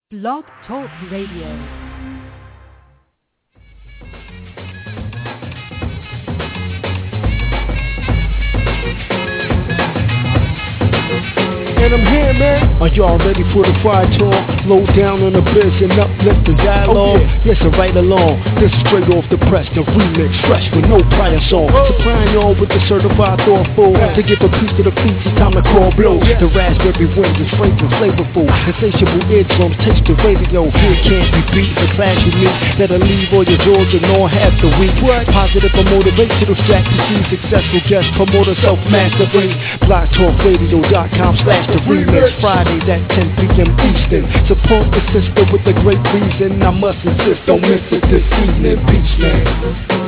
Blog Talk Radio. And I'm here, man. Are y'all ready for the fire talk? Low down on the biz and uplift the dialogue. Listen right along. This is straight off the press, the remix, fresh with no prior song. Supplying y'all with the certified thoughtful. To give a piece to the feet, it's time to call blow. The raspberry wind is fragrant, flavorful. Insatiable eardrums, taste the radio. Here can't be beat. The class you meet that'll leave all your jaws and all half the week. Positive or motivational strategy. Successful guest promoter self-mastery. BlogTalkRadio.com/the remix. Fridays at 10 p.m. Eastern. Support the sister with a great reason. I must insist, don't miss it this evening. Peace, man.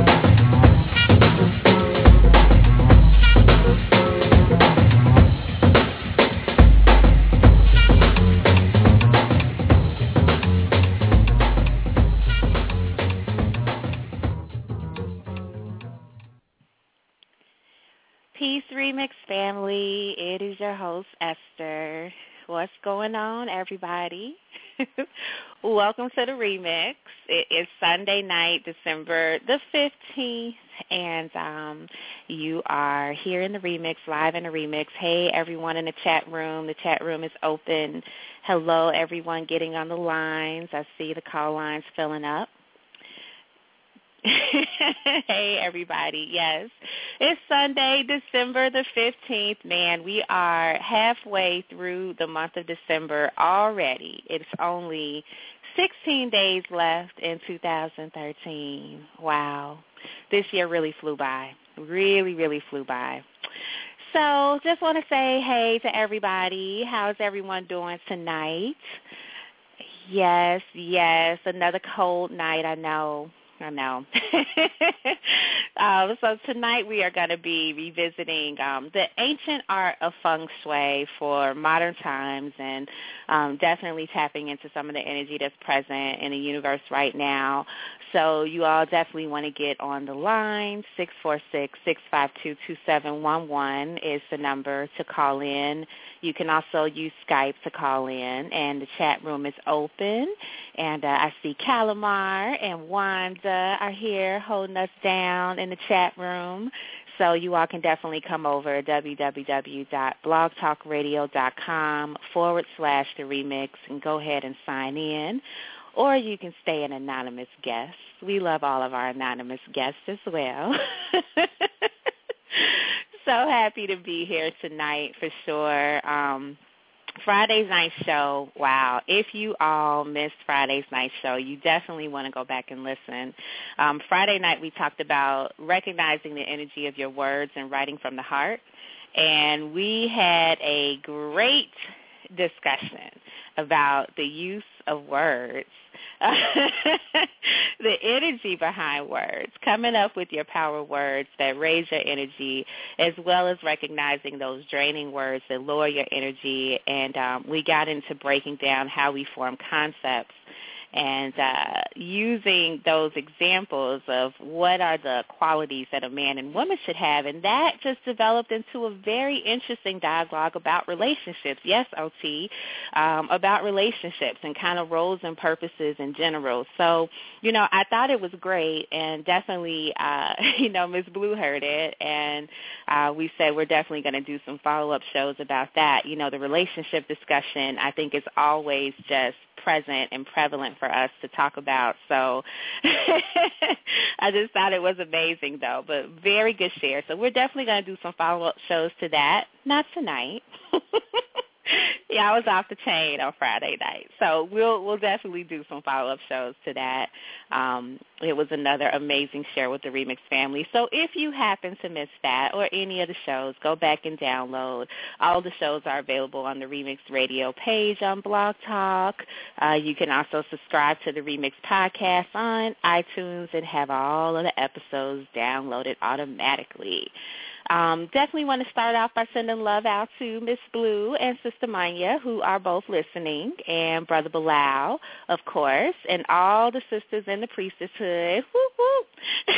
Peace Remix family, it is your host Esther. What's going on, everybody? Welcome to the remix. It is Sunday night, December the 15th, and you are here in the remix, live in the remix. Hey, everyone in the chat room. The chat room is open. Hello, everyone getting on the lines. I see the call lines filling up. Hey, everybody. Yes, it's Sunday, December the 15th. Man, we are halfway through the month of December already. It's only 16 days left in 2013. Wow. This year really flew by. Really, really flew by. So just want to say hey to everybody. How's everyone doing tonight? Yes, another cold night, I know. So tonight we are going to be revisiting the ancient art of feng shui for modern times, and definitely tapping into some of the energy that's present in the universe right now. So you all definitely want to get on the line. 646-652-2711 is the number to call in. You can also use Skype to call in, and the chat room is open. And I see Calamar and Wanda are here holding us down in the chat room. So you all can definitely come over www.blogtalkradio.com/the remix and go ahead and sign in. Or you can stay an anonymous guest. We love all of our anonymous guests as well. So happy to be here tonight for sure. Friday's night show, wow. If you all missed Friday's night show, you definitely want to go back and listen. Friday night we talked about recognizing the energy of your words and writing from the heart. And we had a great discussion about the use of words, the energy behind words, coming up with your power words that raise your energy, as well as recognizing those draining words that lower your energy. And we got into breaking down how we form concepts and using those examples of what are the qualities that a man and woman should have. And that just developed into a very interesting dialogue about relationships. Yes, OT, about relationships and kind of roles and purposes in general. So, I thought it was great, and definitely, Ms. Blue heard it, and we said we're definitely going to do some follow-up shows about that. The relationship discussion, I think, is always just present and prevalent for us to talk about. So I just thought it was amazing, though, but very good share. So we're definitely going to do some follow-up shows to that. Not tonight. Yeah, I was off the chain on Friday night. So we'll definitely do some follow-up shows to that. It was another amazing share with the Remix family. So if you happen to miss that or any of the shows, go back and download. All the shows are available on the Remix Radio page on Blog Talk. You can also subscribe to the Remix podcast on iTunes and have all of the episodes downloaded automatically. Definitely want to start off by sending love out to Miss Blue and Sister Manya, who are both listening, and Brother Bilal, of course, and all the sisters in the priestesshood. Whoop, whoop.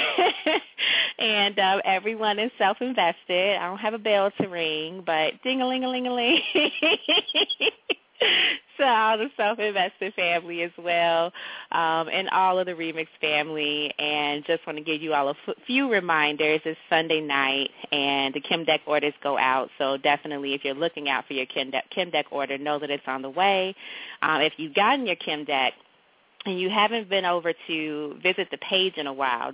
And everyone is self-invested. I don't have a bell to ring, but ding-a-ling-a-ling-a-ling. To all the Self-Invested family as well, and all of the Remix family. And just want to give you all a few reminders. It's Sunday night, and the Kim Deck orders go out. So definitely, if you're looking out for your Kim Deck order, know that it's on the way. If you've gotten your Kim Deck, and you haven't been over to visit the page in a while,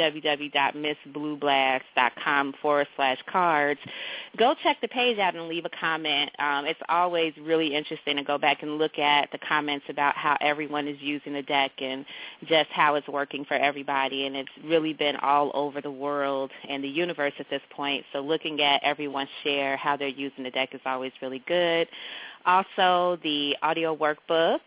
www.missblueblast.com/cards, go check the page out and leave a comment. It's always really interesting to go back and look at the comments about how everyone is using the deck and just how it's working for everybody. And it's really been all over the world and the universe at this point. So looking at everyone share how they're using the deck is always really good. Also, the audio workbook,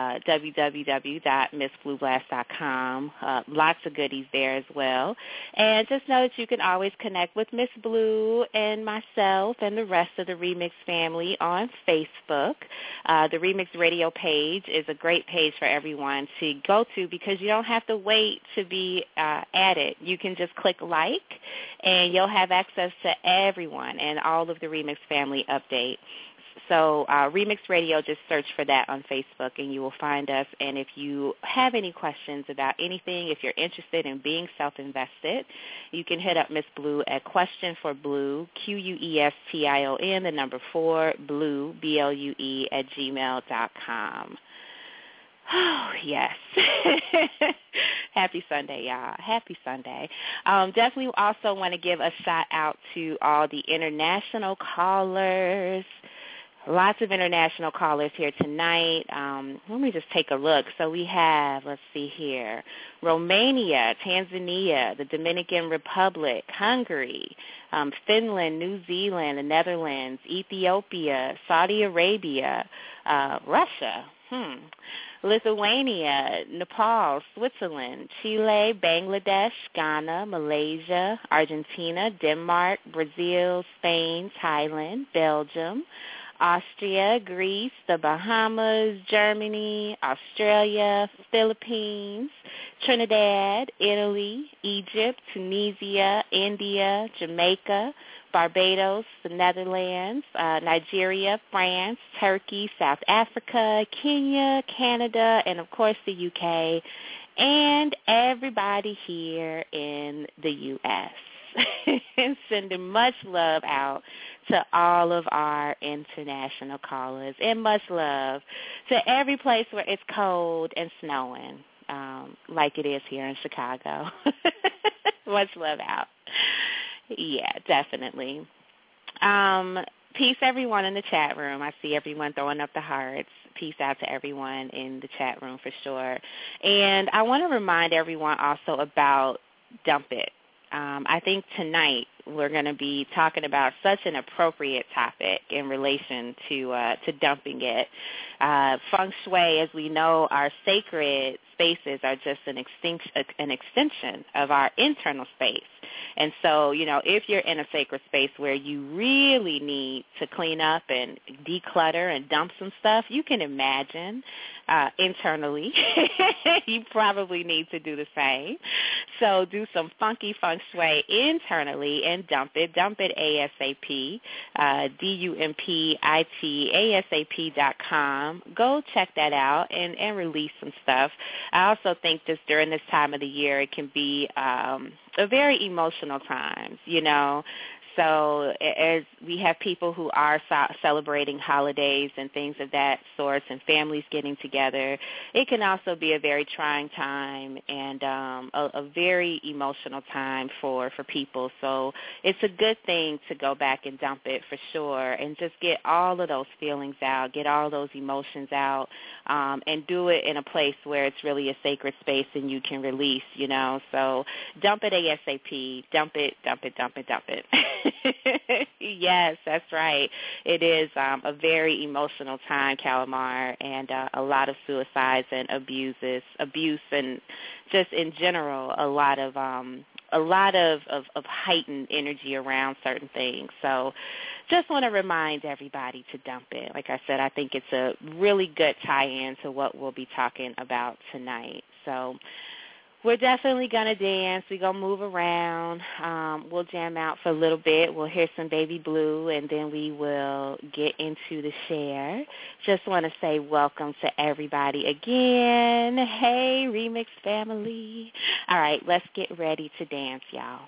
www.missblueblast.com. Lots of goodies there as well. And just know that you can always connect with Miss Blue and myself and the rest of the Remix family on Facebook. The Remix Radio page is a great page for everyone to go to because you don't have to wait to be added. You can just click like, and you'll have access to everyone and all of the Remix family updates. So Remix Radio, just search for that on Facebook, and you will find us. And if you have any questions about anything, if you're interested in being self-invested, you can hit up Miss Blue at questionforblue, QUESTION, 4, blue, BLUE, @gmail.com. Oh, yes. Happy Sunday, y'all. Happy Sunday. Definitely also want to give a shout-out to all the international callers. Lots of international callers here tonight. Let me just take a look. So we have, let's see here, Romania, Tanzania, the Dominican Republic, Hungary, Finland, New Zealand, the Netherlands, Ethiopia, Saudi Arabia, Russia, Lithuania, Nepal, Switzerland, Chile, Bangladesh, Ghana, Malaysia, Argentina, Denmark, Brazil, Spain, Thailand, Belgium, Austria, Greece, the Bahamas, Germany, Australia, Philippines, Trinidad, Italy, Egypt, Tunisia, India, Jamaica, Barbados, the Netherlands, Nigeria, France, Turkey, South Africa, Kenya, Canada, and, of course, the UK, and everybody here in the U.S. And sending much love out to all of our international callers, and much love to every place where it's cold and snowing, like it is here in Chicago. Much love out. Yeah, definitely. Peace, everyone in the chat room. I see everyone throwing up the hearts. Peace out to everyone in the chat room for sure. And I want to remind everyone also about Dump It. I think tonight we're going to be talking about such an appropriate topic in relation to dumping it. Feng Shui, as we know, our sacred spaces are just an extension of our internal space. And so, you know, if you're in a sacred space where you really need to clean up and declutter and dump some stuff, you can imagine internally you probably need to do the same. So do some funky Feng Shui internally and dump it ASAP, DUMPIT ASAP.com. Go check that out and release some stuff. I also think just during this time of the year it can be a very emotional time, you know. So as we have people who are celebrating holidays and things of that sort and families getting together, it can also be a very trying time and a very emotional time for people. So it's a good thing to go back and dump it for sure and just get all of those feelings out, get all those emotions out, and do it in a place where it's really a sacred space and you can release, you know. So dump it ASAP. Dump it. Yes, that's right. It is a very emotional time, Calamar, and a lot of suicides and abuse and just in general a lot of heightened energy around certain things. So just want to remind everybody to dump it. Like I said, I think it's a really good tie-in to what we'll be talking about tonight. So We're definitely going to dance. We're going to move around. We'll jam out for a little bit. We'll hear some Baby Blue, and then we will get into the share. Just want to say welcome to everybody again. Hey, Remix family. All right, let's get ready to dance, y'all.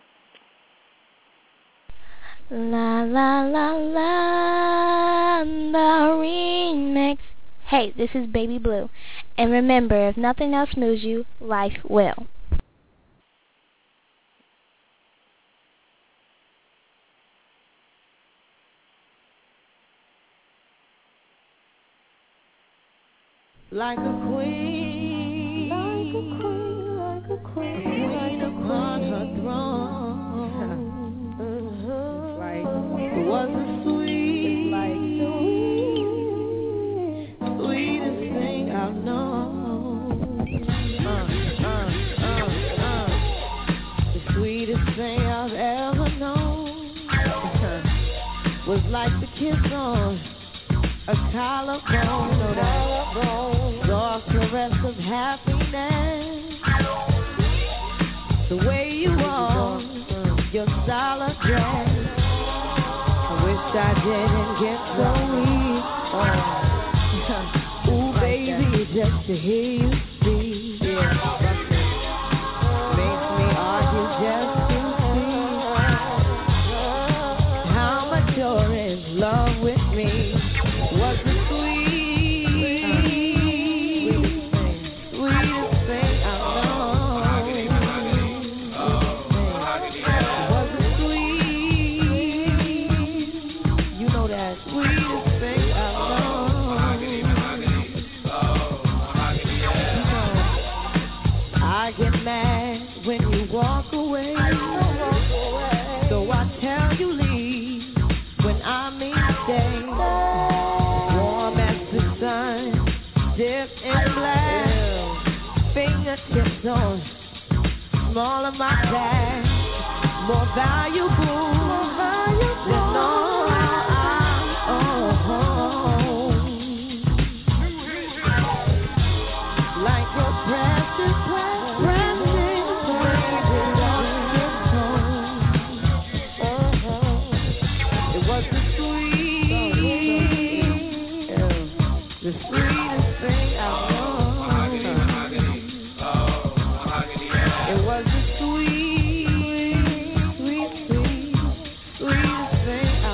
La la la la, the remix. Hey, this is Baby Blue. And remember, if nothing else moves you, life will. Like a queen, like a queen, like a queen, like upon her throne. It was a sweet, sweetest thing I've known. The sweetest thing I've ever known was like the kiss on a collarbone, soft caress of happiness. The way you walk, your style of dress. I wish I didn't get so weak. Ooh, baby, just to hear you speak makes me argue just to see how much you're in love with me. Was the sweetest thing I know. Was the sweet, you know that sweetest thing I know. I get mad when you walk away, so I tell you leave when I mean stay. Dipped in black, fingertips on small of my back, more valuable than all I own. Like your precious, it was the sweetest thing I know. It was the sweetest thing I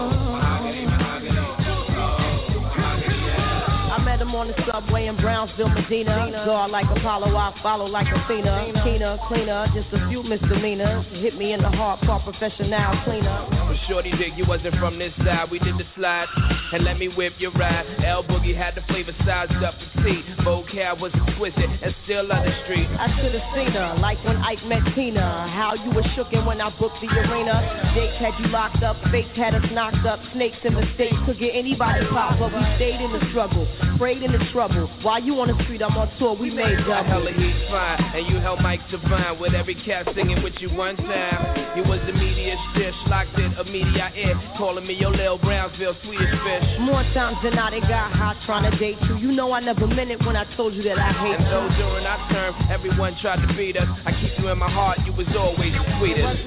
know. I met him on the subway in Brownsville, Medina. Guard like Apollo, I follow like Athena. Keener, cleaner, just a few misdemeanors. Hit me in the heart, part professional cleaner. Shorty dig, you wasn't from this side. We did the slide and let me whip your ride. L Boogie had the flavor sized up for tea. Vocab was exquisite and still on the street. I should have seen her, like when Ike met Tina. How you were shooken when I booked the arena. Jakes had you locked up, fakes had us knocked up. Snakes and mistakes could get anybody popped, but we stayed in the struggle, prayed in the trouble. While you on the street, I'm on tour, we made double. Hella he's fine, and you held Mike Divine with every cat singing with you one time. You was the media dish, locked in media air, calling me your Lil Brownsville Swedish fish. More times than not, it got hot trying to date you. You know I never meant it when I told you that I hate and you. And though during our term, everyone tried to beat us, I keep you in my heart, you was always the sweetest.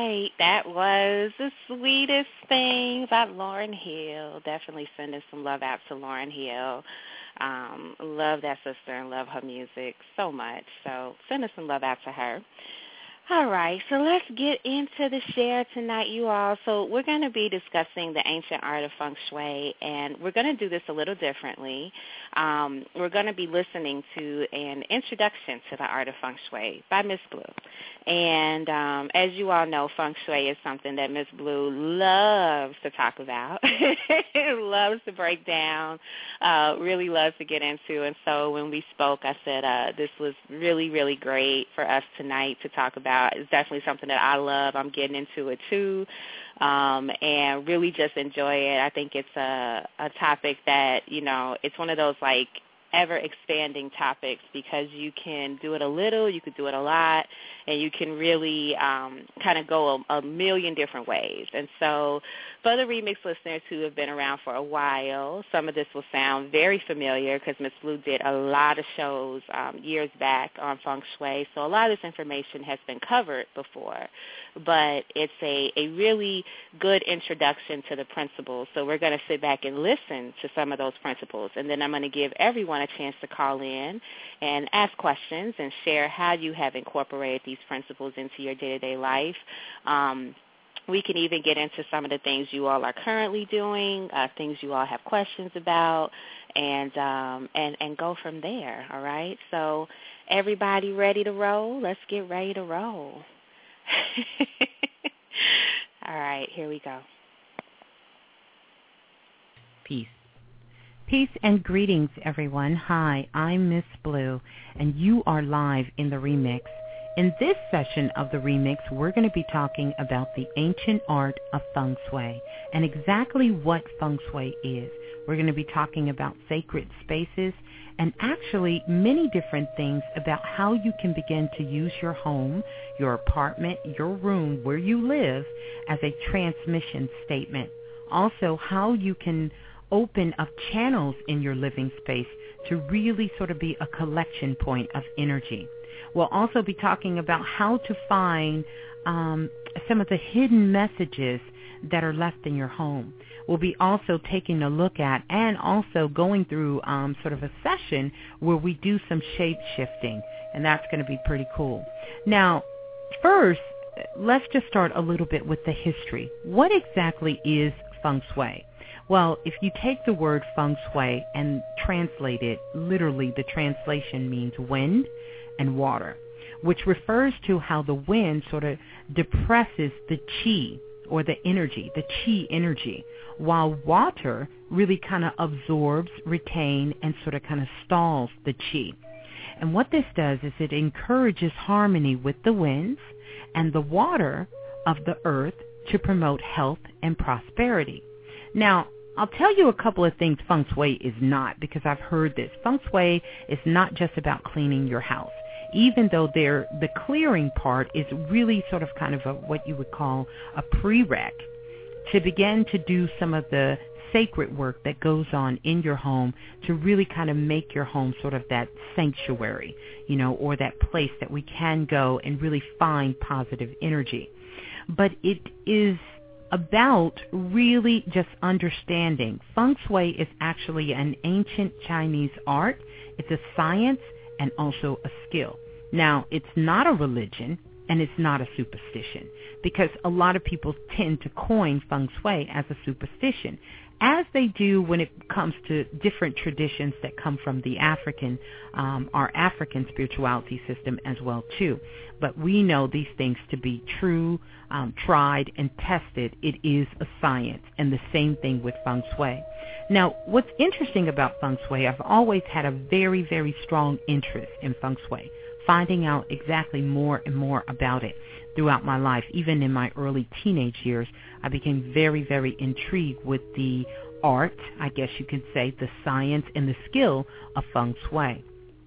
right. That was the sweetest thing by Lauryn Hill. Definitely sending some love out to Lauryn Hill. Love that sister and love her music so much. So sending some love out to her. All right, so let's get into the share tonight, you all. So we're going to be discussing the ancient art of feng shui, and we're going to do this a little differently. We're going to be listening to an introduction to the art of feng shui by Miss Blue. And as you all know, feng shui is something that Miss Blue loves to talk about, loves to break down, really loves to get into. And so when we spoke, I said this was really, really great for us tonight to talk about. It's definitely something that I love. I'm getting into it too, and really just enjoy it. I think it's a topic that, you know, it's one of those like ever-expanding topics because you can do it a little, you could do it a lot, and you can really kind of go a million different ways. And so for the remix listeners who have been around for a while, some of this will sound very familiar because Ms. Blue did a lot of shows years back on feng shui, so a lot of this information has been covered before, but it's a really good introduction to the principles. So we're going to sit back and listen to some of those principles, and then I'm going to give everyone a chance to call in and ask questions and share how you have incorporated these principles into your day-to-day life. We can even get into some of the things you all are currently doing, things you all have questions about, and go from there, all right? So everybody ready to roll? Let's get ready to roll. All right, here we go. Peace. Peace and greetings, everyone. Hi, I'm Miss Blue, and you are live in the remix. In this session of the remix, we're going to be talking about the ancient art of feng shui and exactly what feng shui is. We're going to be talking about sacred spaces and actually many different things about how you can begin to use your home, your apartment, your room, where you live as a transmission statement. Also, how you can open up channels in your living space to really sort of be a collection point of energy. We'll also be talking about how to find some of the hidden messages that are left in your home. We'll be also taking a look at and also going through sort of a session where we do some shape shifting, and that's going to be pretty cool. Now, first, let's just start a little bit with the history. What exactly is feng shui? Well, if you take the word feng shui and translate it, literally the translation means wind and water, which refers to how the wind sort of depresses the qi or the energy, the qi energy, while water really kind of absorbs, retains, and sort of kind of stalls the qi. And what this does is it encourages harmony with the winds and the water of the earth to promote health and prosperity. Now, I'll tell you a couple of things feng shui is not, because I've heard this. Feng shui is not just about cleaning your house, even though the clearing part is really sort of kind of what you would call a prereq to begin to do some of the sacred work that goes on in your home to really kind of make your home sort of that sanctuary, you know, or that place that we can go and really find positive energy. But it is about really just understanding. Feng shui is actually an ancient Chinese art. It's a science and also a skill. Now, it's not a religion and it's not a superstition, because a lot of people tend to coin feng shui as a superstition, as they do when it comes to different traditions that come from the African, our African spirituality system as well too. But we know these things to be true, tried and tested. It is a science, and the same thing with feng shui. Now, what's interesting about feng shui, I've always had a very, very strong interest in feng shui, finding out exactly more and more about it throughout my life. Even in my early teenage years, I became very, very intrigued with the art, I guess you could say, the science and the skill of feng shui.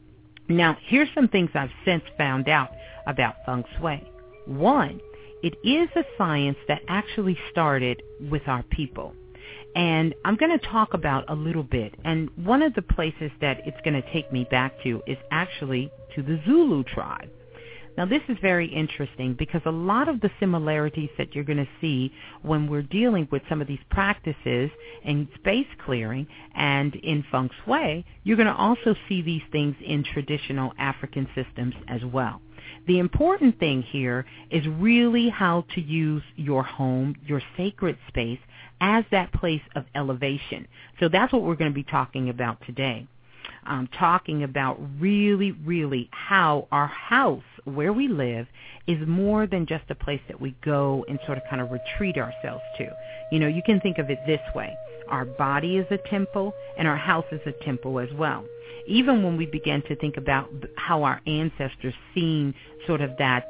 Now, here's some things I've since found out about feng shui. One, it is a science that actually started with our people. And I'm going to talk about a little bit. And one of the places that it's going to take me back to is actually to the Zulu tribe. Now, this is very interesting because a lot of the similarities that you're going to see when we're dealing with some of these practices in space clearing and in feng shui, you're going to also see these things in traditional African systems as well. The important thing here is really how to use your home, your sacred space, as that place of elevation. So that's what we're going to be talking about today. Talking about really how our house, where we live, is more than just a place that we go and sort of kind of retreat ourselves to. You know, you can think of it this way. Our body is a temple and our house is a temple as well. Even when we begin to think about how our ancestors seen sort of that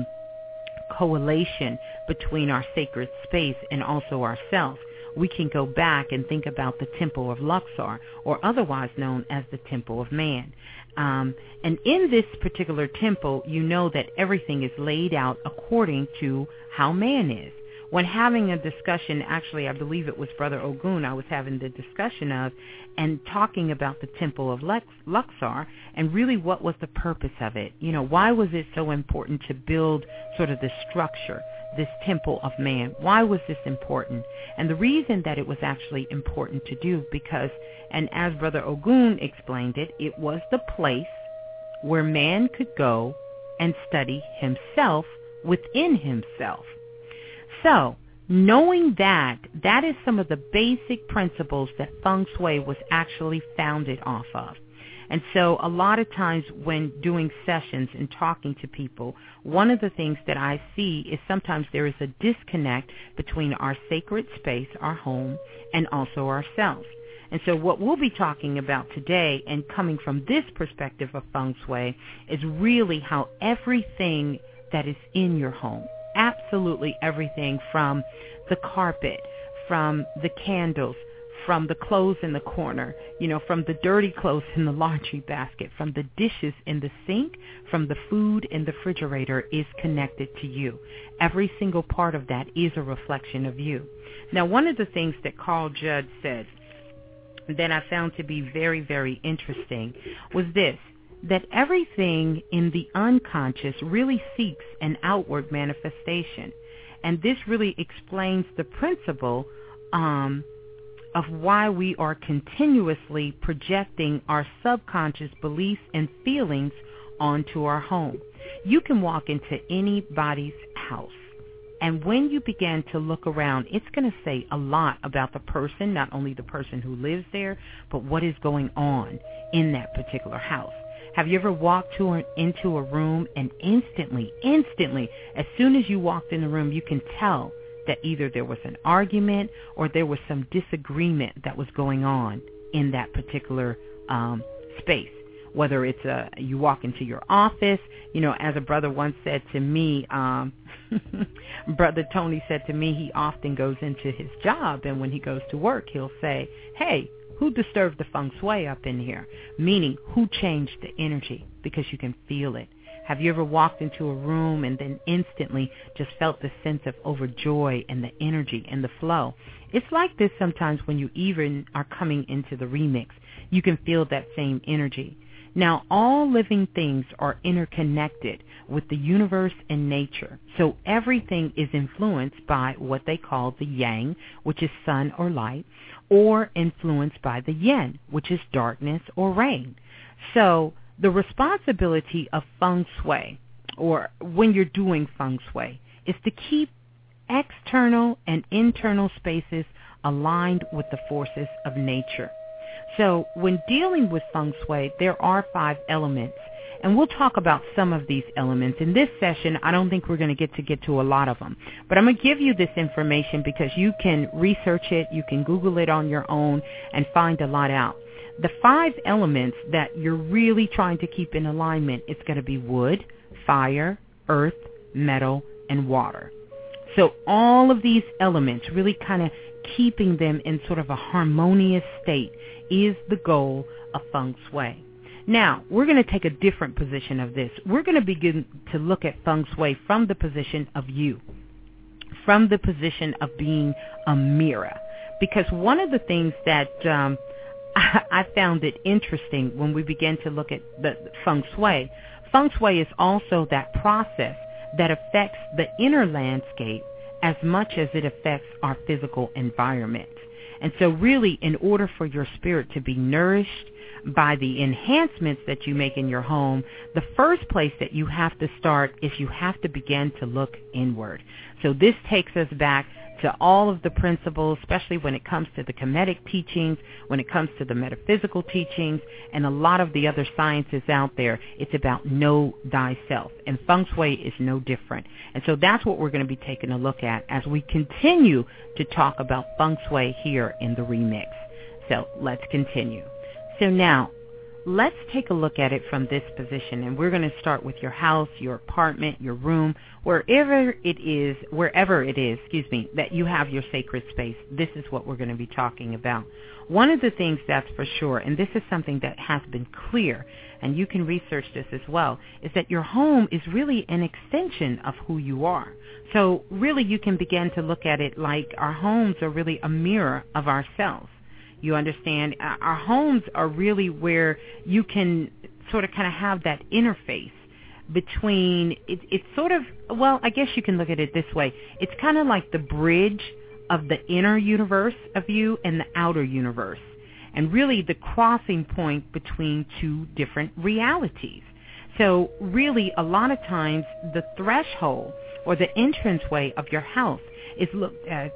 correlation between our sacred space and also ourselves, we can go back and think about the Temple of Luxor, or otherwise known as the Temple of Man. And in this particular temple, you know that everything is laid out according to how man is. When having a discussion, actually, I believe it was Brother Ogun I was having the discussion of, and talking about the Temple of Luxor, and really what was the purpose of it. You know, why was it so important to build sort of this structure, this temple of man? Why was this important? And the reason that it was actually important to do, because, and as Brother Ogun explained it, it was the place where man could go and study himself within himself. So, knowing that, that is some of the basic principles that feng shui was actually founded off of. And so a lot of times when doing sessions and talking to people, one of the things that I see is sometimes there is a disconnect between our sacred space, our home, and also ourselves. And so what we'll be talking about today, and coming from this perspective of feng shui, is really how everything that is in your home, absolutely everything, from the carpet, from the candles, from the clothes in the corner, you know, from the dirty clothes in the laundry basket, from the dishes in the sink, from the food in the refrigerator, is connected to you. Every single part of that is a reflection of you. Now, one of the things that Carl Judd said that I found to be very, very interesting was this, that everything in the unconscious really seeks an outward manifestation. And this really explains the principle of why we are continuously projecting our subconscious beliefs and feelings onto our home. You can walk into anybody's house, and when you begin to look around, it's going to say a lot about the person, not only the person who lives there, but what is going on in that particular house. Have you ever walked into a room and instantly, as soon as you walked in the room, you can tell that either there was an argument or there was some disagreement that was going on in that particular space? Whether it's you walk into your office, you know, as a brother once said to me, Brother Tony said to me, he often goes into his job, and when he goes to work, he'll say, hey, who disturbed the feng shui up in here? Meaning, who changed the energy? Because you can feel it. Have you ever walked into a room and then instantly just felt the sense of overjoy and the energy and the flow? It's like this sometimes when you even are coming into the remix. You can feel that same energy. Now, all living things are interconnected with the universe and nature. So everything is influenced by what they call the yang, which is sun or light, or influenced by the yin, which is darkness or rain. So the responsibility of feng shui, or when you're doing feng shui, is to keep external and internal spaces aligned with the forces of nature. So when dealing with feng shui, there are 5 elements, and we'll talk about some of these elements. In this session, I don't think we're going to get to a lot of them, but I'm going to give you this information because you can research it, you can Google it on your own and find a lot out. The 5 elements that you're really trying to keep in alignment, it's going to be wood, fire, earth, metal, and water. So all of these elements, really kind of keeping them in sort of a harmonious state, is the goal of feng shui. Now, we're going to take a different position of this. We're going to begin to look at feng shui from the position of you, from the position of being a mirror. Because one of the things that I found it interesting when we began to look at the feng shui. Feng shui is also that process that affects the inner landscape as much as it affects our physical environment. And so really, in order for your spirit to be nourished by the enhancements that you make in your home, the first place that you have to start is you have to begin to look inward. So this takes us back to all of the principles, especially when it comes to the Kemetic teachings, when it comes to the metaphysical teachings, and a lot of the other sciences out there. It's about know thyself, and feng shui is no different. And so that's what we're going to be taking a look at as we continue to talk about feng shui here in the remix. So let's continue. So now, let's take a look at it from this position, and we're going to start with your house, your apartment, your room, wherever it is, that you have your sacred space. This is what we're going to be talking about. One of the things that's for sure, and this is something that has been clear, and you can research this as well, is that your home is really an extension of who you are. So really you can begin to look at it like our homes are really a mirror of ourselves. You understand? Our homes are really where you can sort of kind of have that interface between, it's sort of, well, I guess you can look at it this way. It's kind of like the bridge of the inner universe of you and the outer universe, and really the crossing point between two different realities. So really, a lot of times, the threshold or the entranceway of your house is looked at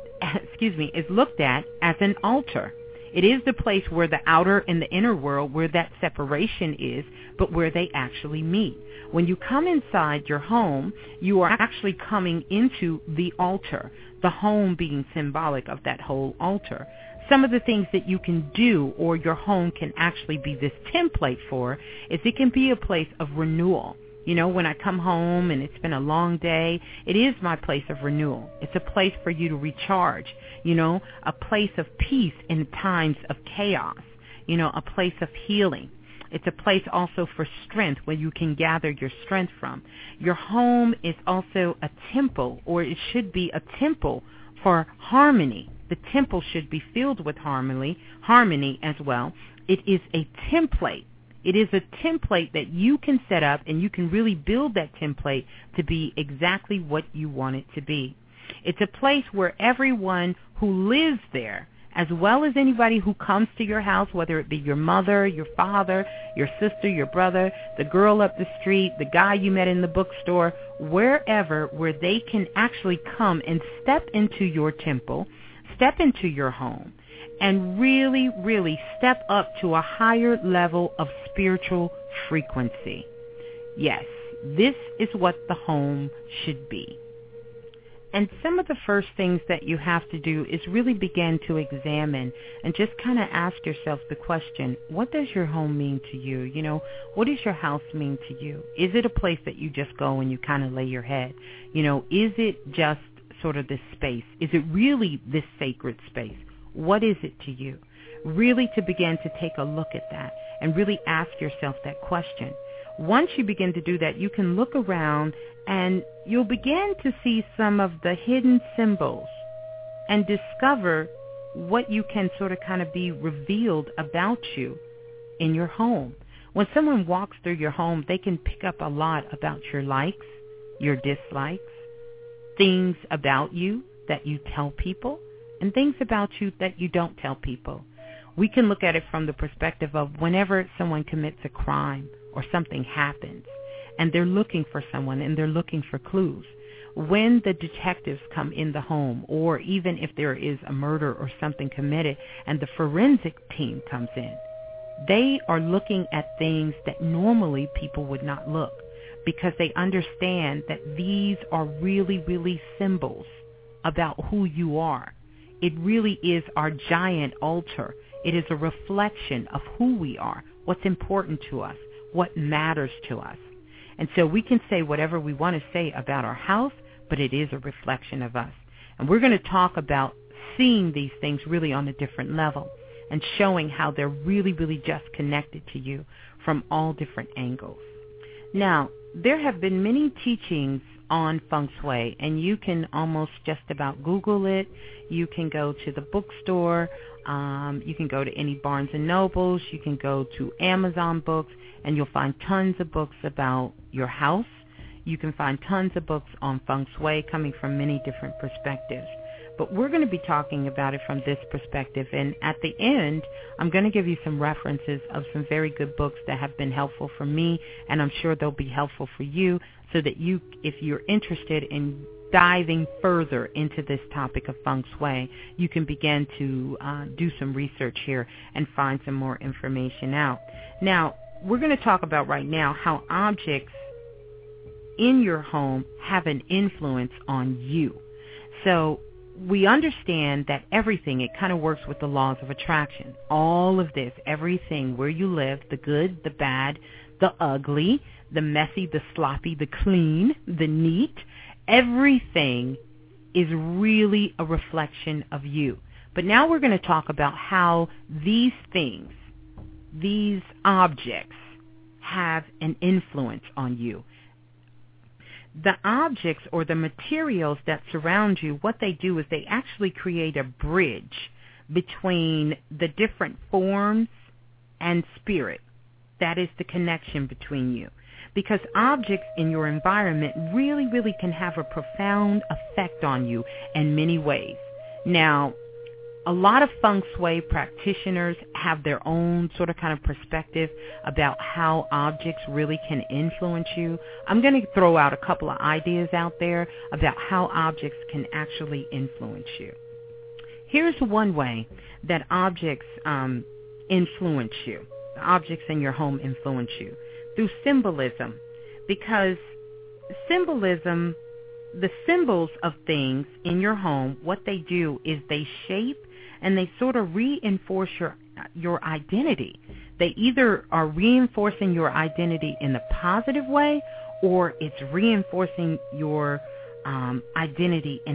as an altar. It is the place where the outer and the inner world, where that separation is, but where they actually meet. When you come inside your home, you are actually coming into the altar, the home being symbolic of that whole altar. Some of the things that you can do, or your home can actually be this template for, is it can be a place of renewal. You know, when I come home and it's been a long day, it is my place of renewal. It's a place for you to recharge, you know, a place of peace in times of chaos, you know, a place of healing. It's a place also for strength where you can gather your strength from. Your home is also a temple, or it should be a temple for harmony. The temple should be filled with harmony as well. It is a template. It is a template that you can set up, and you can really build that template to be exactly what you want it to be. It's a place where everyone who lives there, as well as anybody who comes to your house, whether it be your mother, your father, your sister, your brother, the girl up the street, the guy you met in the bookstore, wherever, where they can actually come and step into your temple, step into your home, and really, really step up to a higher level of spiritual frequency. Yes, this is what the home should be. And some of the first things that you have to do is really begin to examine and just kind of ask yourself the question, what does your home mean to you? You know, what does your house mean to you? Is it a place that you just go and you kind of lay your head? You know, is it just sort of this space? Is it really this sacred space? What is it to you? Really to begin to take a look at that and really ask yourself that question. Once you begin to do that, you can look around and you'll begin to see some of the hidden symbols and discover what you can sort of kind of be revealed about you in your home. When someone walks through your home, they can pick up a lot about your likes, your dislikes, things about you that you tell people, and things about you that you don't tell people. We can look at it from the perspective of whenever someone commits a crime or something happens, and they're looking for someone and they're looking for clues. When the detectives come in the home, or even if there is a murder or something committed and the forensic team comes in, they are looking at things that normally people would not look, because they understand that these are really, really symbols about who you are. It really is our giant altar. It is a reflection of who we are, what's important to us, what matters to us. And so we can say whatever we want to say about our house, but it is a reflection of us. And we're going to talk about seeing these things really on a different level and showing how they're really, really just connected to you from all different angles. Now, there have been many teachings on feng shui, and you can almost just about Google it. You can go to the bookstore. You can go to any Barnes & Nobles. You can go to Amazon Books, and you'll find tons of books about your house. You can find tons of books on feng shui coming from many different perspectives. But we're going to be talking about it from this perspective. And at the end, I'm going to give you some references of some very good books that have been helpful for me, and I'm sure they'll be helpful for you, so that you, if you're interested in diving further into this topic of feng shui, you can begin to do some research here and find some more information out. Now, we're going to talk about right now how objects in your home have an influence on you. So we understand that everything, it kind of works with the laws of attraction. All of this, everything, where you live, the good, the bad, the ugly, the messy, the sloppy, the clean, the neat, everything is really a reflection of you. But now we're going to talk about how these things, these objects, have an influence on you. The objects or the materials that surround you, what they do is they actually create a bridge between the different forms and spirit. That is the connection between you. Because objects in your environment really, really can have a profound effect on you in many ways. Now, a lot of feng shui practitioners have their own sort of kind of perspective about how objects really can influence you. I'm going to throw out a couple of ideas out there about how objects can actually influence you. Here's one way that objects influence you. The objects in your home influence you through symbolism, because symbolism, the symbols of things in your home, what they do is they shape and they sort of reinforce your identity. They either are reinforcing your identity in a positive way, or it's reinforcing your identity in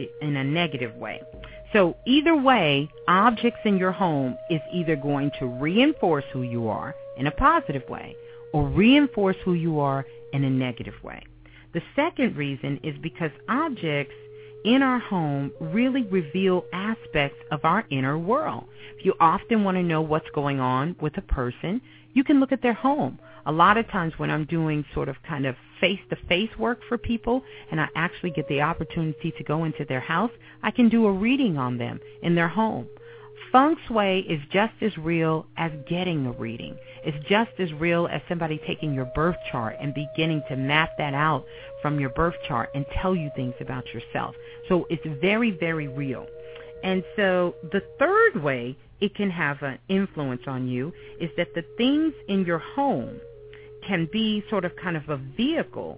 a negative way. So either way, objects in your home is either going to reinforce who you are in a positive way or reinforce who you are in a negative way. The second reason is because objects in our home really reveal aspects of our inner world. If you often want to know what's going on with a person, you can look at their home. A lot of times when I'm doing sort of kind of face-to-face work for people and I actually get the opportunity to go into their house, I can do a reading on them in their home. Feng Shui is just as real as getting a reading. It's just as real as somebody taking your birth chart and beginning to map that out from your birth chart and tell you things about yourself. So it's very, very real. And so the third way it can have an influence on you is that the things in your home can be sort of kind of a vehicle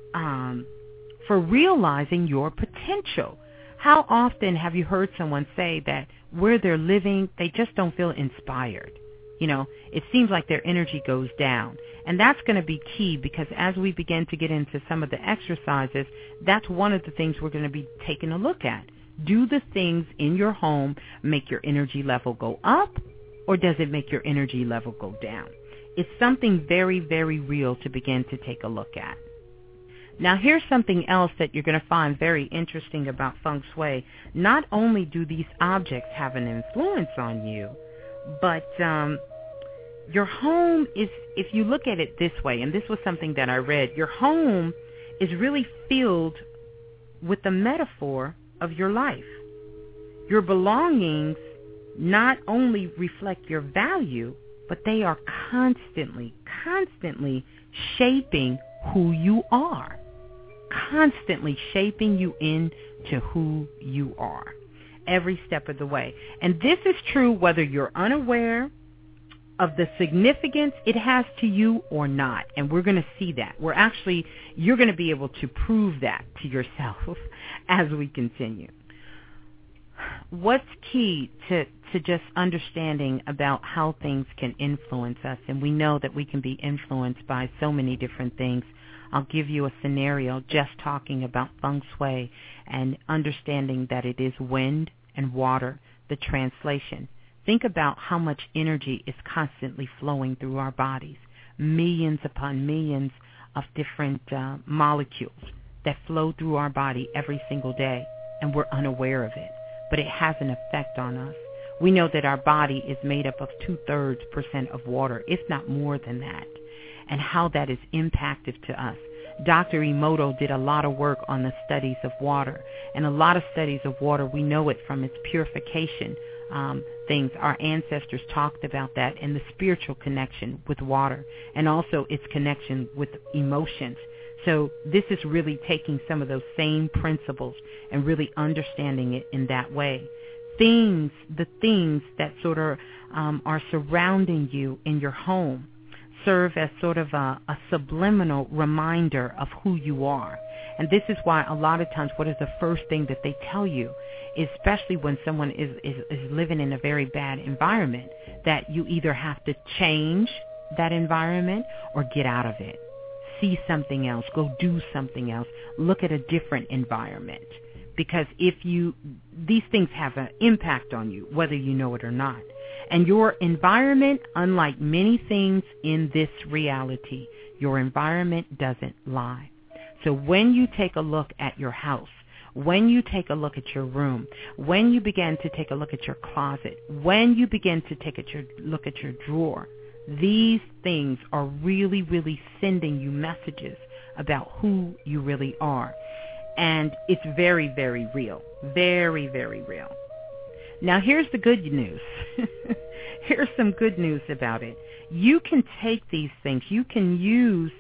for realizing your potential. How often have you heard someone say that where they're living, they just don't feel inspired? You know, it seems like their energy goes down. And that's going to be key, because as we begin to get into some of the exercises, that's one of the things we're going to be taking a look at. Do the things in your home make your energy level go up, or does it make your energy level go down? It's something very, very real to begin to take a look at. Now, here's something else that you're going to find very interesting about Feng Shui. Not only do these objects have an influence on you, but your home is, if you look at it this way, and this was something that I read, your home is really filled with the metaphor of your life. Your belongings not only reflect your value, but they are constantly shaping who you are. Constantly shaping you into who you are every step of the way. And this is true whether you're unaware of the significance it has to you or not. And we're going to see that. You're going to be able to prove that to yourself as we continue. What's key to just understanding about how things can influence us, and we know that we can be influenced by so many different things. I'll give you a scenario just talking about Feng Shui and understanding that it is wind and water, the translation. Think about how much energy is constantly flowing through our bodies, millions upon millions of different molecules that flow through our body every single day, and we're unaware of it. But it has an effect on us. We know that our body is made up of 2/3% of water, if not more than that, and how that is impacted to us. Dr. Emoto did a lot of work on the studies of water, and a lot of studies of water, we know it from its purification things. Our ancestors talked about that, and the spiritual connection with water, and also its connection with emotions. So this is really taking some of those same principles and really understanding it in that way. The things that sort of are surrounding you in your home serve as sort of a subliminal reminder of who you are. And this is why a lot of times what is the first thing that they tell you, especially when someone is living in a very bad environment, that you either have to change that environment or get out of it. See something else, go do something else, look at a different environment. Because these things have an impact on you, whether you know it or not. And your environment, unlike many things in this reality, your environment doesn't lie. So when you take a look at your house, when you take a look at your room, when you begin to take a look at your closet, when you begin to take a look at your drawer, these things are really, really sending you messages about who you really are. And it's very, very real. Very, very real. Now, here's the good news. Here's some good news about it. You can take these things. You can use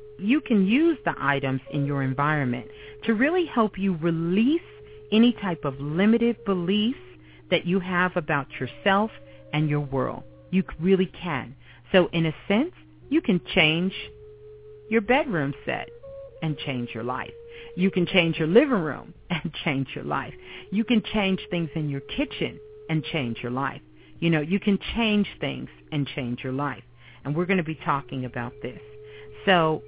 the items in your environment to really help you release any type of limited beliefs that you have about yourself and your world. You really can. So in a sense, you can change your bedroom set and change your life. You can change your living room and change your life. You can change things in your kitchen and change your life. You know, you can change things and change your life. And we're going to be talking about this. So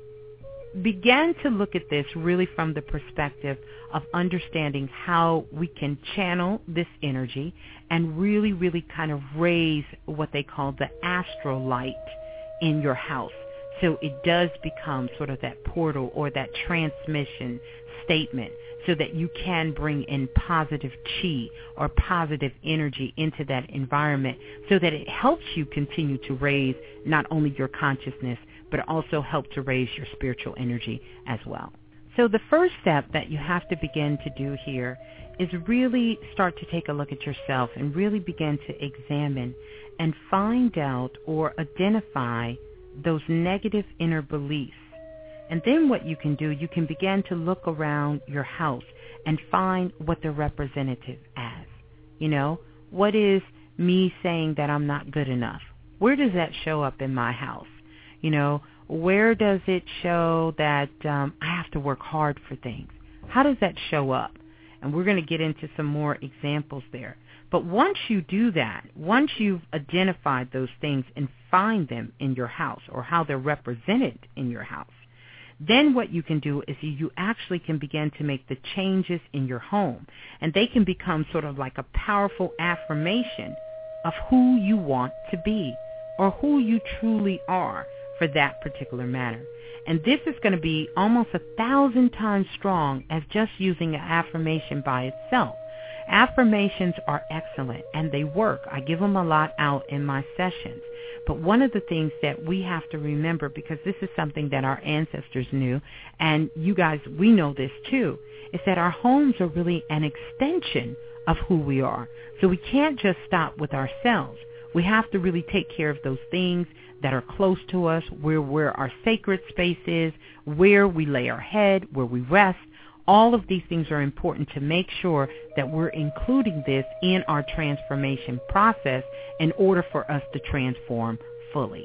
begin to look at this really from the perspective of understanding how we can channel this energy and really, really kind of raise what they call the astral light in your house. So it does become sort of that portal or that transmission statement so that you can bring in positive chi or positive energy into that environment so that it helps you continue to raise not only your consciousness but also help to raise your spiritual energy as well. So the first step that you have to begin to do here is really start to take a look at yourself and really begin to examine and find out or identify those negative inner beliefs. And then what you can do, you can begin to look around your house and find what they're representative as. You know, what is me saying that I'm not good enough? Where does that show up in my house? You know, where does it show that I have to work hard for things? How does that show up? And we're going to get into some more examples there. But once you do that, once you've identified those things and find them in your house or how they're represented in your house, then what you can do is you actually can begin to make the changes in your home. And they can become sort of like a powerful affirmation of who you want to be or who you truly are for that particular matter. And this is going to be almost 1,000 times strong as just using an affirmation by itself. Affirmations are excellent and they work. I give them a lot out in my sessions. But one of the things that we have to remember, because this is something that our ancestors knew, and you guys, we know this too, is that our homes are really an extension of who we are. So we can't just stop with ourselves. We have to really take care of those things that are close to us, where our sacred space is, where we lay our head, where we rest. All of these things are important to make sure that we're including this in our transformation process in order for us to transform fully.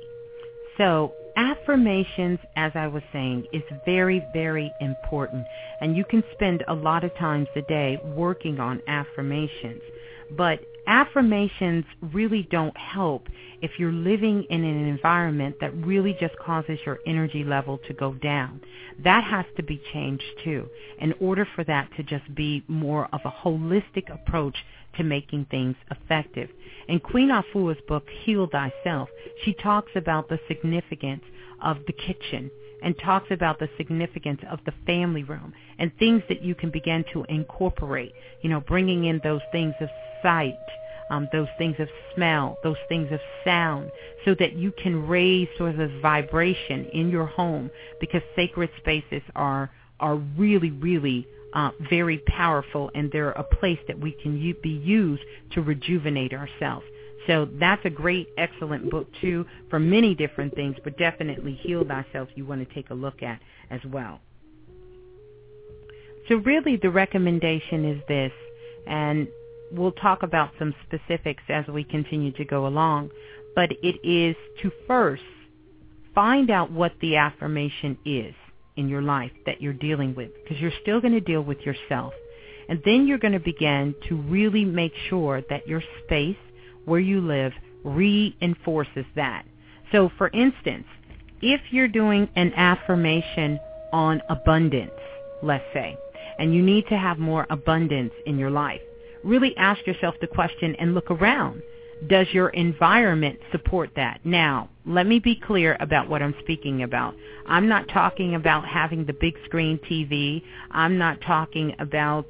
So affirmations, as I was saying, is very, very important. And you can spend a lot of times a day working on affirmations. But affirmations really don't help if you're living in an environment that really just causes your energy level to go down. That has to be changed too, in order for that to just be more of a holistic approach to making things effective. In Queen Afua's book, Heal Thyself, she talks about the significance of the kitchen and talks about the significance of the family room and things that you can begin to incorporate, you know, bringing in those things of sight, those things of smell, those things of sound, so that you can raise sort of vibration in your home, because sacred spaces are really, really very powerful, and they're a place that we can be used to rejuvenate ourselves. So that's a great, excellent book, too, for many different things, but definitely Heal Thyself you want to take a look at as well. So really the recommendation is this, and we'll talk about some specifics as we continue to go along, but it is to first find out what the affirmation is in your life that you're dealing with, because you're still going to deal with yourself. And then you're going to begin to really make sure that your space where you live reinforces that. So, for instance, if you're doing an affirmation on abundance, let's say, and you need to have more abundance in your life, really ask yourself the question and look around. Does your environment support that? Now, let me be clear about what I'm speaking about. I'm not talking about having the big screen TV. I'm not talking about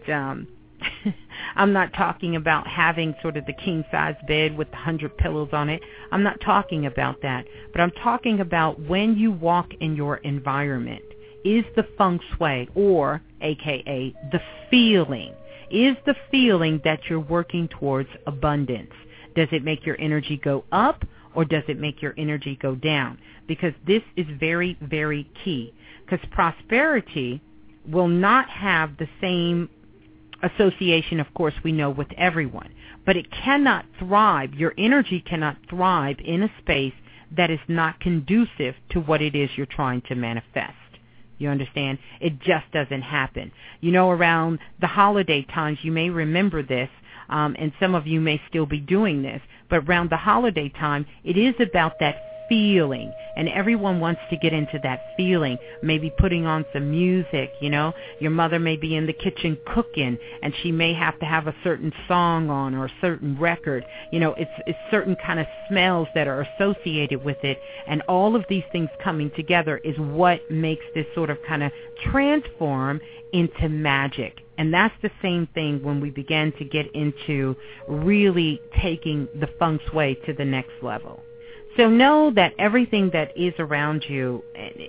I'm not talking about having sort of the king-size bed with 100 pillows on it. I'm not talking about that. But I'm talking about when you walk in your environment, is the feng shui, or AKA the feeling, is the feeling that you're working towards abundance? Does it make your energy go up, or does it make your energy go down? Because this is very, very key. Because prosperity will not have the same association, of course, we know with everyone. But it cannot thrive, your energy cannot thrive in a space that is not conducive to what it is you're trying to manifest. You understand? It just doesn't happen. You know, around the holiday times, you may remember this, and some of you may still be doing this, but around the holiday time, it is about that feeling, and everyone wants to get into that feeling, maybe putting on some music, you know. Your mother may be in the kitchen cooking, and she may have to have a certain song on or a certain record. You know, it's certain kind of smells that are associated with it, and all of these things coming together is what makes this sort of kind of transform into magic. And that's the same thing when we begin to get into really taking the feng shui to the next level. So know that everything that is around you,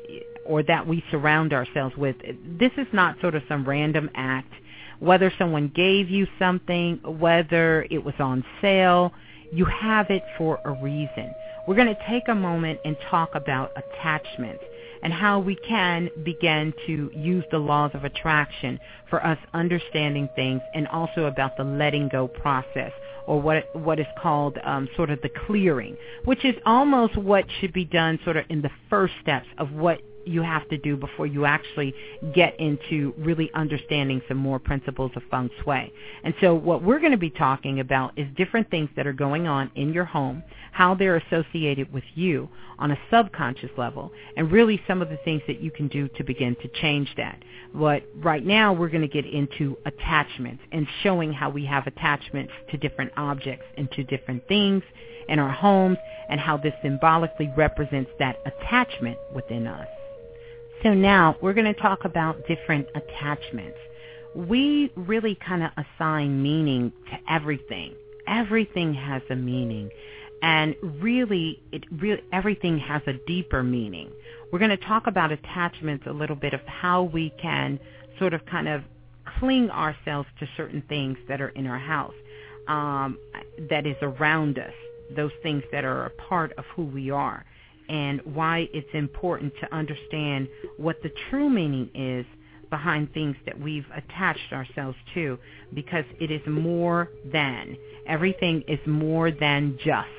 or that we surround ourselves with, this is not sort of some random act. Whether someone gave you something, whether it was on sale, you have it for a reason. We're going to take a moment and talk about attachment and how we can begin to use the laws of attraction for us understanding things, and also about the letting go process, or what is called sort of the clearing, which is almost what should be done sort of in the first steps of what you have to do before you actually get into really understanding some more principles of feng shui. And so what we're going to be talking about is different things that are going on in your home, how they're associated with you on a subconscious level, and really some of the things that you can do to begin to change that. But right now we're going to get into attachments and showing how we have attachments to different objects and to different things in our homes, and how this symbolically represents that attachment within us. So now we're going to talk about different attachments. We really kind of assign meaning to everything. Everything has a meaning. And really, everything has a deeper meaning. We're going to talk about attachments a little bit, of how we can sort of kind of cling ourselves to certain things that are in our house, that is around us, those things that are a part of who we are, and why it's important to understand what the true meaning is behind things that we've attached ourselves to, because it is more than. Everything is more than just.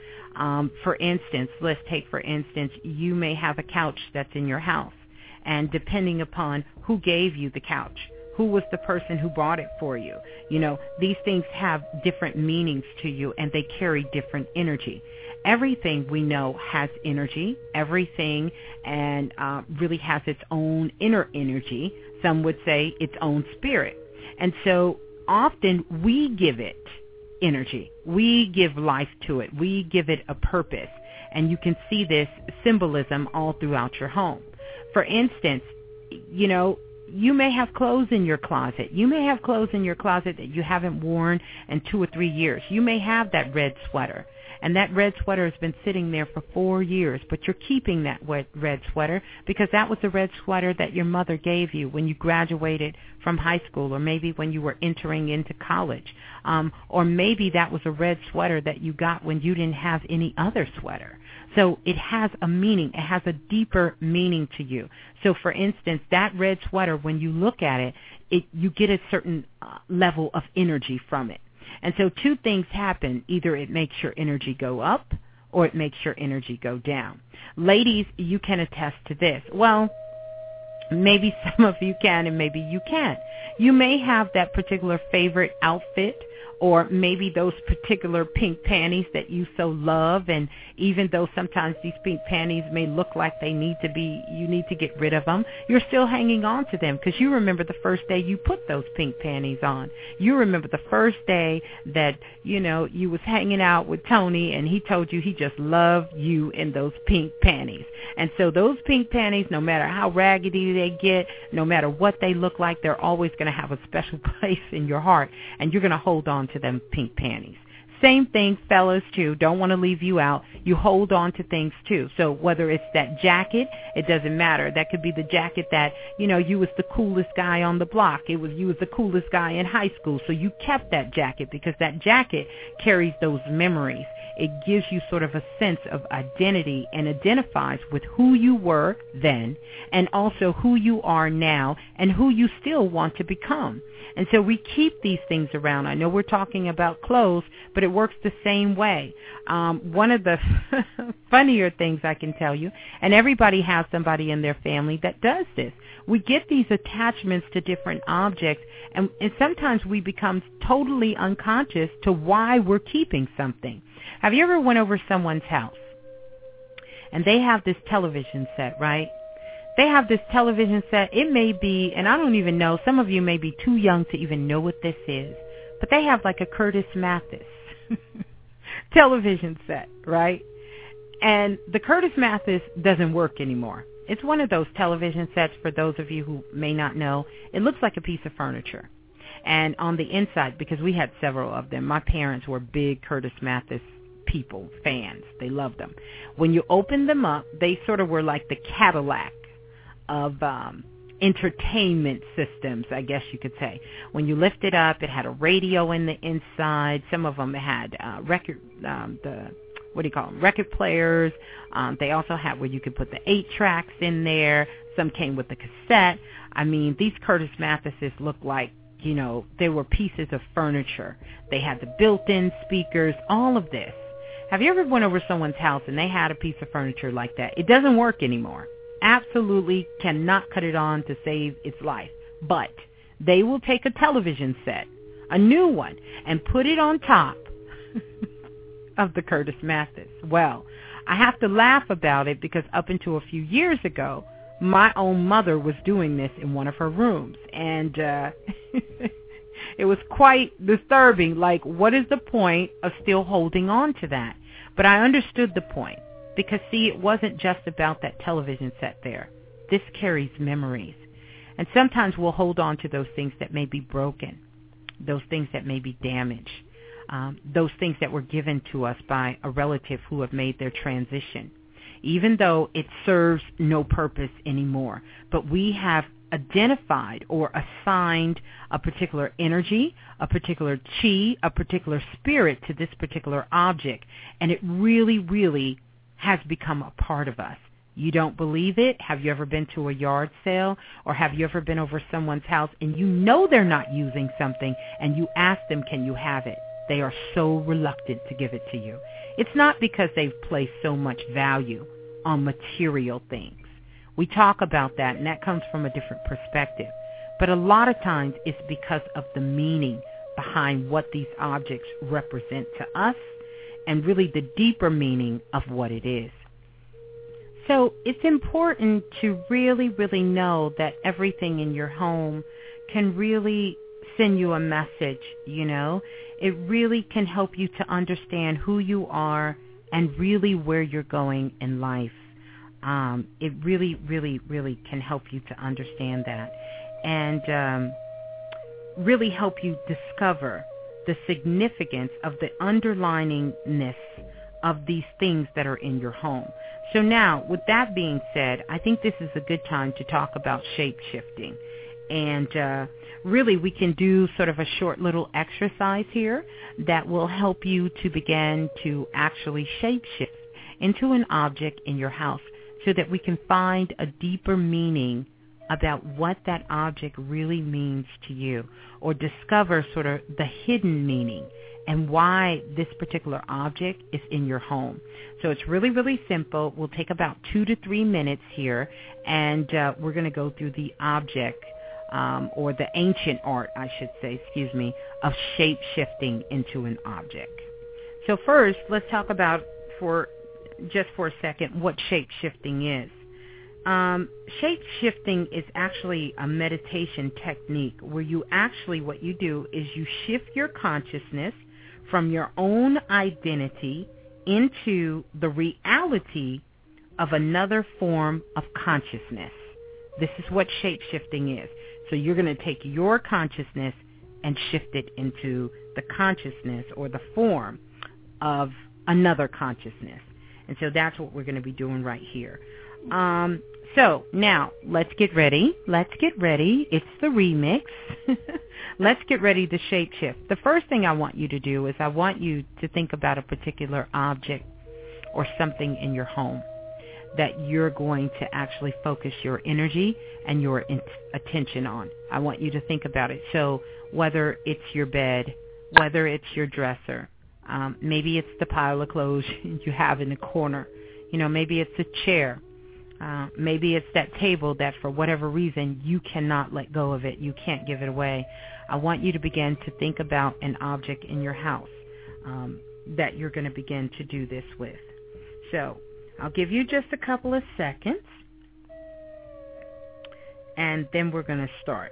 For instance, let's take for instance, you may have a couch that's in your house, and depending upon who gave you the couch, who was the person who bought it for you, you know, these things have different meanings to you, and they carry different energy. Everything we know has energy, everything, and really has its own inner energy. Some would say its own spirit. And so often we give it energy. We give life to it. We give it a purpose. And you can see this symbolism all throughout your home. For instance, you know, you may have clothes in your closet. You may have clothes in your closet that you haven't worn in 2 or 3 years. You may have that red sweater, and that red sweater has been sitting there for 4 years, but you're keeping that red sweater because that was the red sweater that your mother gave you when you graduated from high school, or maybe when you were entering into college, or maybe that was a red sweater that you got when you didn't have any other sweater. So it has a meaning. It has a deeper meaning to you. So, for instance, that red sweater, when you look at it, you get a certain level of energy from it. And so 2 things happen. Either it makes your energy go up or it makes your energy go down. Ladies, you can attest to this. Well, maybe some of you can and maybe you can't. You may have that particular favorite outfit, or maybe those particular pink panties that you so love, and even though sometimes these pink panties may look like you need to get rid of them, you're still hanging on to them because you remember the first day you put those pink panties on. You remember the first day that, you was hanging out with Tony and he told you he just loved you in those pink panties. And so those pink panties, no matter how raggedy they get, no matter what they look like, they're always going to have a special place in your heart, and you're going to hold on to them pink panties. Same thing, fellas, too. Don't want to leave you out. You hold on to things, too. So whether it's that jacket, it doesn't matter. That could be the jacket that, you was the coolest guy on the block. You was the coolest guy in high school. So you kept that jacket because that jacket carries those memories. It gives you sort of a sense of identity and identifies with who you were then and also who you are now and who you still want to become. And so we keep these things around. I know we're talking about clothes, but it works the same way. One of the funnier things I can tell you, and everybody has somebody in their family that does this, we get these attachments to different objects, and sometimes we become totally unconscious to why we're keeping something. Have you ever went over someone's house and they have this television set, right? They have this television set. It may be, and I don't even know, some of you may be too young to even know what this is, but they have like a Curtis Mathes television set, right? And the Curtis Mathes doesn't work anymore. It's one of those television sets, for those of you who may not know, it looks like a piece of furniture. And on the inside, because we had several of them, my parents were big Curtis Mathes people, fans. They loved them. When you open them up, they sort of were like the Cadillac of entertainment systems, I guess you could say. When you lift it up, it had a radio in the inside. Some of them had record players. They also had where you could put the 8 tracks in there. Some came with the cassette. I mean, these Curtis Matheses looked like, they were pieces of furniture. They had the built-in speakers, all of this. Have you ever went over someone's house and they had a piece of furniture like that? It doesn't work anymore. Absolutely cannot cut it on to save its life. But they will take a television set, a new one, and put it on top of the Curtis Mathes. Well, I have to laugh about it because up until a few years ago, my own mother was doing this in one of her rooms. And it was quite disturbing. Like, what is the point of still holding on to that? But I understood the point. Because, see, it wasn't just about that television set there. This carries memories. And sometimes we'll hold on to those things that may be broken, those things that may be damaged, those things that were given to us by a relative who have made their transition, even though it serves no purpose anymore. But we have identified or assigned a particular energy, a particular chi, a particular spirit to this particular object, and it really, really has become a part of us. You don't believe it? Have you ever been to a yard sale, or have you ever been over someone's house and you know they're not using something and you ask them, can you have it? They are so reluctant to give it to you. It's not because they've placed so much value on material things. We talk about that, and that comes from a different perspective. But a lot of times it's because of the meaning behind what these objects represent to us, and really the deeper meaning of what it is. So it's important to really, really know that everything in your home can really send you a message, It really can help you to understand who you are and really where you're going in life. It really, really, really can help you to understand that. and really help you discover the significance of the underliningness of these things that are in your home. So now, with that being said, I think this is a good time to talk about shape-shifting. And really, we can do sort of a short little exercise here that will help you to begin to actually shape-shift into an object in your house so that we can find a deeper meaning about what that object really means to you, or discover sort of the hidden meaning and why this particular object is in your home. So it's really, really simple. We'll take about 2 to 3 minutes here, and we're going to go through the object, or the ancient art, I should say, of shape-shifting into an object. So first, let's talk about, just for a second, what shape-shifting is. Shape-shifting is actually a meditation technique where what you do is you shift your consciousness from your own identity into the reality of another form of consciousness. This is what shape-shifting is. So you're going to take your consciousness and shift it into the consciousness or the form of another consciousness. And so that's what we're going to be doing right here. So now let's get ready. It's the remix. Let's get ready to shape shift. The first thing I want you to do is I want you to think about a particular object or something in your home that you're going to actually focus your energy and your attention on. I want you to think about it. So whether it's your bed, whether it's your dresser, maybe it's the pile of clothes you have in the corner, maybe it's a chair. Maybe it's that table that for whatever reason you cannot let go of it. You can't give it away. I want you to begin to think about an object in your house that you're going to begin to do this with. So I'll give you just a couple of seconds, and then we're going to start.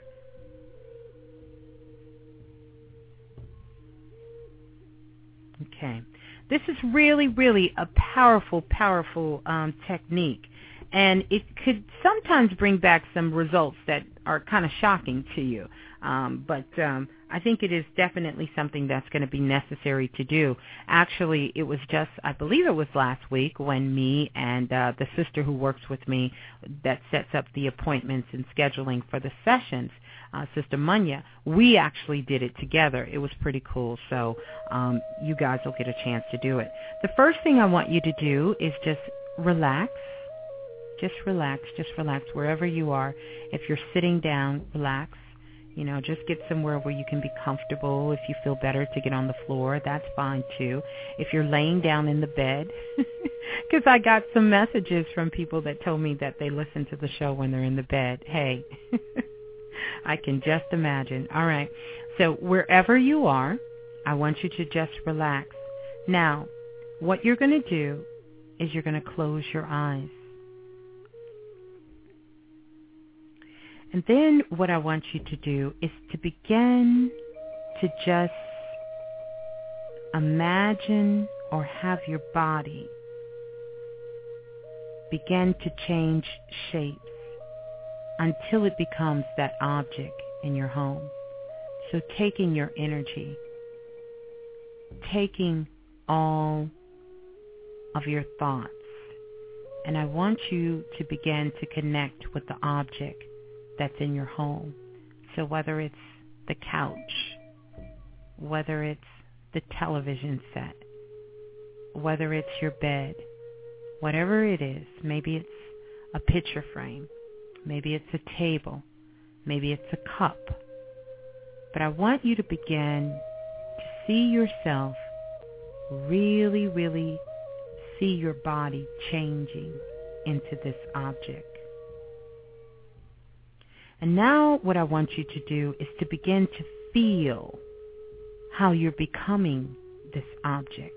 Okay. This is really, really a powerful technique. And it could sometimes bring back some results that are kind of shocking to you. But I think it is definitely something that's going to be necessary to do. Actually, it was I believe it was last week when me and the sister who works with me that sets up the appointments and scheduling for the sessions, Sister Munya, we actually did it together. It was pretty cool. So you guys will get a chance to do it. The first thing I want you to do is just relax. Just relax wherever you are. If you're sitting down, relax. Just get somewhere where you can be comfortable. If you feel better to get on the floor, that's fine too. If you're laying down in the bed, because I got some messages from people that told me that they listen to the show when they're in the bed. Hey, I can just imagine. All right. So wherever you are, I want you to just relax. Now, what you're going to do is you're going to close your eyes. And then what I want you to do is to begin to just imagine or have your body begin to change shapes until it becomes that object in your home. So taking your energy, taking all of your thoughts, and I want you to begin to connect with the object that's in your home. So whether it's the couch, whether it's the television set, whether it's your bed, whatever it is, maybe it's a picture frame, maybe it's a table, maybe it's a cup. But I want you to begin to see yourself, really, really see your body changing into this object. And now what I want you to do is to begin to feel how you're becoming this object.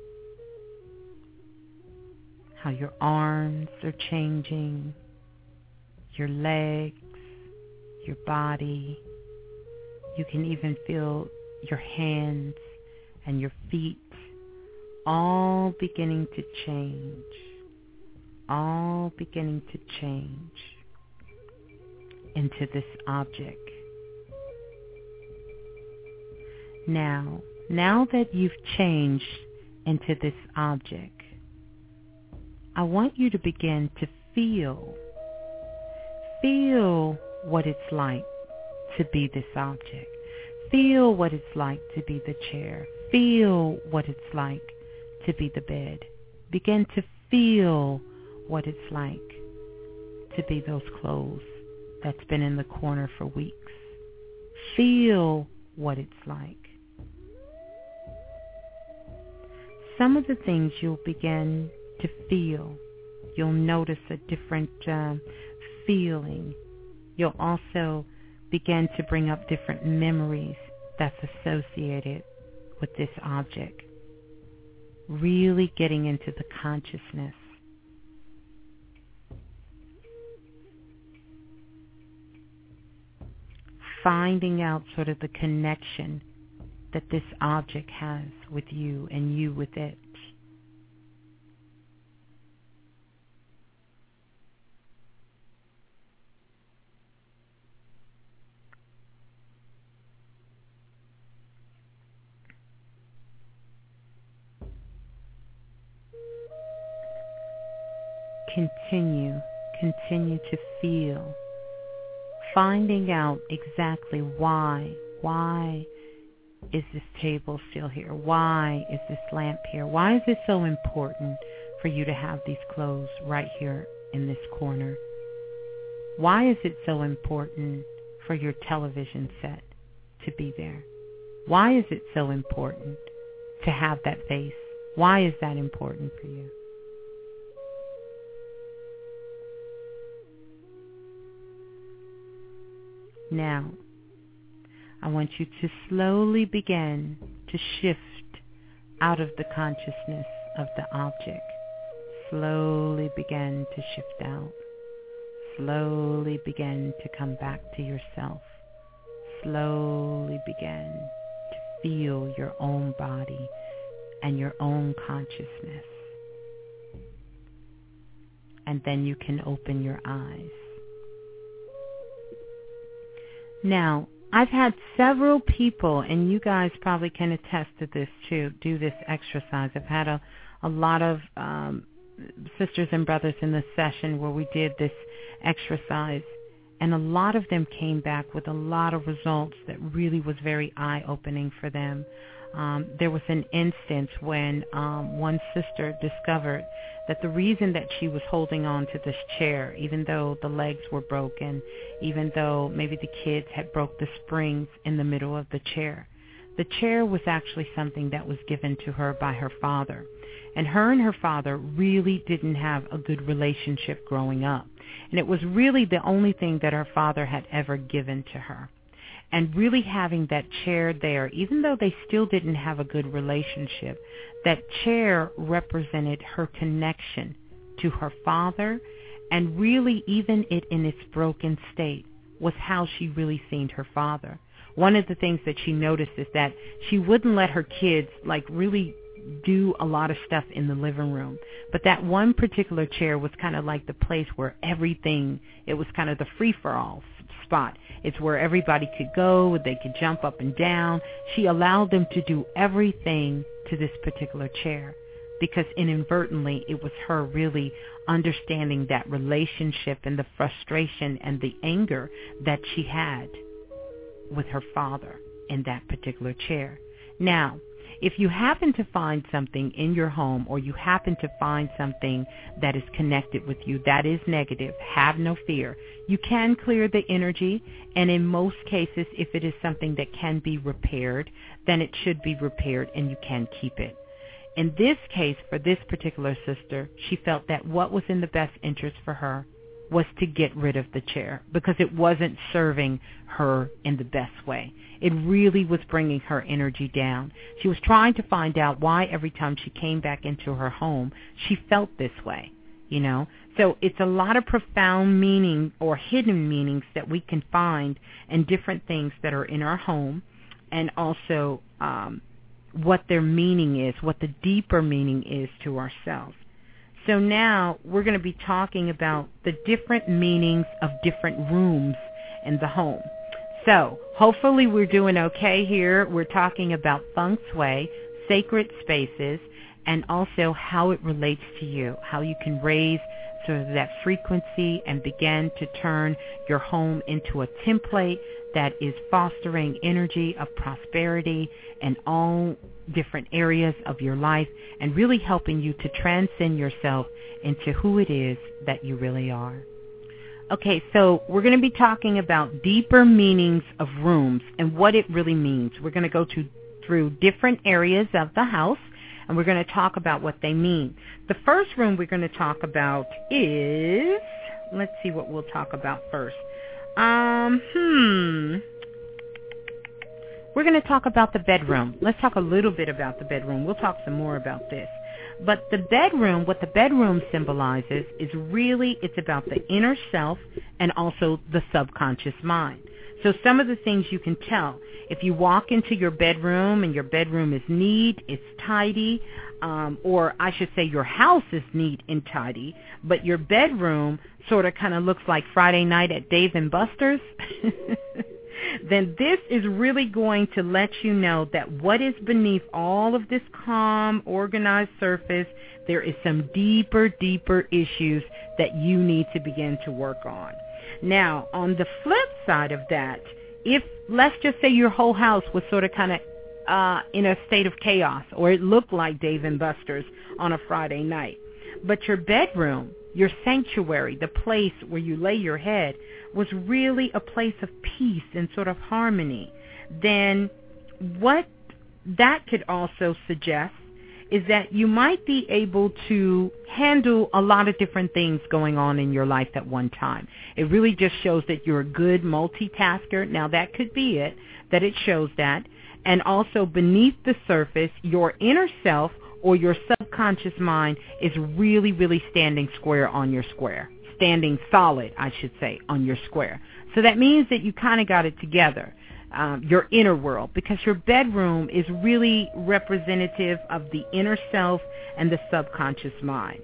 How your arms are changing, your legs, your body. You can even feel your hands and your feet all beginning to change. All beginning to change. into this object. Now that you've changed into this object, I want you to begin to feel what it's like to be this object. Feel what it's like to be the chair. Feel what it's like to be the bed. Begin to feel what it's like to be those clothes that's been in the corner for weeks. Feel what it's like. Some of the things you'll begin to feel, you'll notice a different feeling. You'll also begin to bring up different memories that's associated with this object. Really getting into the consciousness. Finding out sort of the connection that this object has with you and you with it. Continue to feel, finding out exactly why is this table still here? Why is this lamp here? Why is it so important for you to have these clothes right here in this corner? Why is it so important for your television set to be there? Why is it so important to have that vase? Why is that important for you? Now, I want you to slowly begin to shift out of the consciousness of the object. Slowly begin to shift out. Slowly begin to come back to yourself. Slowly begin to feel your own body and your own consciousness. And then you can open your eyes. Now, I've had several people, and you guys probably can attest to this too, do this exercise. I've had a lot of sisters and brothers in this session where we did this exercise, and a lot of them came back with a lot of results that really was very eye-opening for them. There was an instance when one sister discovered that the reason that she was holding on to this chair, even though the legs were broken, even though maybe the kids had broke the springs in the middle of the chair was actually something that was given to her by her father. And her father really didn't have a good relationship growing up. And it was really the only thing that her father had ever given to her. And really having that chair there, even though they still didn't have a good relationship, that chair represented her connection to her father, and really even it in its broken state was how she really seen her father. One of the things that she noticed is that she wouldn't let her kids really do a lot of stuff in the living room. But that one particular chair was kind of like the place where everything, it was kind of the free-for-all spot. It's where everybody could go, they could jump up and down. She allowed them to do everything to this particular chair because inadvertently it was her really understanding that relationship and the frustration and the anger that she had with her father in that particular chair. Now, if you happen to find something in your home or you happen to find something that is connected with you that is negative, have no fear. You can clear the energy, and in most cases, if it is something that can be repaired, then it should be repaired and you can keep it. In this case, for this particular sister, she felt that what was in the best interest for her was to get rid of the chair because it wasn't serving her in the best way. It really was bringing her energy down. She was trying to find out why every time she came back into her home, she felt this way, So it's a lot of profound meaning or hidden meanings that we can find in different things that are in our home, and also what their meaning is, what the deeper meaning is to ourselves. So now we're going to be talking about the different meanings of different rooms in the home. So hopefully we're doing okay here. We're talking about feng shui, sacred spaces, and also how it relates to you, how you can raise sort of that frequency and begin to turn your home into a template that is fostering energy of prosperity in all different areas of your life and really helping you to transcend yourself into who it is that you really are. Okay, so we're going to be talking about deeper meanings of rooms and what it really means. We're going to go through different areas of the house, and we're going to talk about what they mean. The first room we're going to talk about is, let's see what we'll talk about first. We're going to talk about the bedroom. Let's talk a little bit about the bedroom. We'll talk some more about this. But the bedroom, what the bedroom symbolizes is really, it's about the inner self and also the subconscious mind. So some of the things you can tell, if you walk into your bedroom and your bedroom is neat, it's tidy, or I should say your house is neat and tidy, but your bedroom sort of kind of looks like Friday night at Dave & Buster's, then this is really going to let you know that what is beneath all of this calm, organized surface, there is some deeper issues that you need to begin to work on. Now, on the flip side of that, if, let's just say your whole house was sort of kind of in a state of chaos, or it looked like Dave & Buster's on a Friday night, but your bedroom, your sanctuary, the place where you lay your head, was really a place of peace and sort of harmony, then what that could also suggest is that you might be able to handle a lot of different things going on in your life at one time. It really just shows that you're a good multitasker. Now, that could be it, that it shows that. And also beneath the surface, your inner self or your subconscious mind is really standing square on your square. Standing solid, I should say, on your square. So that means that you kind of got it together, your inner world, because your bedroom is really representative of the inner self and the subconscious mind.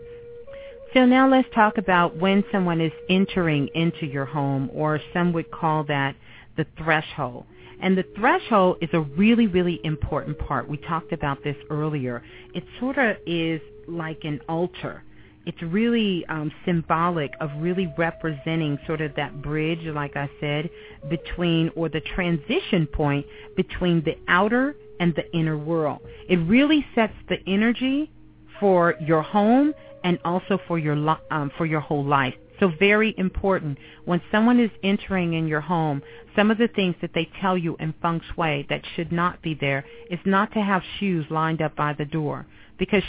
So now let's talk about when someone is entering into your home, or some would call that the threshold. And the threshold is a really important part. We talked about this earlier. It sort of is like an altar. It's really symbolic of really representing sort of that bridge, like I said, between, or the transition point between the outer and the inner world. It really sets the energy for your home and also for your whole life. So very important. When someone is entering in your home, some of the things that they tell you in feng shui that should not be there is not to have shoes lined up by the door. Because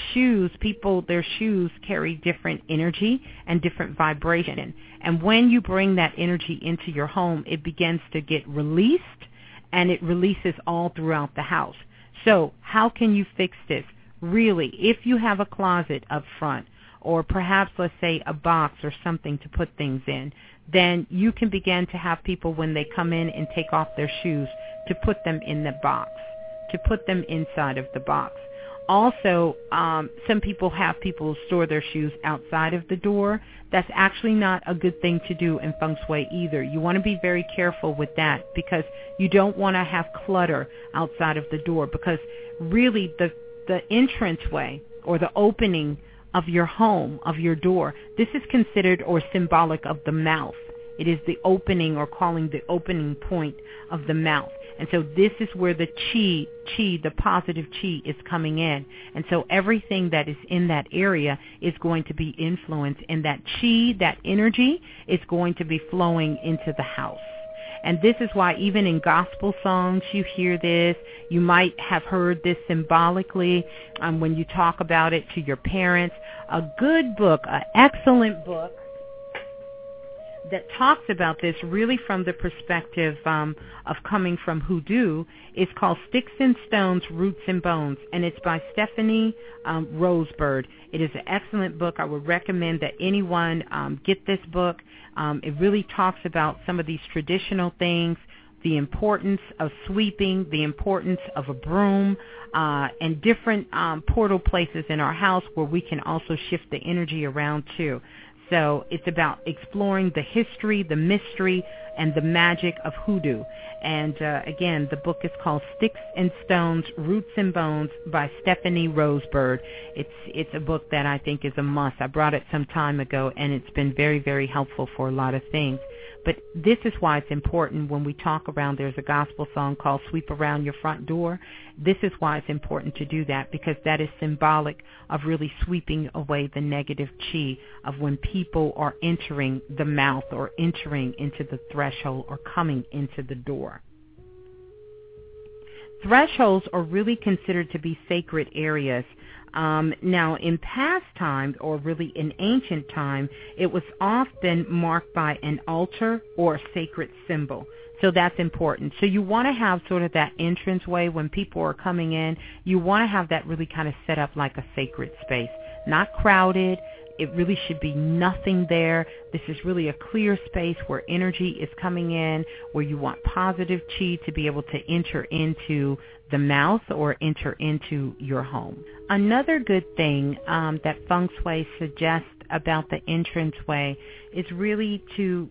their shoes carry different energy and different vibration. And when you bring that energy into your home, it begins to get released, and it releases all throughout the house. So how can you fix this? Really, if you have a closet up front, or perhaps, let's say, a box or something to put things in, then you can begin to have people, when they come in and take off their shoes, to put them in the box, to put them inside of the box. Also, some people have people store their shoes outside of the door. That's actually not a good thing to do in feng shui either. You want to be very careful with that, because you don't want to have clutter outside of the door, because really the entranceway or the opening of your home, of your door, this is considered or symbolic of the mouth. It is the opening, or calling the opening point of the mouth. And so this is where the chi, the positive chi, is coming in. And so everything that is in that area is going to be influenced, and that chi, that energy, is going to be flowing into the house. And this is why even in gospel songs you hear this. You might have heard this symbolically when you talk about it to your parents. A good book, an excellent book, that talks about this really from the perspective of coming from hoodoo is called Sticks and Stones, Roots and Bones, and it's by Stephanie Rosebird. It is an excellent book. I would recommend that anyone get this book. It really talks about some of these traditional things, the importance of sweeping, the importance of a broom, and different portal places in our house where we can also shift the energy around too. So it's about exploring the history, the mystery, and the magic of hoodoo. And again, the book is called Sticks and Stones, Roots and Bones by Stephanie Rosebird. It's a book that I think is a must. I brought it some time ago, and it's been very, very helpful for a lot of things. But this is why it's important when we talk around, there's a gospel song called Sweep Around Your Front Door. This is why it's important to do that, because that is symbolic of really sweeping away the negative chi of when people are entering the mouth or entering into the threshold or coming into the door. Thresholds are really considered to be sacred areas. Now, in past times, or really in ancient time, it was often marked by an altar or a sacred symbol. So that's important. So you want to have sort of that entranceway when people are coming in. You want to have that really kind of set up like a sacred space, not crowded. It really should be nothing there. This is really a clear space where energy is coming in, where you want positive chi to be able to enter into the mouth or enter into your home. Another good thing that Feng Shui suggests about the entranceway is really to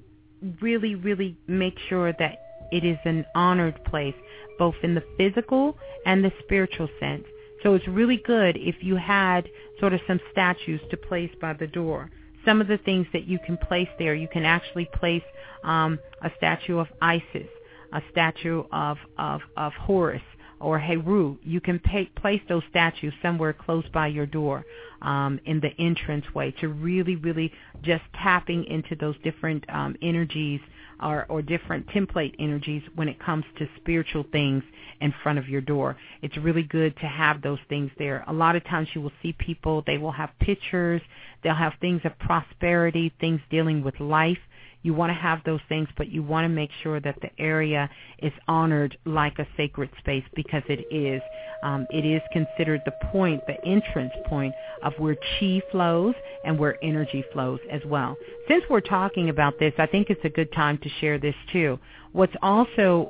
really make sure that it is an honored place, both in the physical and the spiritual sense. So it's really good if you had sort of some statues to place by the door. Some of the things that you can place there, you can actually place a statue of Isis, a statue of Horus or Heru. You can place those statues somewhere close by your door in the entranceway to really just tapping into those different energies or different template energies when it comes to spiritual things in front of your door. It's really good to have those things there. A lot of times you will see people, they will have pictures, they'll have things of prosperity, things dealing with life. You want to have those things, but you want to make sure that the area is honored like a sacred space, because it is. It is considered the point, the entrance point of where chi flows and where energy flows as well. Since we're talking about this, I think it's a good time to share this too. What's also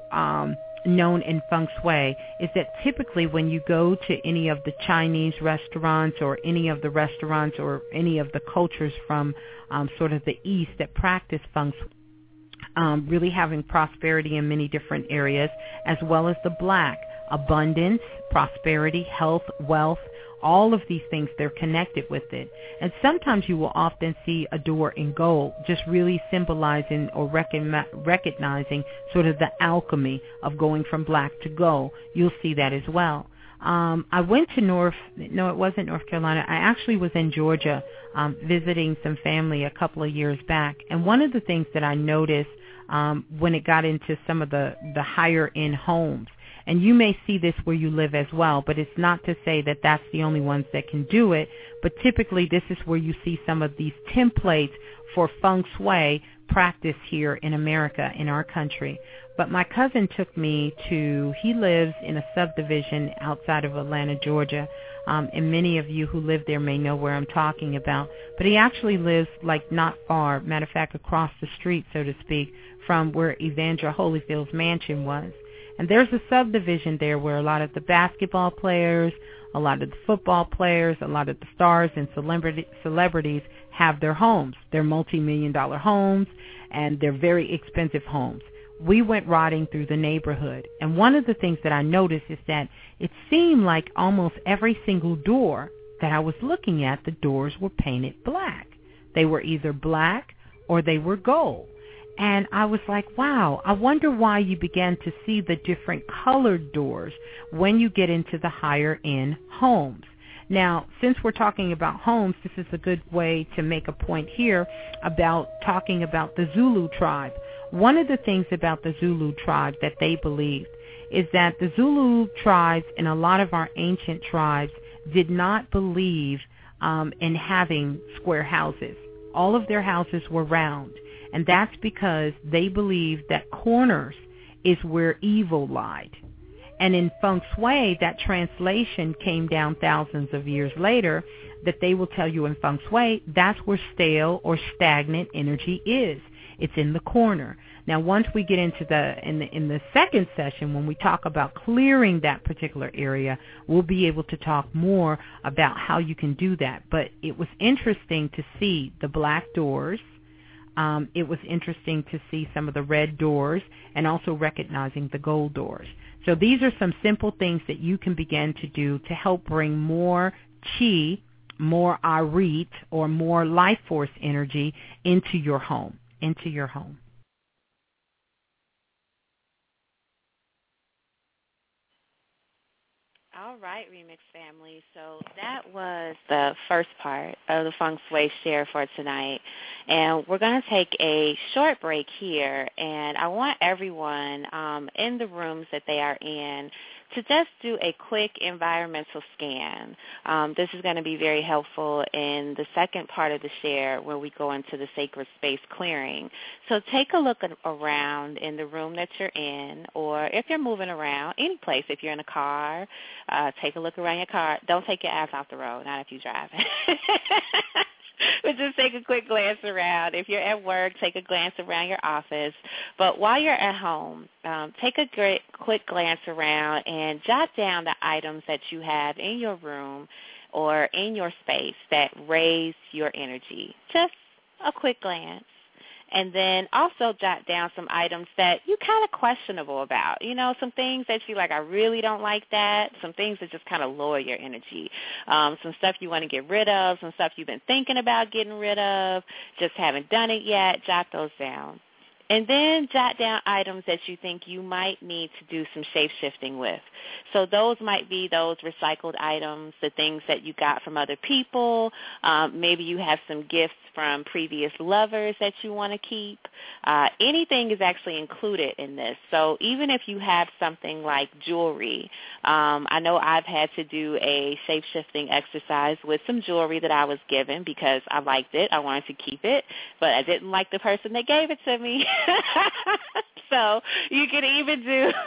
known in Feng Shui is that typically when you go to any of the Chinese restaurants or any of the restaurants or any of the cultures from sort of the East that practice Feng Shui, really having prosperity in many different areas, as well as the Black, abundance, prosperity, health, wealth, all of these things, they're connected with it. And sometimes you will often see a door in gold, just really symbolizing or recognizing sort of the alchemy of going from black to gold. You'll see that as well. I went to it wasn't North Carolina. I actually was in Georgia visiting some family a couple of years back. And one of the things that I noticed when it got into some of the higher end homes, and you may see this where you live as well, but it's not to say that that's the only ones that can do it. But typically this is where you see some of these templates for Feng Shui practice here in America, in our country. But my cousin took me he lives in a subdivision outside of Atlanta, Georgia, and many of you who live there may know where I'm talking about. But he actually lives like not far, matter of fact, across the street, so to speak, from where Evandra Holyfield's mansion was. And there's a subdivision there where a lot of the basketball players, a lot of the football players, a lot of the stars and celebrities have their homes. They're multi-million-dollar homes, and they're very expensive homes. We went riding through the neighborhood, and one of the things that I noticed is that it seemed like almost every single door that I was looking at, the doors were painted black. They were either black or they were gold. And I was like, wow, I wonder why you began to see the different colored doors when you get into the higher end homes. Now, since we're talking about homes, this is a good way to make a point here about talking about the Zulu tribe. One of the things about the Zulu tribe that they believed is that the Zulu tribes and a lot of our ancient tribes did not believe in having square houses. All of their houses were round. And that's because they believed that corners is where evil lied. And in Feng Shui, that translation came down thousands of years later, that they will tell you in Feng Shui, that's where stale or stagnant energy is. It's in the corner. Now, once we get into in the second session, when we talk about clearing that particular area, we'll be able to talk more about how you can do that. But it was interesting to see the black doors. It was interesting to see some of the red doors and also recognizing the gold doors. So these are some simple things that you can begin to do to help bring more chi, more arit, or more life force energy into your home, All right, Remix family. So that was the first part of the Feng Shui share for tonight. And we're going to take a short break here. And I want everyone in the rooms that they are in to just do a quick environmental scan. This is going to be very helpful in the second part of the share where we go into the sacred space clearing. So take a look around in the room that you're in, or if you're moving around, any place. If you're in a car, take a look around your car. Don't take your ass off the road, not if you're driving. But just take a quick glance around. If you're at work, take a glance around your office. But while you're at home, take a quick glance around and jot down the items that you have in your room or in your space that raise your energy. Just a quick glance. And then also jot down some items that you kind of questionable about. You know, some things that you like, I really don't like that. Some things that just kind of lower your energy. Some stuff you want to get rid of, some stuff you've been thinking about getting rid of, just haven't done it yet. Jot those down. And then jot down items that you think you might need to do some shape-shifting with. So those might be those recycled items, the things that you got from other people. Maybe you have some gifts from previous lovers that you want to keep. Anything is actually included in this. So even if you have something like jewelry, I know I've had to do a shape-shifting exercise with some jewelry that I was given because I liked it. I wanted to keep it, but I didn't like the person that gave it to me. So you can even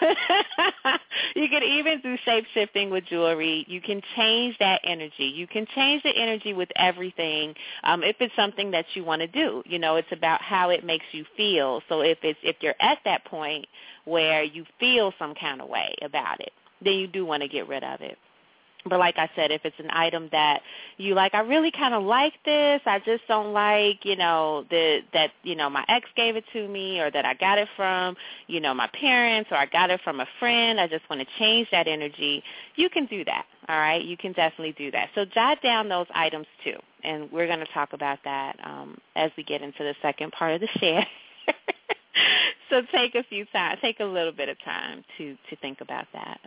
do shape-shifting with jewelry. You can change that energy. You can change the energy with everything if it's something that you want to do. You know, it's about how it makes you feel. So if you're at that point where you feel some kind of way about it, then you do want to get rid of it. But like I said, if it's an item that you like, I really kind of like this, I just don't like, that my ex gave it to me, or that I got it from, my parents, or I got it from a friend, I just want to change that energy, you can do that, all right? You can definitely do that. So jot down those items too, and we're going to talk about that as we get into the second part of the share. So take a little bit of time to think about that.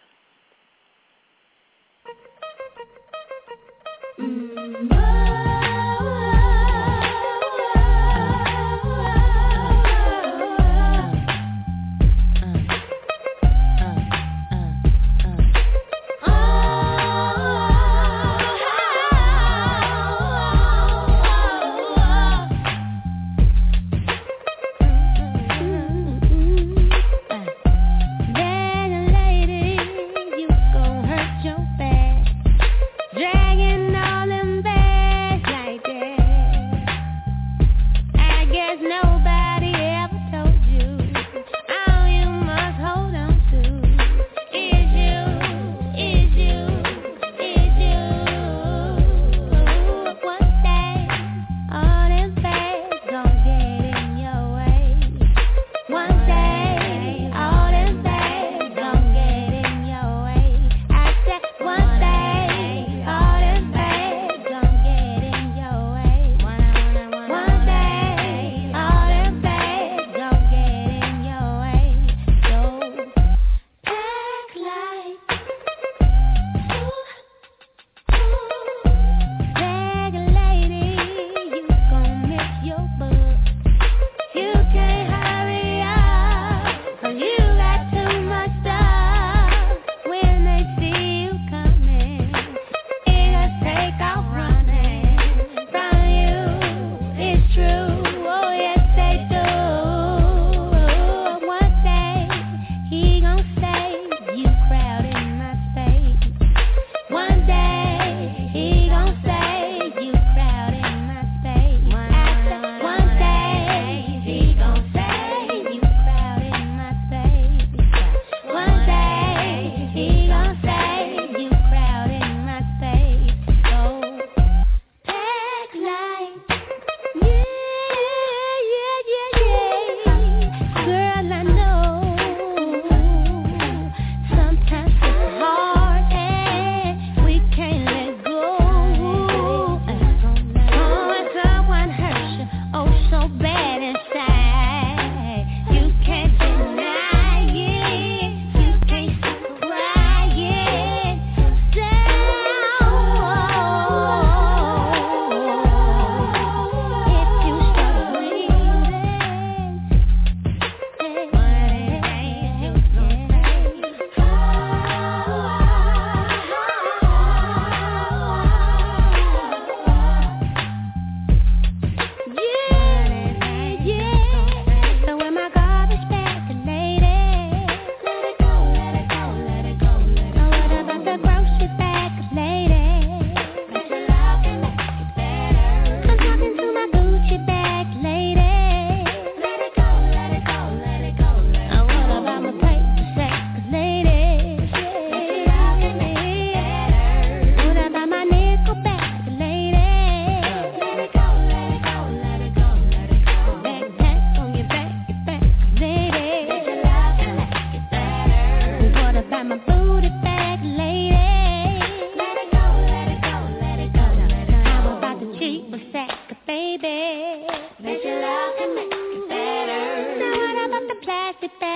Lady,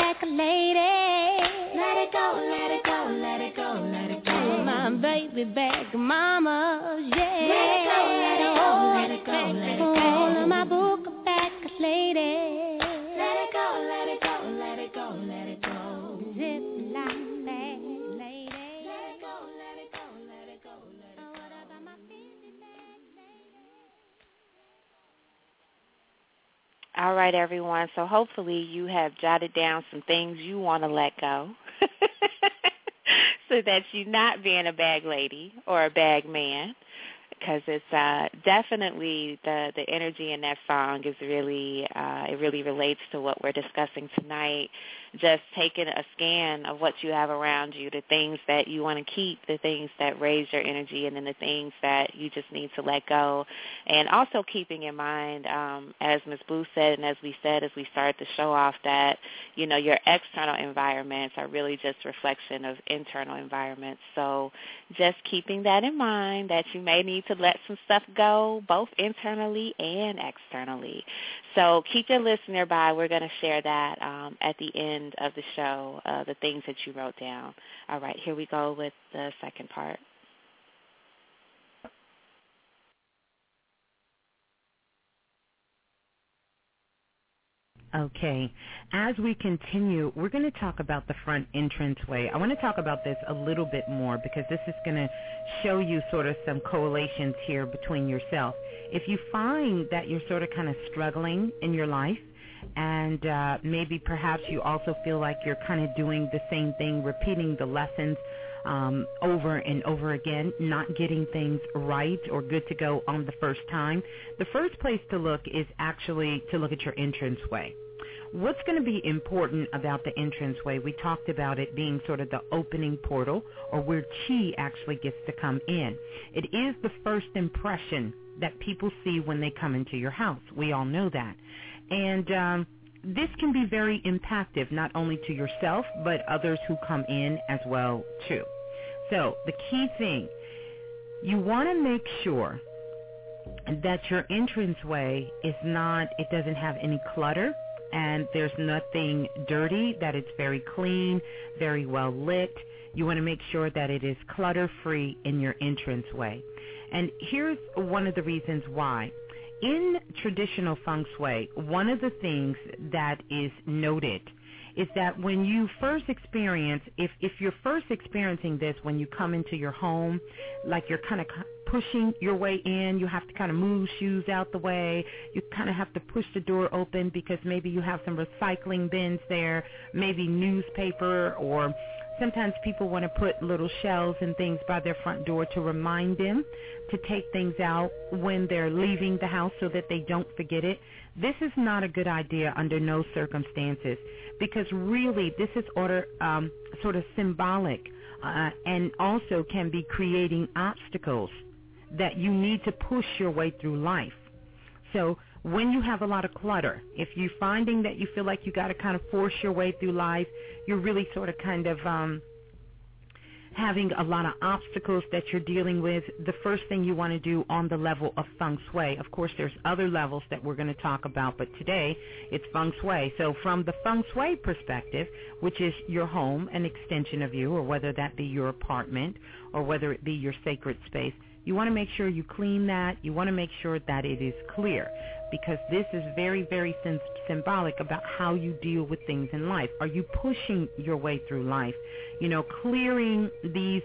back, lady. Let it go, let it go, let it go, let it go. My baby back, mama, yeah. Let it go, let it go, let it go, let it go. My book back, lady. Let it go, let it go, let it go, let it go. Zip like that, lady. Let it go, let it go, let it go, let it go. What about my baby back, lady? All right, everyone. So hopefully you have jotted down some things you want to let go so that you're not being a bag lady or a bag man, because it's definitely the energy in that song is really, it really relates to what we're discussing tonight. Just taking a scan of what you have around you, the things that you want to keep, the things that raise your energy, and then the things that you just need to let go. And also keeping in mind, as Ms. Blue said and as we said as we started the show off, that, you know, your external environments are really just reflection of internal environments. So just keeping that in mind, that you may need to let some stuff go, both internally and externally. So keep your listener by. We're going to share that at the end of the show, the things that you wrote down. All right, here we go with the second part. Okay. As we continue, we're going to talk about the front entranceway. I want to talk about this a little bit more because this is going to show you sort of some correlations here between yourself. If you find that you're sort of kind of struggling in your life, and maybe perhaps you also feel like you're kind of doing the same thing, repeating the lessons over and over again, not getting things right or good to go on the first time, the first place to look is actually to look at your entranceway. What's going to be important about the entranceway? We talked about it being sort of the opening portal, or where chi actually gets to come in. It is the first impression that people see when they come into your house. We all know that. And this can be very impactful, not only to yourself, but others who come in as well, too. So the key thing, you want to make sure that your entranceway is not, it doesn't have any clutter, and there's nothing dirty, that it's very clean, very well lit. You want to make sure that it is clutter-free in your entranceway. And here's one of the reasons why. In traditional feng shui, one of the things that is noted is that when you first experience, if you're first experiencing this when you come into your home, like you're kind of pushing your way in, you have to kind of move shoes out the way, you kind of have to push the door open because maybe you have some recycling bins there, maybe newspaper, or sometimes people want to put little shelves and things by their front door to remind them to take things out when they're leaving the house so that they don't forget it. This is not a good idea under no circumstances, because really this is sort of symbolic and also can be creating obstacles that you need to push your way through life. So when you have a lot of clutter, if you're finding that you feel like you got to kind of force your way through life, you're really sort of kind of having a lot of obstacles that you're dealing with, the first thing you want to do on the level of feng shui, of course there's other levels that we're going to talk about, but today it's feng shui. So from the feng shui perspective, which is your home, an extension of you, or whether that be your apartment or whether it be your sacred space, you want to make sure you clean that. You want to make sure that it is clear, because this is very, very symbolic about how you deal with things in life. Are you pushing your way through life? You know, clearing these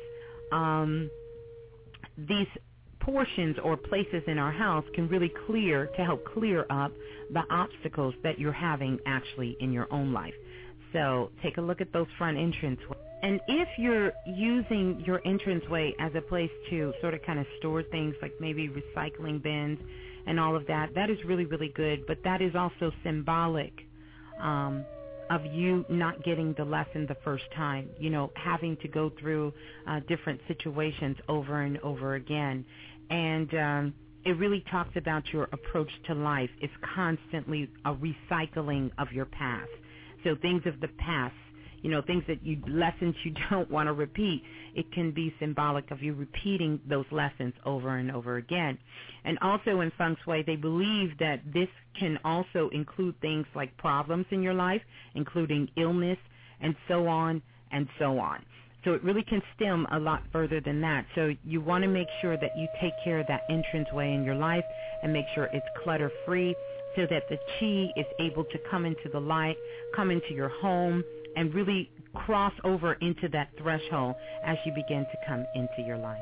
portions or places in our house can really help clear up the obstacles that you're having actually in your own life. So take a look at those front entranceways. And if you're using your entranceway as a place to sort of kind of store things like maybe recycling bins and all of that, that is really, really good. But that is also symbolic of you not getting the lesson the first time, you know, having to go through different situations over and over again. And it really talks about your approach to life. It's constantly a recycling of your past. So things of the past, things lessons you don't want to repeat. It can be symbolic of you repeating those lessons over and over again. And also in Feng Shui, they believe that this can also include things like problems in your life, including illness, and so on and so on. So it really can stem a lot further than that. So you want to make sure that you take care of that entranceway in your life and make sure it's clutter-free so that the chi is able to come into the light, come into your home, and really cross over into that threshold as you begin to come into your life.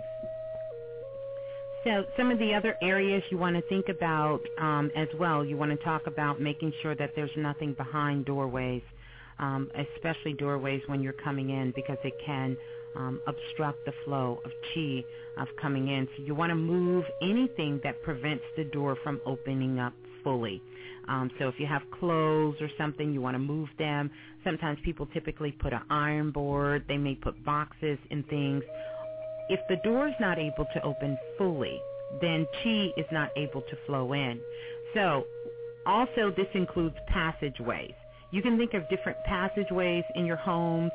So some of the other areas you want to think about as well, you want to talk about making sure that there's nothing behind doorways, especially doorways when you're coming in, because it can obstruct the flow of chi of coming in. So you want to move anything that prevents the door from opening up fully. So if you have clothes or something, you want to move them. Sometimes people typically put an iron board. They may put boxes and things. If the door is not able to open fully, then chi is not able to flow in. So also this includes passageways. You can think of different passageways in your homes,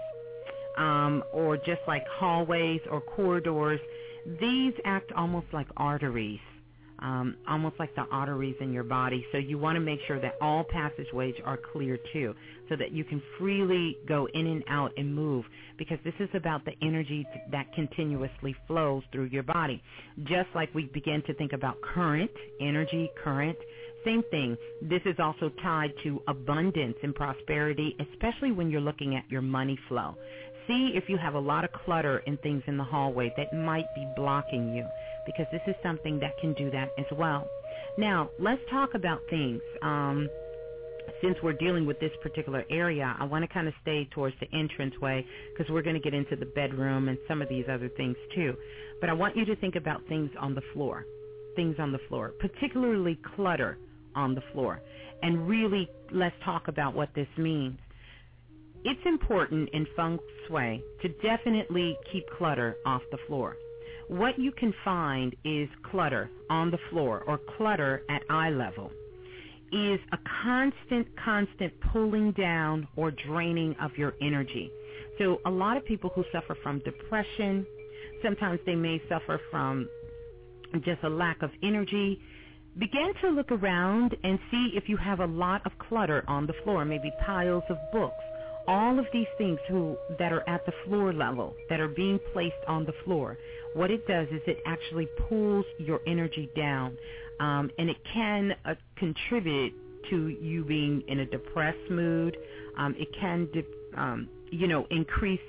or just like hallways or corridors. These act almost like arteries, almost like the arteries in your body. So you want to make sure that all passageways are clear too, so that you can freely go in and out and move, because this is about the energy that continuously flows through your body. Just like we begin to think about current, energy, current, same thing. This is also tied to abundance and prosperity, especially when you're looking at your money flow. See if you have a lot of clutter and things in the hallway that might be blocking you, because this is something that can do that as well. Now, let's talk about things. Since we're dealing with this particular area, I want to kind of stay towards the entranceway, because we're going to get into the bedroom and some of these other things too. But I want you to think about things on the floor, particularly clutter on the floor. And really, let's talk about what this means. It's important in Feng Shui to definitely keep clutter off the floor. What you can find is clutter on the floor, or clutter at eye level, is a constant pulling down or draining of your energy. So a lot of people who suffer from depression, sometimes they may suffer from just a lack of energy. Begin to look around and see if you have a lot of clutter on the floor, maybe piles of books. All of these things that are at the floor level, that are being placed on the floor, what it does is it actually pulls your energy down, and it can contribute to you being in a depressed mood. It can, increase,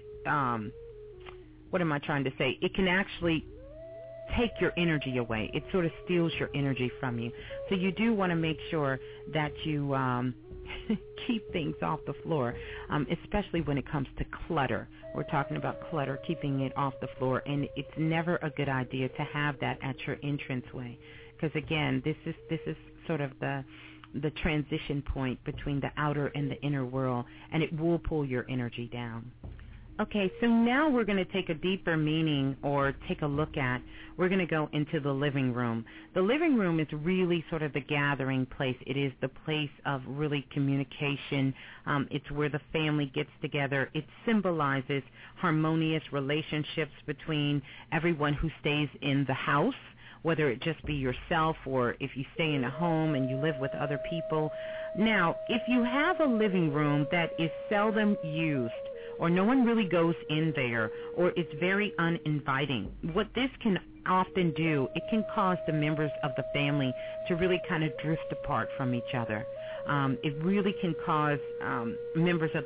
what am I trying to say? It can actually take your energy away. It sort of steals your energy from you. So you do want to make sure that you keep things off the floor, especially when it comes to clutter. We're talking about clutter, keeping it off the floor, and it's never a good idea to have that at your entranceway, because again, this is sort of the transition point between the outer and the inner world, and it will pull your energy down. Okay, so now we're going to take a deeper meaning, or take a look at, we're going to go into the living room. The living room is really sort of the gathering place. It is the place of really communication. It's where the family gets together. It symbolizes harmonious relationships between everyone who stays in the house, whether it just be yourself or if you stay in a home and you live with other people. Now, if you have a living room that is seldom used, or no one really goes in there, or it's very uninviting, what this can often do, it can cause the members of the family to really kind of drift apart from each other. It really can cause members of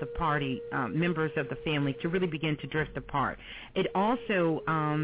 the family to really begin to drift apart. It also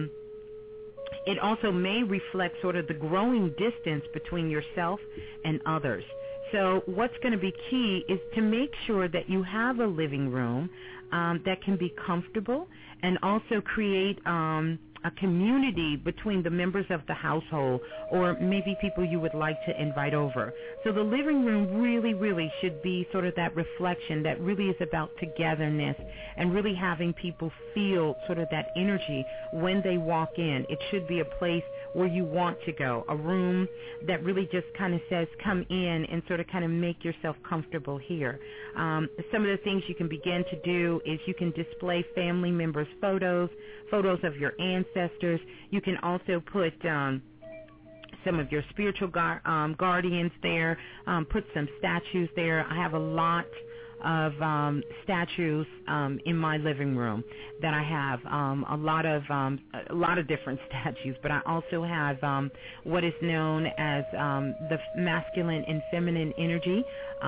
may reflect sort of the growing distance between yourself and others. So what's going to be key is to make sure that you have a living room that can be comfortable, and also create a community between the members of the household, or maybe people you would like to invite over. So the living room really should be sort of that reflection that really is about togetherness, and really having people feel sort of that energy when they walk in. It should be a place where you want to go, a room that really just kind of says come in and sort of kind of make yourself comfortable here. Some of the things you can begin to do is you can display family members' photos of your ancestors. You can also put some of your spiritual guardians there, put some statues there. I have a lot of statues in my living room that I have, a lot of different statues, but I also have what is known as the masculine and feminine energy,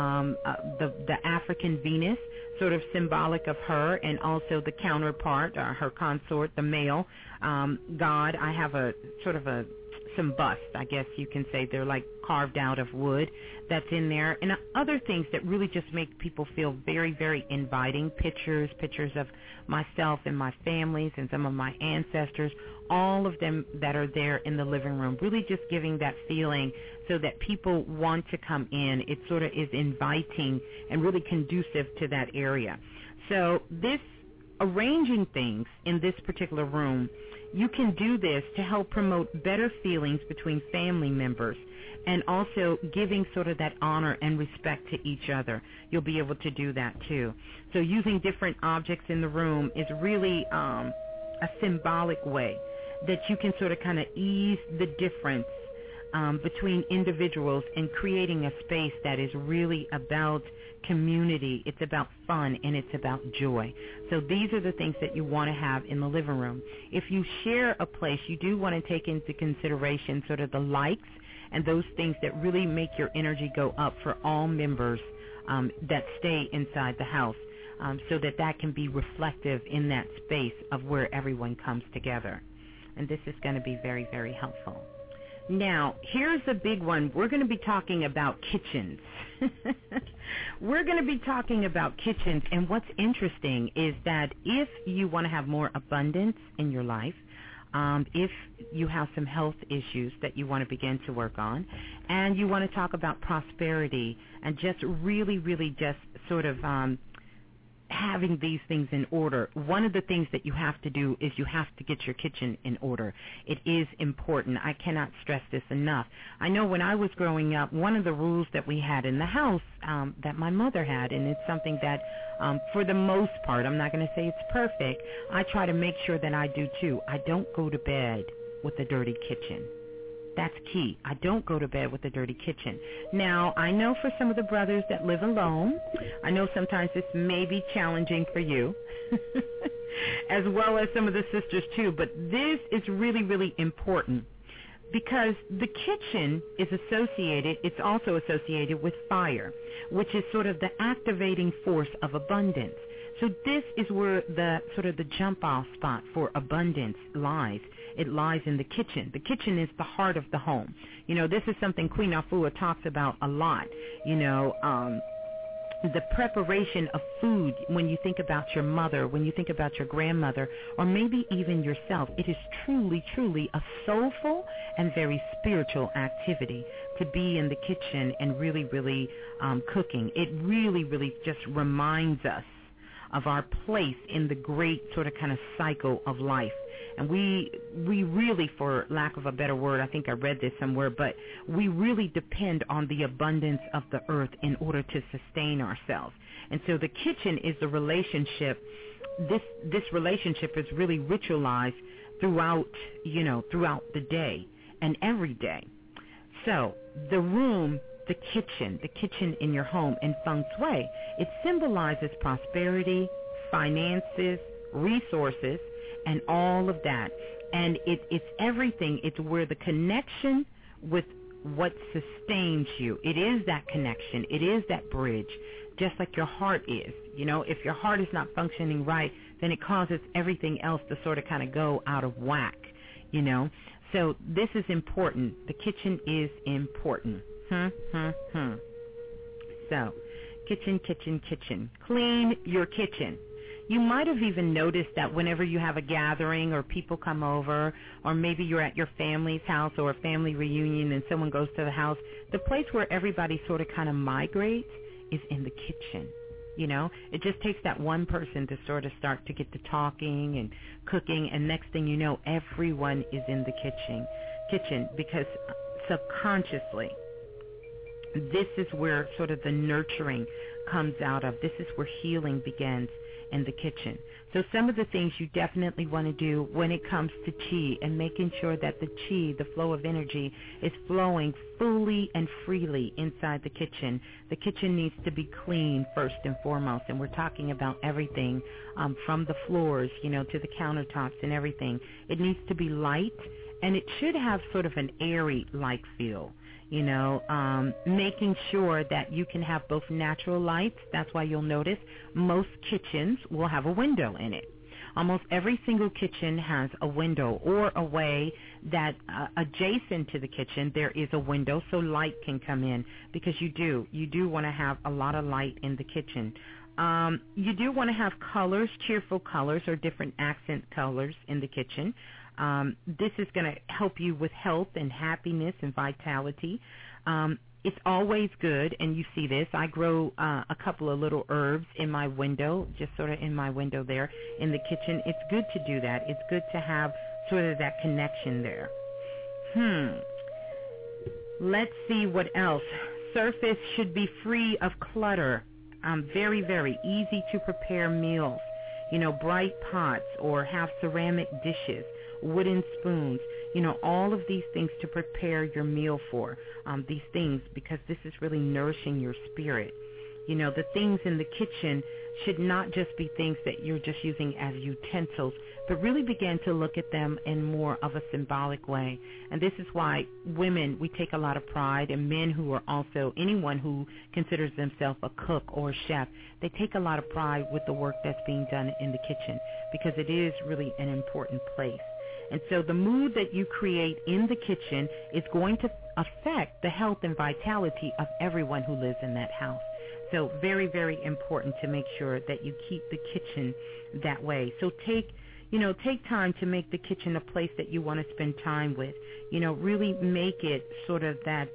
the African Venus, sort of symbolic of her, and also the counterpart, her consort, the male god. I have some busts, I guess you can say. They're like carved out of wood that's in there, and other things that really just make people feel very, very inviting. Pictures of myself and my families and some of my ancestors, all of them that are there in the living room, really just giving that feeling so that people want to come in. It sort of is inviting and really conducive to that area. So this arranging things in this particular room, you can do this to help promote better feelings between family members and also giving sort of that honor and respect to each other. You'll be able to do that too. So using different objects in the room is really a symbolic way that you can sort of kind of ease the difference between individuals and creating a space that is really about community. It's about fun and it's about joy. So these are the things that you want to have in the living room. If you share a place, you do want to take into consideration sort of the likes and those things that really make your energy go up for all members that stay inside the house, so that can be reflective in that space of where everyone comes together. And this is going to be very, very helpful. Now, here's a big one. We're going to be talking about kitchens. We're going to be talking about kitchens, and what's interesting is that if you want to have more abundance in your life, if you have some health issues that you want to begin to work on, and you want to talk about prosperity and just really, really just sort of having these things in order, one of the things that you have to do is you have to get your kitchen in order. It is important. I cannot stress this enough. I know when I was growing up, one of the rules that we had in the house that my mother had, and it's something that for the most part, I'm not going to say it's perfect, I try to make sure that I do too. I don't go to bed with a dirty kitchen. That's key. I don't go to bed with a dirty kitchen. Now, I know for some of the brothers that live alone, I know sometimes this may be challenging for you, as well as some of the sisters too, but this is really, really important because the kitchen is it's also associated with fire, which is sort of the activating force of abundance. So this is where the sort of the jump-off spot for abundance lies. It lies in the kitchen. The kitchen is the heart of the home. You know, this is something Queen Afua talks about a lot. You know, the preparation of food, when you think about your mother, when you think about your grandmother, or maybe even yourself, it is truly, truly a soulful and very spiritual activity to be in the kitchen and really, really cooking. It really, really just reminds us of our place in the great sort of kind of cycle of life. And we really, for lack of a better word, I think I read this somewhere, but we really depend on the abundance of the earth in order to sustain ourselves. And so the kitchen is the relationship. This relationship is really ritualized throughout the day and every day. So the room, the kitchen in your home in Feng Shui, it symbolizes prosperity, finances, resources, and all of that. And it's everything. It's where the connection with what sustains you. It is that connection. It is that bridge, just like your heart is. You know, if your heart is not functioning right, then it causes everything else to sort of kind of go out of whack, you know. So this is important. The kitchen is important. So, kitchen. Clean your kitchen. You might have even noticed that whenever you have a gathering or people come over, or maybe you're at your family's house or a family reunion and someone goes to the house, the place where everybody sort of kind of migrates is in the kitchen. You know, it just takes that one person to sort of start to get to talking and cooking, and next thing you know, everyone is in the kitchen, because subconsciously, this is where sort of the nurturing comes out of. This is where healing begins in the kitchen. So some of the things you definitely want to do when it comes to chi, and making sure that the chi, the flow of energy, is flowing fully and freely inside the kitchen. The kitchen needs to be clean first and foremost, and we're talking about everything from the floors, to the countertops and everything. It needs to be light, and it should have sort of an airy-like feel. Making sure that you can have both natural lights. That's why you'll notice most kitchens will have a window in it. Almost every single kitchen has a window, or a way that adjacent to the kitchen there is a window so light can come in, because you do want to have a lot of light in the kitchen. You do want to have colors, cheerful colors, or different accent colors in the kitchen. This is going to help you with health and happiness and vitality. It's always good, and you see this. I grow a couple of little herbs in my window, just sort of in my window there in the kitchen. It's good to do that. It's good to have sort of that connection there. Let's see what else. Surface should be free of clutter. Very, very easy to prepare meals. Bright pots, or have ceramic dishes, wooden spoons, all of these things to prepare your meal for. These things, because this is really nourishing your spirit. The things in the kitchen should not just be things that you're just using as utensils, but really begin to look at them in more of a symbolic way. And this is why women, we take a lot of pride, and men who are also, anyone who considers themselves a cook or a chef, they take a lot of pride with the work that's being done in the kitchen, because it is really an important place. And so the mood that you create in the kitchen is going to affect the health and vitality of everyone who lives in that house. So very, very important to make sure that you keep the kitchen that way. So take time to make the kitchen a place that you want to spend time with. Really make it sort of that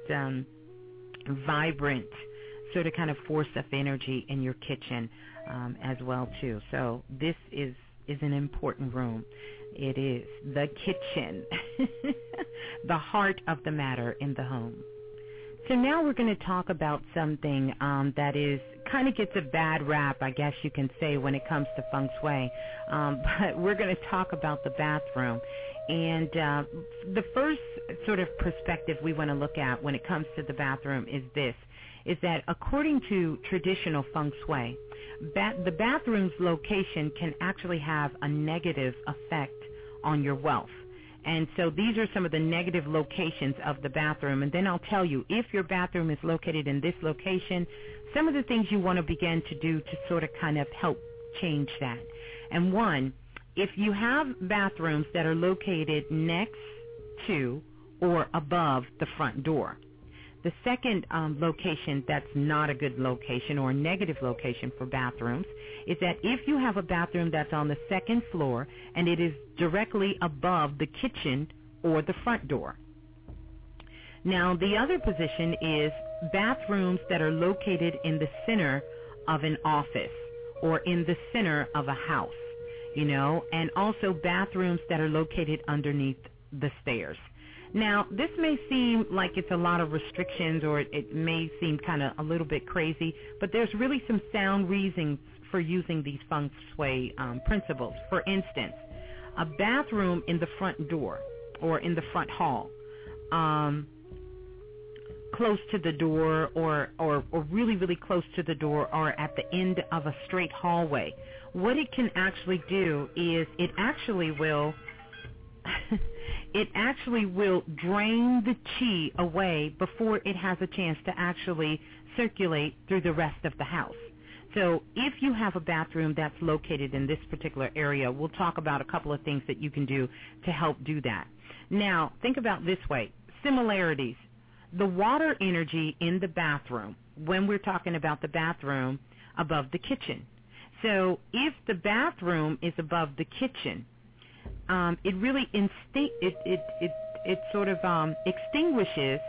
vibrant sort of kind of force of energy in your kitchen as well too. So this is an important room. It is the kitchen, the heart of the matter in the home. So now we're going to talk about something that is kind of gets a bad rap, I guess you can say, when it comes to feng shui. But we're going to talk about the bathroom. And the first sort of perspective we want to look at when it comes to the bathroom is this, is that according to traditional feng shui, the bathroom's location can actually have a negative effect on your wealth. And so these are some of the negative locations of the bathroom. And then I'll tell you, if your bathroom is located in this location, some of the things you want to begin to do to sort of kind of help change that. And one, if you have bathrooms that are located next to or above the front door. The second location that's not a good location or a negative location for bathrooms is that if you have a bathroom that's on the second floor and it is directly above the kitchen or the front door. Now, the other position is bathrooms that are located in the center of an office or in the center of a house, and also bathrooms that are located underneath the stairs. Now, this may seem like it's a lot of restrictions, or it may seem kind of a little bit crazy, but there's really some sound reasons for using these feng shui principles. For instance, a bathroom in the front door or in the front hall, close to the door or really, really close to the door, or at the end of a straight hallway, what it can actually do is it actually will drain the chi away before it has a chance to actually circulate through the rest of the house. So if you have a bathroom that's located in this particular area, we'll talk about a couple of things that you can do to help do that. Now, think about this way. Similarities. The water energy in the bathroom, when we're talking about the bathroom above the kitchen. So if the bathroom is above the kitchen, it really sort of extinguishes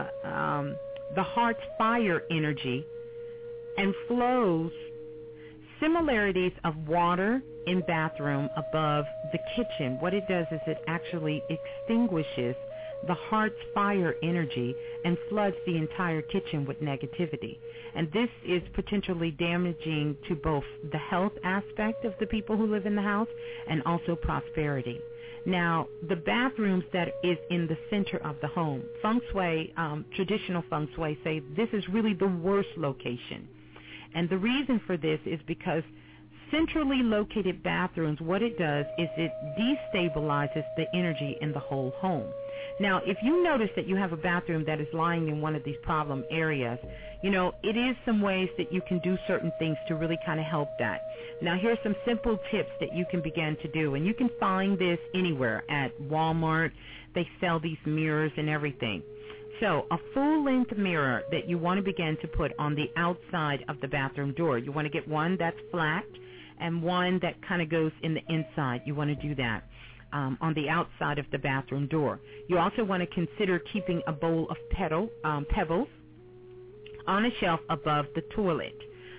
the heart's fire energy and flows similarities of water in bathroom above the kitchen. What it does is it actually extinguishes the heart's fire energy and floods the entire kitchen with negativity. And this is potentially damaging to both the health aspect of the people who live in the house and also prosperity. Now, the bathrooms that is in the center of the home, feng shui, traditional feng shui say this is really the worst location. And the reason for this is because centrally located bathrooms, what it does is it destabilizes the energy in the whole home. Now, if you notice that you have a bathroom that is lying in one of these problem areas, it is some ways that you can do certain things to really kind of help that. Now, here's some simple tips that you can begin to do, and you can find this anywhere. At Walmart, they sell these mirrors and everything. So, a full-length mirror that you want to begin to put on the outside of the bathroom door. You want to get one that's flat and one that kind of goes in the inside. You want to do that on the outside of the bathroom door. You also want to consider keeping a bowl of pebbles on a shelf above the toilet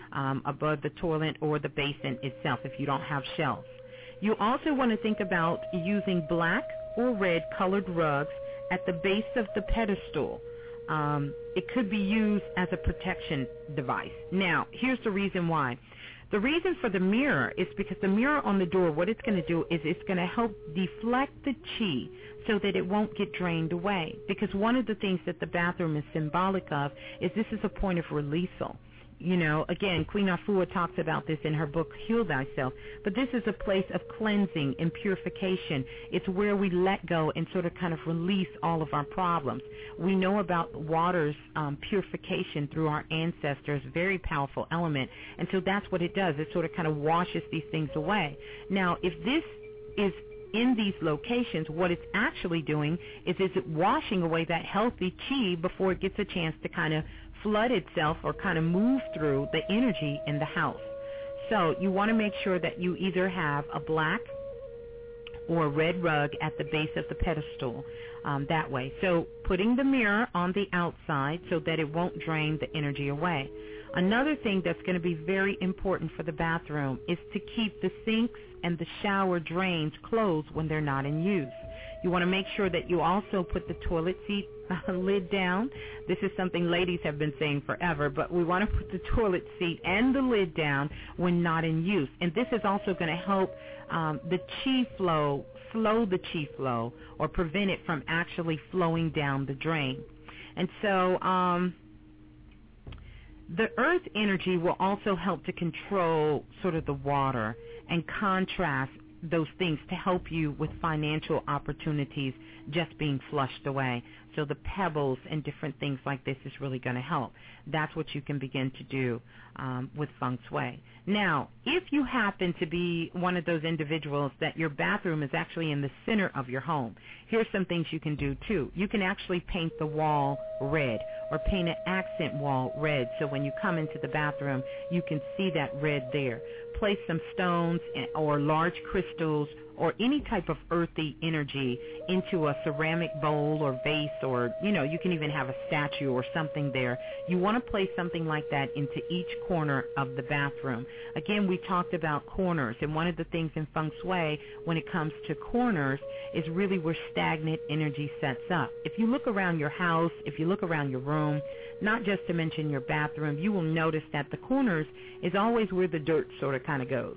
or the basin itself if you don't have shelves. You also want to think about using black or red colored rugs at the base of the pedestal. It could be used as a protection device. Now, here's the reason why. The reason for the mirror is because the mirror on the door, what it's going to do is it's going to help deflect the chi so that it won't get drained away. Because one of the things that the bathroom is symbolic of is this is a point of releasal. Again, Queen Afua talks about this in her book, Heal Thyself. But this is a place of cleansing and purification. It's where we let go and sort of kind of release all of our problems. We know about water's purification through our ancestors, very powerful element. And so that's what it does. It sort of kind of washes these things away. Now, if this is in these locations, what it's actually doing is it washing away that healthy chi before it gets a chance to kind of flood itself or kind of move through the energy in the house. So you want to make sure that you either have a black or a red rug at the base of the pedestal that way. So putting the mirror on the outside so that it won't drain the energy away. Another thing that's going to be very important for the bathroom is to keep the sinks and the shower drains closed when they're not in use. You want to make sure that you also put the toilet seat lid down. This is something ladies have been saying forever, but we want to put the toilet seat and the lid down when not in use. And this is also going to help the chi slow the chi flow, or prevent it from actually flowing down the drain. And so the earth energy will also help to control sort of the water and contrast those things to help you with financial opportunities just being flushed away. So the pebbles and different things like this is really going to help. That's what you can begin to do with feng shui. Now, if you happen to be one of those individuals that your bathroom is actually in the center of your home, here's some things you can do too. You can actually paint the wall red or paint an accent wall red, so when you come into the bathroom, you can see that red there. Place some stones or large crystals or any type of earthy energy into a ceramic bowl or vase, or, you can even have a statue or something there. You want to place something like that into each corner of the bathroom. Again, we talked about corners, and one of the things in feng shui when it comes to corners is really where stagnant energy sets up. If you look around your house, if you look around your room, not just to mention your bathroom, you will notice that the corners is always where the dirt sort of kind of goes.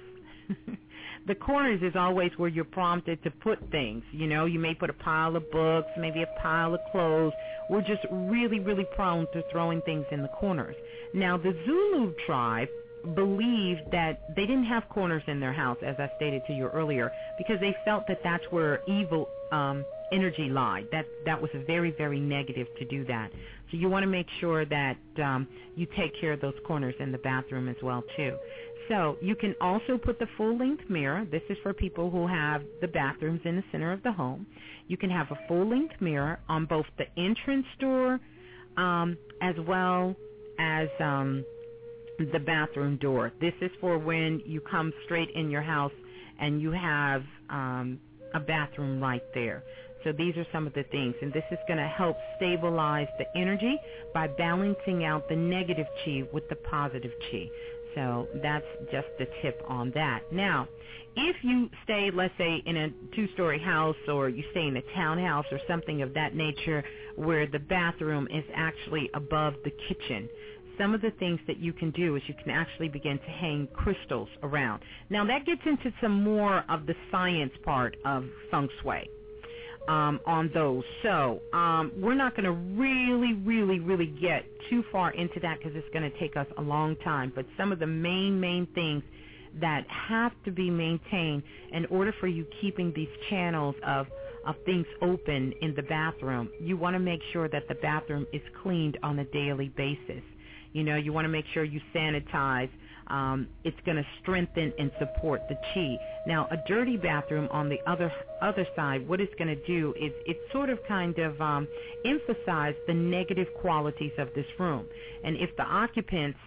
The corners is always where you're prompted to put things. You may put a pile of books, maybe a pile of clothes. We're just really, really prone to throwing things in the corners. Now, the Zulu tribe believed that they didn't have corners in their house, as I stated to you earlier, because they felt that that's where evil energy lied. That was very, very negative to do that. So you want to make sure that you take care of those corners in the bathroom as well, too. So you can also put the full-length mirror. This is for people who have the bathrooms in the center of the home. You can have a full-length mirror on both the entrance door as well as the bathroom door. This is for when you come straight in your house and you have a bathroom right there. So these are some of the things, and this is going to help stabilize the energy by balancing out the negative chi with the positive chi. So that's just the tip on that. Now, if you stay, let's say, in a 2-story house, or you stay in a townhouse or something of that nature where the bathroom is actually above the kitchen, some of the things that you can do is you can actually begin to hang crystals around. Now, that gets into some more of the science part of feng shui on those. So we're not going to really get too far into that because it's going to take us a long time. But some of the main things that have to be maintained in order for you keeping these channels of things open in the bathroom, you want to make sure that the bathroom is cleaned on a daily basis. You know, you want to make sure you sanitize. It's going to strengthen and support the chi. Now, a dirty bathroom on the other side, what it's going to do is it sort of kind of emphasize the negative qualities of this room. And if the occupants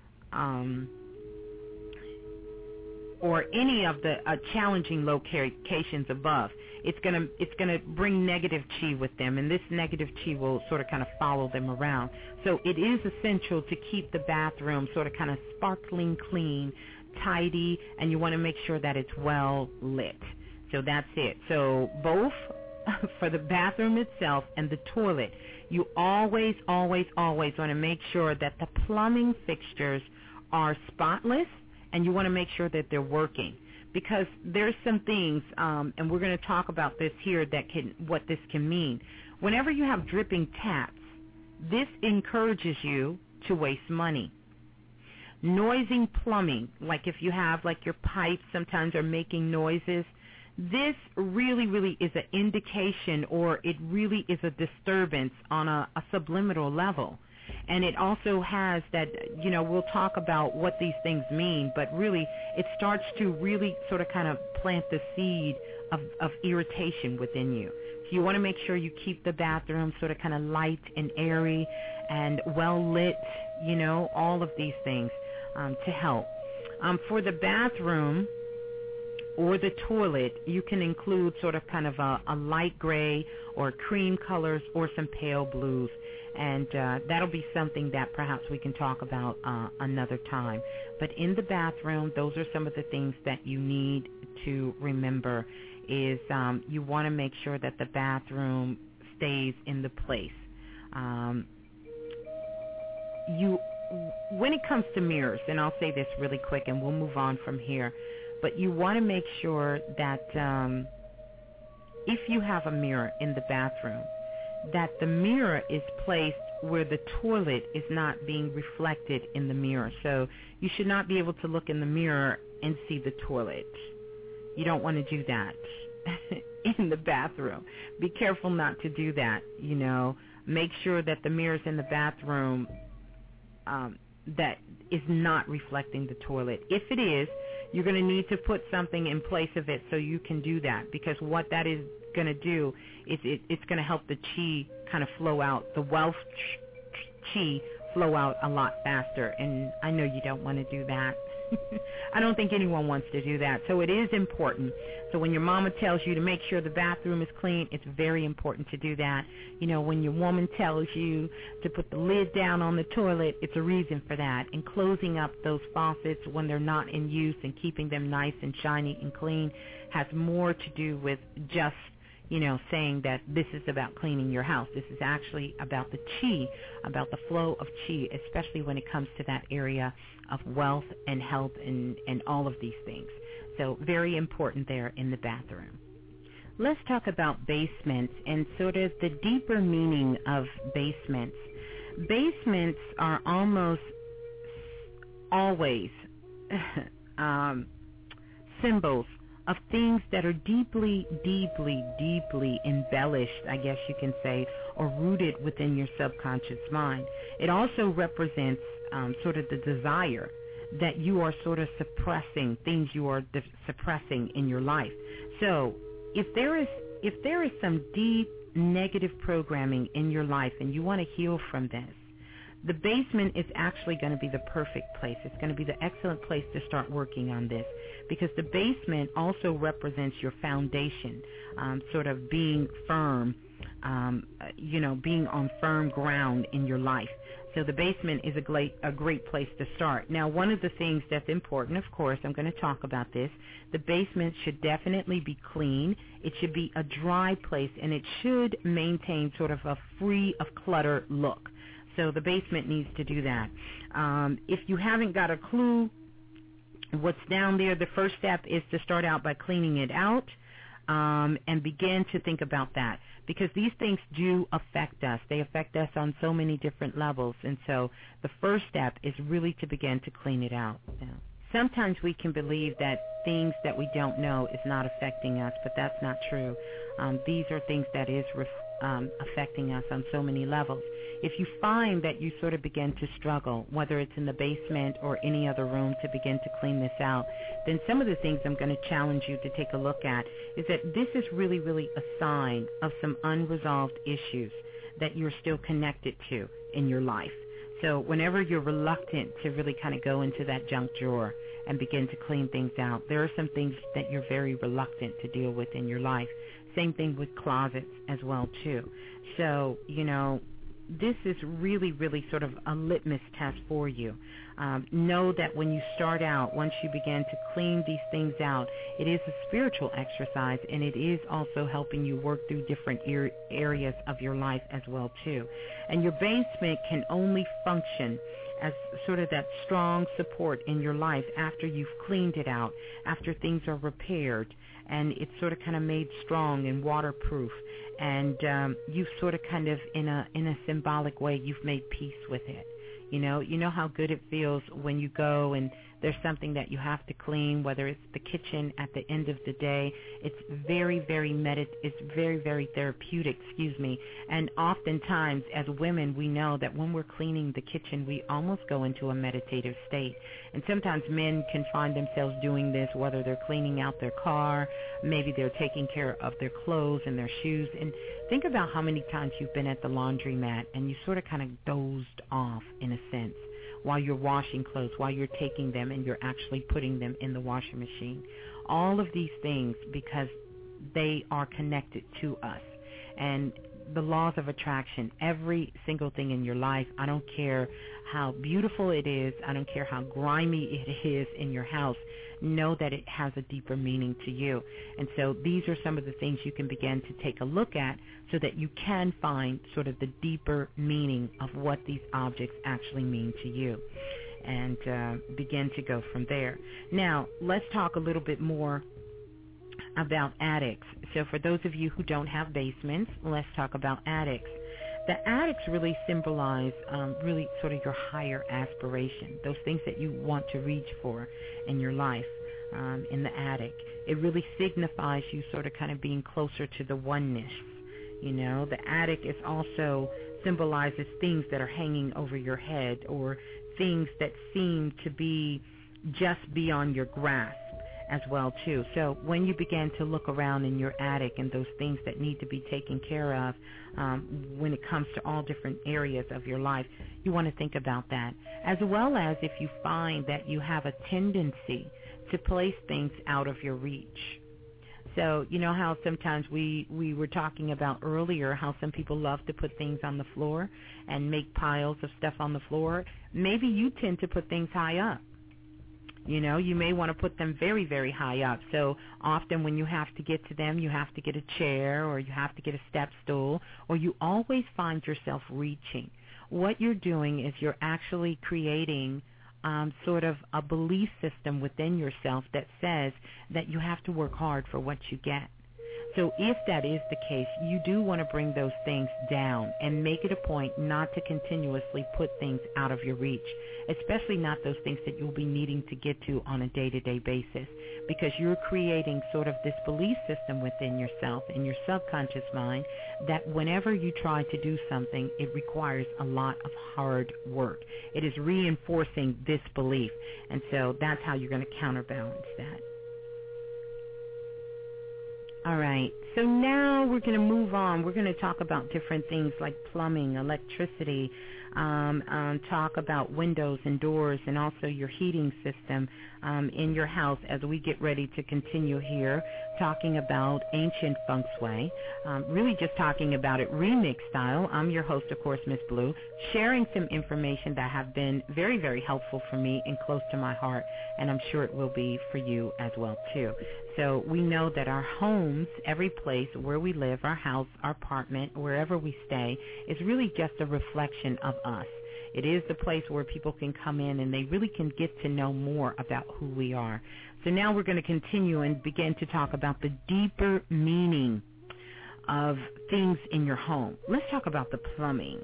or any of the challenging locations above, it's gonna bring negative chi with them, and this negative chi will sort of kind of follow them around. So it is essential to keep the bathroom sort of kind of sparkling clean, tidy, and you want to make sure that it's well lit. So that's it. So both for the bathroom itself and the toilet, you always want to make sure that the plumbing fixtures are spotless, and you want to make sure that they're working. Because there's some things, and we're going to talk about this here, what this can mean. Whenever you have dripping taps, this encourages you to waste money. Noising plumbing, like if you have like your pipes sometimes are making noises, this really is an indication, or it really is a disturbance on a subliminal level. And it also has that, you know, we'll talk about what these things mean, but really it starts to really sort of kind of plant the seed of irritation within you. So you want to make sure you keep the bathroom sort of kind of light and airy and well lit, you know, all of these things to help. For the bathroom or the toilet, you can include sort of kind of a light gray or cream colors or some pale blues. And that'll be something that perhaps we can talk about another time. But in the bathroom, those are some of the things that you need to remember is you want to make sure that the bathroom stays in the place. When it comes to mirrors, and I'll say this really quick and we'll move on from here, but you want to make sure that if you have a mirror in the bathroom, that the mirror is placed where the toilet is not being reflected in the mirror. So you should not be able to look in the mirror and see the toilet. You don't want to do that in the bathroom. Be careful not to do that, you know. Make sure that the mirrors in the bathroom that is not reflecting the toilet. If it is, you're going to need to put something in place of it so you can do that, because what that is going to do is it's going to help the chi kind of flow out, the wealth chi flow out a lot faster, and I know you don't want to do that. I don't think anyone wants to do that. So it is important. So when your mama tells you to make sure the bathroom is clean, it's very important to do that. You know, when your woman tells you to put the lid down on the toilet, it's a reason for that. And closing up those faucets when they're not in use and keeping them nice and shiny and clean has more to do with just, you know, saying that this is about cleaning your house. This is actually about the chi, about the flow of chi, especially when it comes to that area of wealth and health and all of these things. So very important there in the bathroom. Let's talk about basements and sort of the deeper meaning of basements. Basements are almost always symbols of things that are deeply embellished, I guess you can say, or rooted within your subconscious mind. It also represents sort of the desire that you are sort of suppressing, things you are suppressing in your life. So if there is some deep negative programming in your life and you want to heal from this, the basement is actually going to be the perfect place. It's going to be the excellent place to start working on this, because the basement also represents your foundation, sort of being firm, you know, being on firm ground in your life. So the basement is a great place to start. Now, one of the things that's important, of course, I'm going to talk about this, the basement should definitely be clean. It should be a dry place, and it should maintain sort of a free of clutter look. So the basement needs to do that. If you haven't got a clue what's down there, the first step is to start out by cleaning it out. And begin to think about that, because these things do affect us. They affect us on so many different levels, and so the first step is really to begin to clean it out. Now, sometimes we can believe that things that we don't know is not affecting us, but that's not true. These are things that is affecting us on so many levels. If you find that you sort of begin to struggle, whether it's in the basement or any other room, to begin to clean this out, then some of the things I'm going to challenge you to take a look at is that this is really, really a sign of some unresolved issues that you're still connected to in your life. So whenever you're reluctant to really kind of go into that junk drawer and begin to clean things out, there are some things that you're very reluctant to deal with in your life. Same thing with closets as well, too. So, this is really, really sort of a litmus test for you. Know that when you start out, once you begin to clean these things out, it is a spiritual exercise, and it is also helping you work through different areas of your life as well, too. And your basement can only function as sort of that strong support in your life after you've cleaned it out, after things are repaired, and it's sort of kind of made strong and waterproof, and you've sort of kind of in a symbolic way, you've made peace with it. You know how good it feels when you go and there's something that you have to clean, whether it's the kitchen at the end of the day. It's very, very very therapeutic, and oftentimes as women we know that when we're cleaning the kitchen we almost go into a meditative state. And sometimes men can find themselves doing this, whether they're cleaning out their car, maybe they're taking care of their clothes and their shoes. And think about how many times you've been at the laundromat and you sort of kind of dozed off in a sense while you're washing clothes, while you're taking them and you're actually putting them in the washing machine. All of these things, because they are connected to us. And the laws of attraction, every single thing in your life, I don't care how beautiful it is, I don't care how grimy it is in your house, know that it has a deeper meaning to you. And so these are some of the things you can begin to take a look at so that you can find sort of the deeper meaning of what these objects actually mean to you, and begin to go from there. Now, let's talk a little bit more about attics. So for those of you who don't have basements, let's talk about attics. The attics really symbolize really sort of your higher aspiration, those things that you want to reach for in your life in the attic. It really signifies you sort of kind of being closer to the oneness. The attic is also symbolizes things that are hanging over your head, or things that seem to be just beyond your grasp as well too. So when you begin to look around in your attic and those things that need to be taken care of when it comes to all different areas of your life, you want to think about that. As well as if you find that you have a tendency to place things out of your reach. So you know how sometimes we were talking about earlier how some people love to put things on the floor and make piles of stuff on the floor. Maybe you tend to put things high up. You may want to put them very, very high up. So often when you have to get to them, you have to get a chair, or you have to get a step stool, or you always find yourself reaching. What you're doing is you're actually creating sort of a belief system within yourself that says that you have to work hard for what you get. So if that is the case, you do want to bring those things down and make it a point not to continuously put things out of your reach, especially not those things that you'll be needing to get to on a day-to-day basis, because you're creating sort of this belief system within yourself, in your subconscious mind, that whenever you try to do something, it requires a lot of hard work. It is reinforcing this belief, and so that's how you're going to counterbalance that. All right. So now we're going to move on. We're going to talk about different things like plumbing, electricity, talk about windows and doors, and also your heating system in your house as we get ready to continue here talking about ancient feng shui, really just talking about it remix style. I'm your host, of course, Miss Blue, sharing some information that have been very, very helpful for me and close to my heart, and I'm sure it will be for you as well, too. So we know that our homes, every place where we live, our house, our apartment, wherever we stay, is really just a reflection of us. It is the place where people can come in and they really can get to know more about who we are. So now we're going to continue and begin to talk about the deeper meaning of things in your home. Let's talk about the plumbing.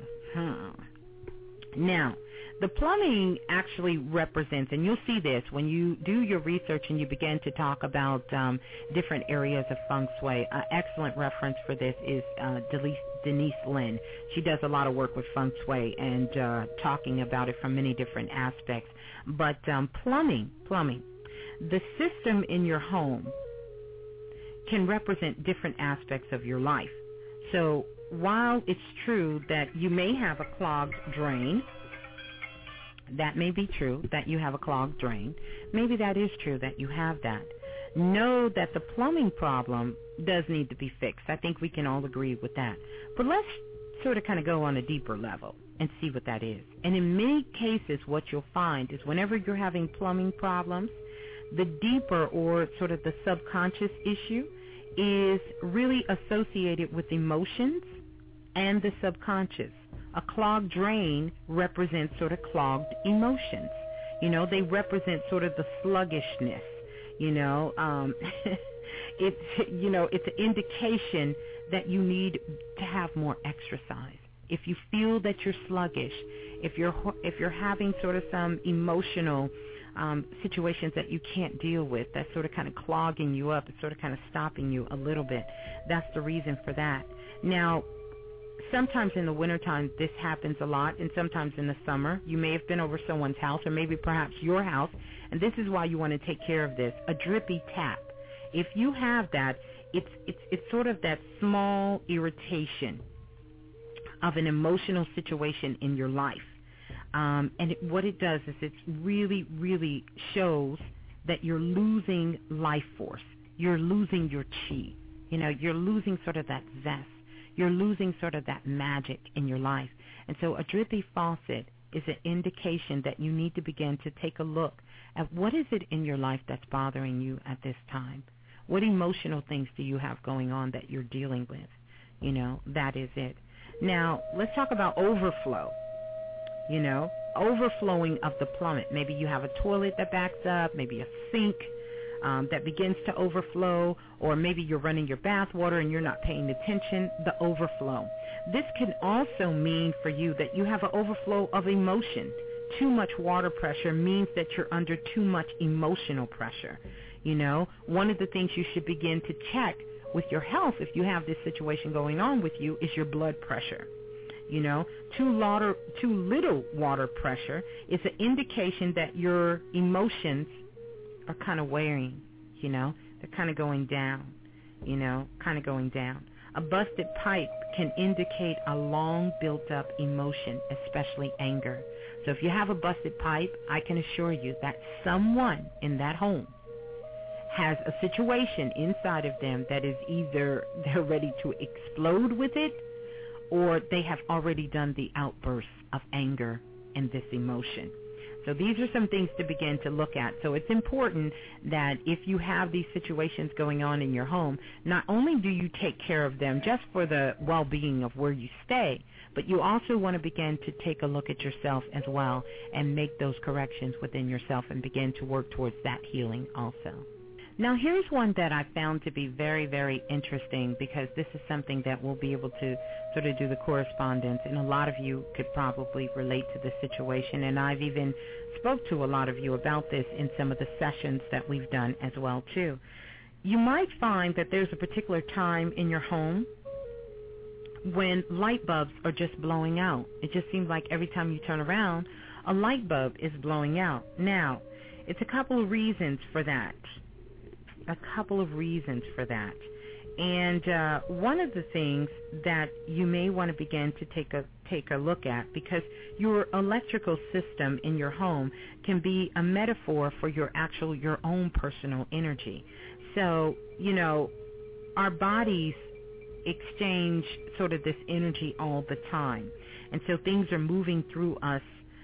Now, the plumbing actually represents, and you'll see this when you do your research and you begin to talk about different areas of feng shui. Excellent reference for this is Denise Lin. She does a lot of work with feng shui and talking about it from many different aspects. But plumbing, the system in your home can represent different aspects of your life. So while it's true that you may have a clogged drain, that may be true that you have a clogged drain. Maybe that is true that you have that. Know that the plumbing problem does need to be fixed. I think we can all agree with that. But let's sort of kind of go on a deeper level and see what that is. And in many cases, what you'll find is whenever you're having plumbing problems, the deeper or sort of the subconscious issue is really associated with emotions and the subconscious. A clogged drain represents sort of clogged emotions. You know, they represent sort of the sluggishness. You know, it's an indication that you need to have more exercise. If you feel that you're sluggish, if you're having sort of some emotional situations that you can't deal with, that's sort of kind of clogging you up, it's sort of kind of stopping you a little bit, that's the reason for that. Now, sometimes in the wintertime this happens a lot, and sometimes in the summer. You may have been over someone's house or maybe perhaps your house, and this is why you want to take care of this, a drippy tap. If you have that, it's sort of that small irritation of an emotional situation in your life. And what it does is it really, really shows that you're losing life force. You're losing your chi. You know, you're losing sort of that zest. You're losing sort of that magic in your life. And so a drippy faucet is an indication that you need to begin to take a look at what is it in your life that's bothering you at this time. What emotional things do you have going on that you're dealing with? You know, that is it. Now, let's talk about overflow. You know, overflowing of the plummet. Maybe you have a toilet that backs up, maybe a sink that begins to overflow, or maybe you're running your bath water and you're not paying attention, the overflow. This can also mean for you that you have an overflow of emotion. Too much water pressure means that you're under too much emotional pressure. You know, one of the things you should begin to check with your health if you have this situation going on with you is your blood pressure. You know, too little water pressure is an indication that your emotions are kind of wearing, you know. They're kind of going down, you know, kind of going down. A busted pipe can indicate a long built-up emotion, especially anger. So if you have a busted pipe, I can assure you that someone in that home has a situation inside of them that is either they're ready to explode with it, or they have already done the outbursts of anger and this emotion. So these are some things to begin to look at. So it's important that if you have these situations going on in your home, not only do you take care of them just for the well-being of where you stay, but you also want to begin to take a look at yourself as well and make those corrections within yourself and begin to work towards that healing also. Now, here's one that I found to be very, very interesting, because this is something that we'll be able to sort of do the correspondence, and a lot of you could probably relate to this situation, and I've even spoke to a lot of you about this in some of the sessions that we've done as well, too. You might find that there's a particular time in your home when light bulbs are just blowing out. It just seems like every time you turn around, a light bulb is blowing out. Now, it's a couple of reasons for that. And one of the things that you may want to begin to take a look at, because your electrical system in your home can be a metaphor for your own personal energy. So, our bodies exchange sort of this energy all the time. And so things are moving through us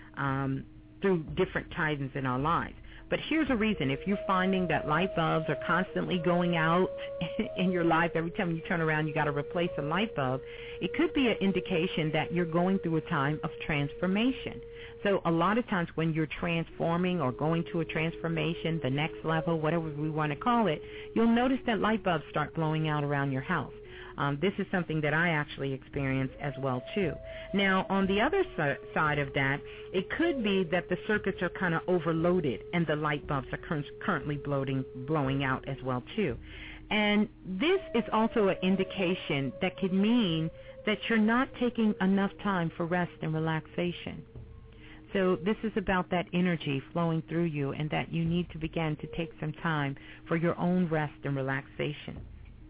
through different times in our lives. But here's a reason. If you're finding that light bulbs are constantly going out in your life, every time you turn around you got to replace a light bulb, it could be an indication that you're going through a time of transformation. So a lot of times when you're transforming or going to a transformation, the next level, whatever we want to call it, you'll notice that light bulbs start blowing out around your house. This is something that I actually experience as well, too. Now, on the other side of that, it could be that the circuits are kind of overloaded and the light bulbs are currently blowing out as well, too. And this is also an indication that could mean that you're not taking enough time for rest and relaxation. So this is about that energy flowing through you and that you need to begin to take some time for your own rest and relaxation.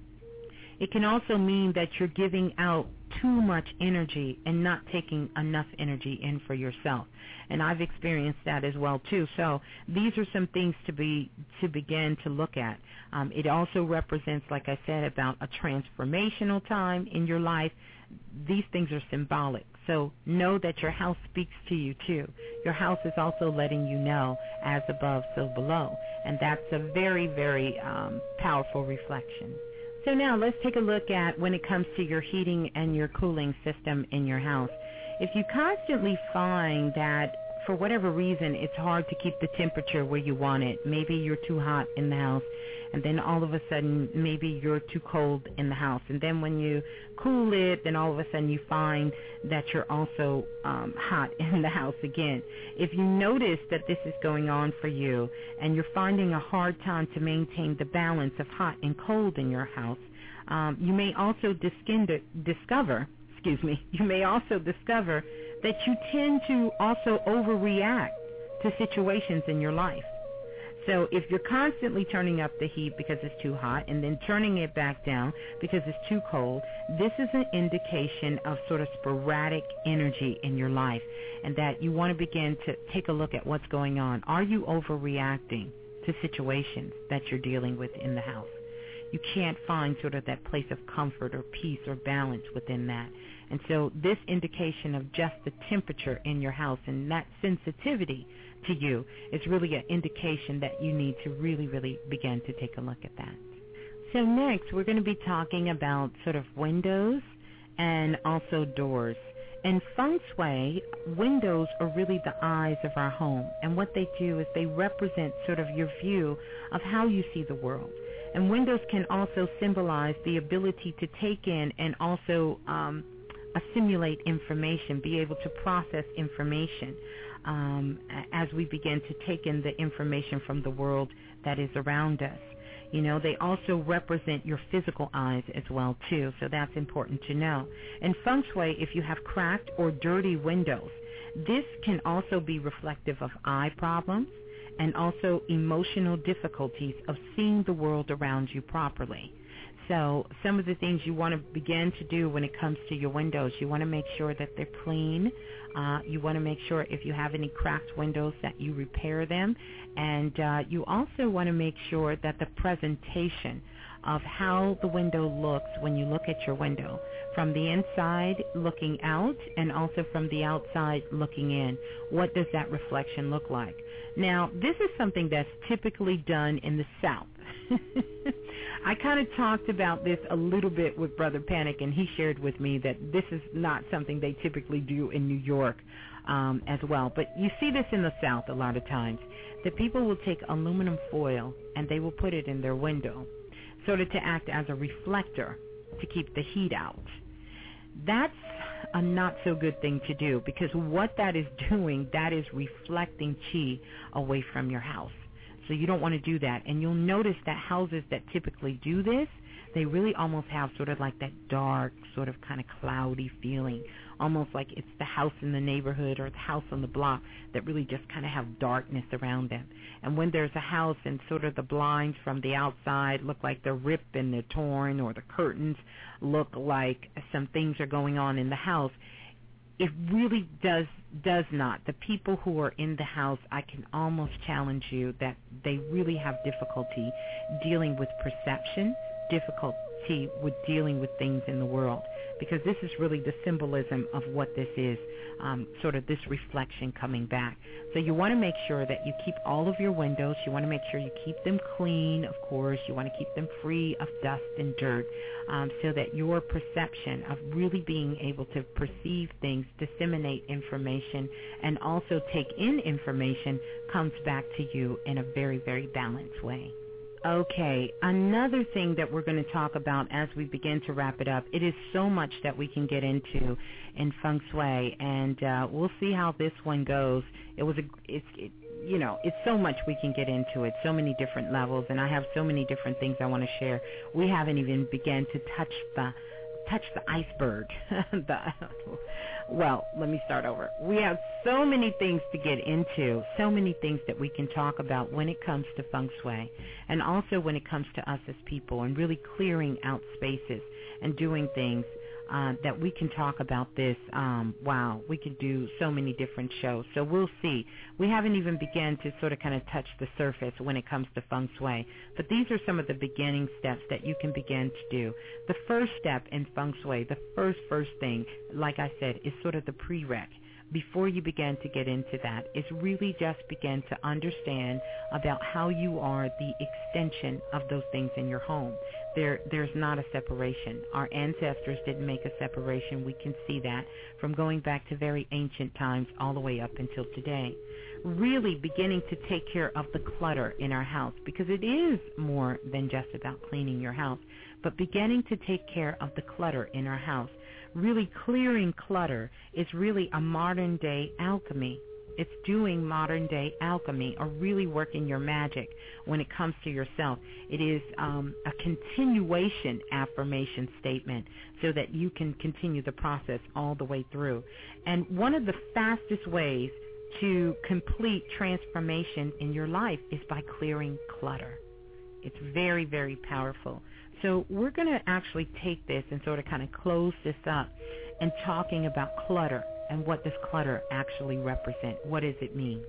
It can also mean that you're giving out too much energy and not taking enough energy in for yourself. And I've experienced that as well, too. So these are some things to begin to look at. It also represents, like I said, about a transformational time in your life. These things are symbolic. So know that your house speaks to you, too. Your house is also letting you know, as above, so below. And that's a very, very powerful reflection. So now let's take a look at when it comes to your heating and your cooling system in your house. If you constantly find that for whatever reason it's hard to keep the temperature where you want it, maybe you're too hot in the house, and then all of a sudden maybe you're too cold in the house, and then when you cool it, then all of a sudden you find that you're also hot in the house again. If you notice that this is going on for you and you're finding a hard time to maintain the balance of hot and cold in your house, you may also discover that you tend to also overreact to situations in your life. So if you're constantly turning up the heat because it's too hot and then turning it back down because it's too cold, this is an indication of sort of sporadic energy in your life, and that you want to begin to take a look at what's going on. Are you overreacting to situations that you're dealing with in the house? You can't find sort of that place of comfort or peace or balance within that. And so this indication of just the temperature in your house and that sensitivity to you is really an indication that you need to really, really begin to take a look at that. So next, we're going to be talking about sort of windows and also doors. In Feng Shui, windows are really the eyes of our home. And what they do is they represent sort of your view of how you see the world. And windows can also symbolize the ability to take in and also assimilate information, be able to process information as we begin to take in the information from the world that is around us. You know, they also represent your physical eyes as well, too, so that's important to know. In Feng Shui, if you have cracked or dirty windows, this can also be reflective of eye problems and also emotional difficulties of seeing the world around you properly. So some of the things you want to begin to do when it comes to your windows, you want to make sure that they're clean. You want to make sure if you have any cracked windows that you repair them. And you also want to make sure that the presentation of how the window looks when you look at your window, from the inside looking out and also from the outside looking in, what does that reflection look like? Now, this is something that's typically done in the South. I kind of talked about this a little bit with Brother Panic, and he shared with me that this is not something they typically do in New York as well. But you see this in the South a lot of times, that people will take aluminum foil and they will put it in their window, sort of to act as a reflector to keep the heat out. That's a not so good thing to do, because what that is doing, that is reflecting chi away from your house. So you don't want to do that. And you'll notice that houses that typically do this, they really almost have sort of like that dark, sort of kind of cloudy feeling, almost like it's the house in the neighborhood or the house on the block that really just kind of have darkness around them. And when there's a house and sort of the blinds from the outside look like they're ripped and they're torn, or the curtains look like some things are going on in the house, it really does not. The people who are in the house, I can almost challenge you that they really have difficulty dealing with perception, difficulty with dealing with things in the world, because this is really the symbolism of what this is, sort of this reflection coming back. So you want to make sure that you keep all of your windows. You want to make sure you keep them clean, of course. You want to keep them free of dust and dirt, so that your perception of really being able to perceive things, disseminate information, and also take in information comes back to you in a very, very balanced way. Okay, another thing that we're going to talk about as we begin to wrap it up, it is so much that we can get into in feng shui, and we'll see how this one goes. It's so much we can get into it, so many different levels, and I have so many different things I want to share. We haven't even begun to touch the iceberg. Well, let me start over. We have so many things to get into, so many things that we can talk about when it comes to feng shui, and also when it comes to us as people, and really clearing out spaces and doing things that we can talk about this. Wow, we could do so many different shows. So we'll see. We haven't even begun to sort of kind of touch the surface when it comes to feng shui. But these are some of the beginning steps that you can begin to do. The first step in feng shui, the first thing, like I said, is sort of the prereq. Before you begin to get into that, is really just begin to understand about how you are the extension of those things in your home. There's not a separation. Our ancestors didn't make a separation. We can see that from going back to very ancient times all the way up until today. Really beginning to take care of the clutter in our house, because it is more than just about cleaning your house, but beginning to take care of the clutter in our house. Really clearing clutter is really a modern day alchemy. It's doing modern day alchemy, or really working your magic when it comes to yourself. It is a continuation affirmation statement so that you can continue the process all the way through. And one of the fastest ways to complete transformation in your life is by clearing clutter. It's very, very powerful. So we're going to actually take this and sort of kind of close this up and talking about clutter and what does clutter actually represent. What does it mean?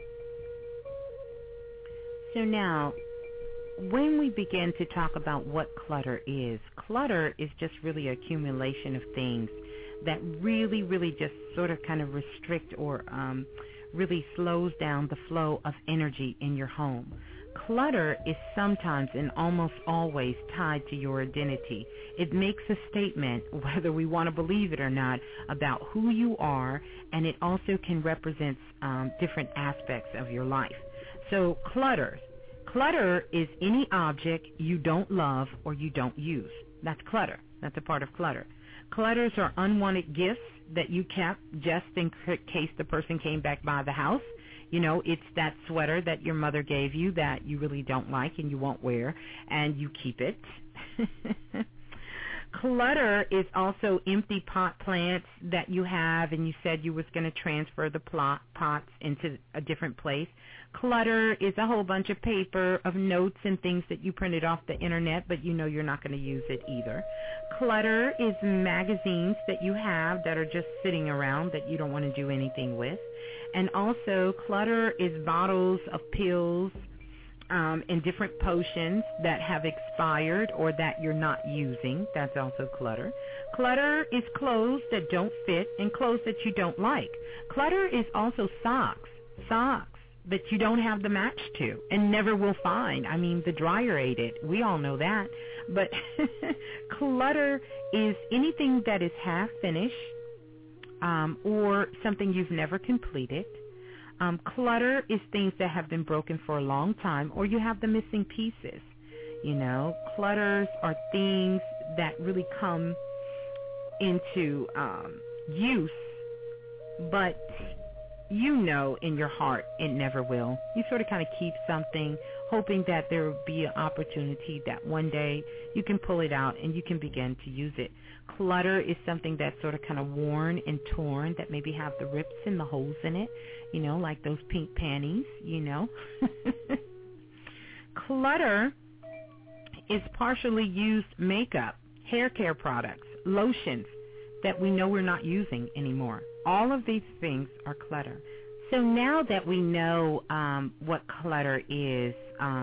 So now, when we begin to talk about what clutter is just really an accumulation of things that really, really just sort of kind of restrict or really slows down the flow of energy in your home. Clutter is sometimes and almost always tied to your identity. It makes a statement, whether we want to believe it or not, about who you are, and it also can represent different aspects of your life. So clutter is any object you don't love or you don't use. That's clutter. That's a part of clutter. Clutters are unwanted gifts that you kept just in case the person came back by the house. You know, it's that sweater that your mother gave you that you really don't like and you won't wear, and you keep it. Clutter is also empty pot plants that you have and you said you was going to transfer the pots into a different place. Clutter is a whole bunch of paper of notes and things that you printed off the internet, but you know you're not going to use it either. Clutter is magazines that you have that are just sitting around that you don't want to do anything with. And also clutter is bottles of pills and different potions that have expired or that you're not using. That's also clutter. Clutter is clothes that don't fit and clothes that you don't like. Clutter is also socks that you don't have the match to and never will find. I mean, the dryer ate it. We all know that. But clutter is anything that is half finished or something you've never completed. Clutter is things that have been broken for a long time, or you have the missing pieces. You know, clutters are things that really come into use, but you know in your heart it never will. You sort of kind of keep something, hoping that there will be an opportunity that one day you can pull it out and you can begin to use it. Clutter is something that's sort of kind of worn and torn, that maybe have the rips and the holes in it, you know, like those pink panties, you know. Clutter is partially used makeup, hair care products, lotions that we know we're not using anymore. All of these things are clutter. So now that we know what clutter is,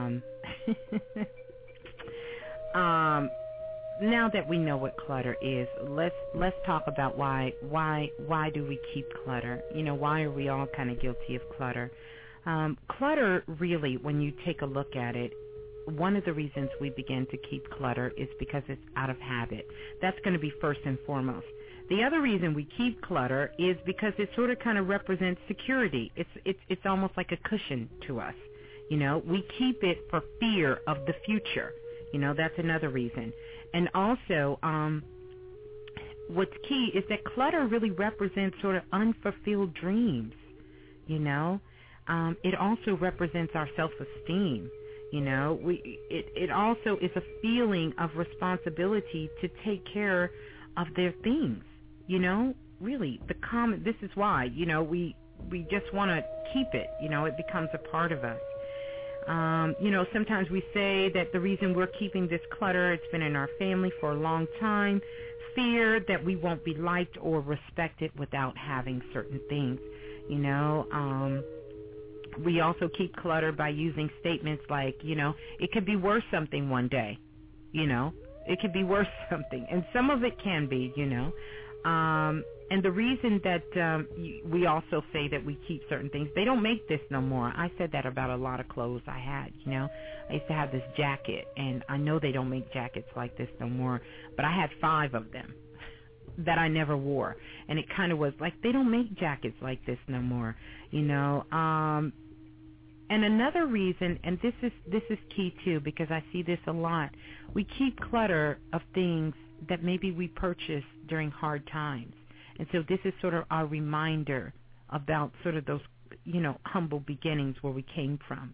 now that we know what clutter is, let's talk about why do we keep clutter? You know, why are we all kind of guilty of clutter? Clutter, really, when you take a look at it, one of the reasons we begin to keep clutter is because it's out of habit. That's going to be first and foremost. The other reason we keep clutter is because it sort of kind of represents security. It's almost like a cushion to us. You know, we keep it for fear of the future. You know, that's another reason. And also, what's key is that clutter really represents sort of unfulfilled dreams. You know, it also represents our self-esteem. You know, it also is a feeling of responsibility to take care of their things. You know, really, this is why, you know, we just want to keep it. You know, it becomes a part of us. You know, sometimes we say that the reason we're keeping this clutter, it's been in our family for a long time, fear that we won't be liked or respected without having certain things. You know, we also keep clutter by using statements like, you know, it could be worth something one day. You know, it could be worth something. And some of it can be, you know. And the reason that we also say that we keep certain things, they don't make this no more. I said that about a lot of clothes I had, you know. I used to have this jacket, and I know they don't make jackets like this no more, but I had 5 of them that I never wore. And it kind of was like, they don't make jackets like this no more, you know. And another reason, and this is key too, because I see this a lot, we keep clutter of things that maybe we purchased during hard times. And so this is sort of our reminder about sort of those, you know, humble beginnings where we came from.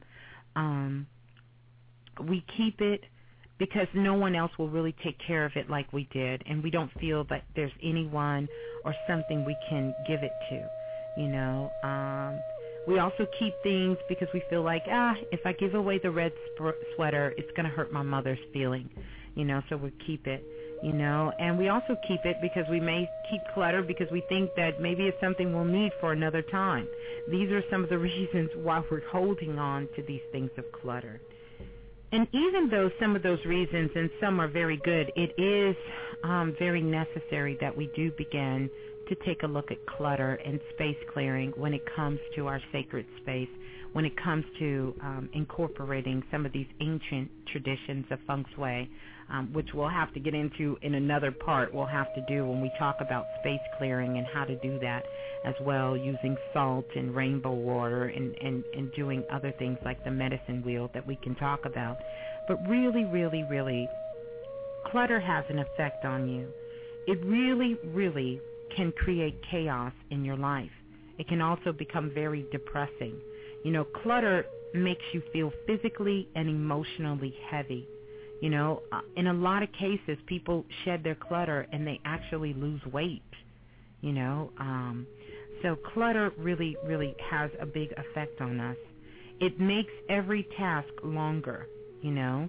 We keep it because no one else will really take care of it like we did, and we don't feel that there's anyone or something we can give it to, you know. We also keep things because we feel like, if I give away the red sweater, it's going to hurt my mother's feeling, you know, so we keep it. You know, and we also keep it because we may keep clutter because we think that maybe it's something we'll need for another time. These are some of the reasons why we're holding on to these things of clutter. And even though some of those reasons, and some are very good, it is very necessary that we do begin to take a look at clutter and space clearing when it comes to our sacred space, when it comes to incorporating some of these ancient traditions of feng shui, which we'll have to get into in another part. We'll have to do when we talk about space clearing and how to do that as well, using salt and rainbow water and doing other things like the medicine wheel that we can talk about. But really, really, really, clutter has an effect on you. It really, really can create chaos in your life. It can also become very depressing. You know, clutter makes you feel physically and emotionally heavy. You know, in a lot of cases, people shed their clutter and they actually lose weight, you know. So clutter really, really has a big effect on us. It makes every task longer, you know.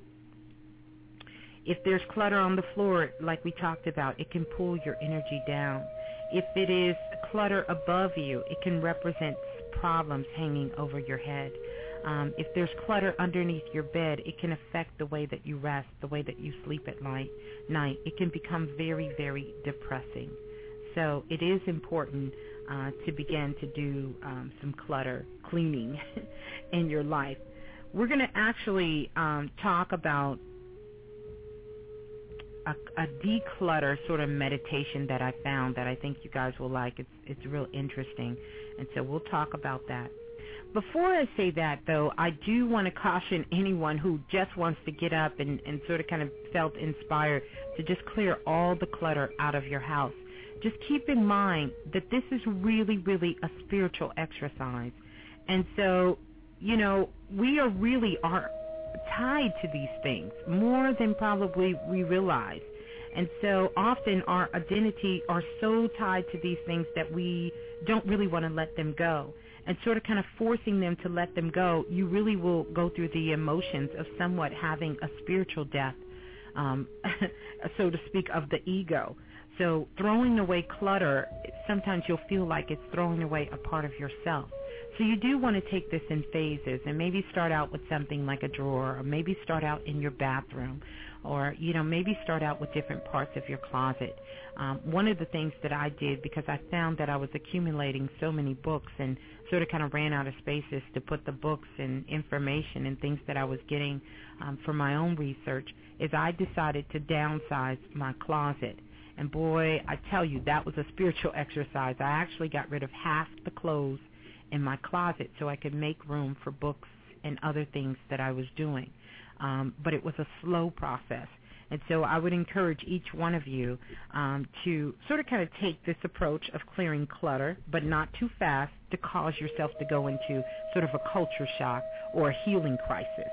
If there's clutter on the floor, like we talked about, it can pull your energy down. If it is clutter above you, it can represent problems hanging over your head. If there's clutter underneath your bed, it can affect the way that you rest, the way that you sleep at night. It can become very, very depressing. So it is important to begin to do some clutter cleaning in your life. We're going to actually talk about a declutter sort of meditation that I found that I think you guys will like. It's real interesting, and so we'll talk about that. Before I say that, though, I do want to caution anyone who just wants to get up and sort of kind of felt inspired to just clear all the clutter out of your house. just keep in mind that this is really, really a spiritual exercise. And so, you know, we are tied to these things more than probably we realize. And so often our identity are so tied to these things that we don't really want to let them go. And sort of kind of forcing them to let them go, you really will go through the emotions of somewhat having a spiritual death, so to speak, of the ego. So throwing away clutter, sometimes you'll feel like it's throwing away a part of yourself. So you do want to take this in phases and maybe start out with something like a drawer, or maybe start out in your bathroom, or, you know, maybe start out with different parts of your closet. One of the things that I did, because I found that I was accumulating so many books and sort of kind of ran out of spaces to put the books and information and things that I was getting for my own research, is I decided to downsize my closet. And boy, I tell you, that was a spiritual exercise. I actually got rid of half the clothes in my closet so I could make room for books and other things that I was doing. But it was a slow process. And so I would encourage each one of you to sort of kind of take this approach of clearing clutter, but not too fast to cause yourself to go into sort of a culture shock or a healing crisis.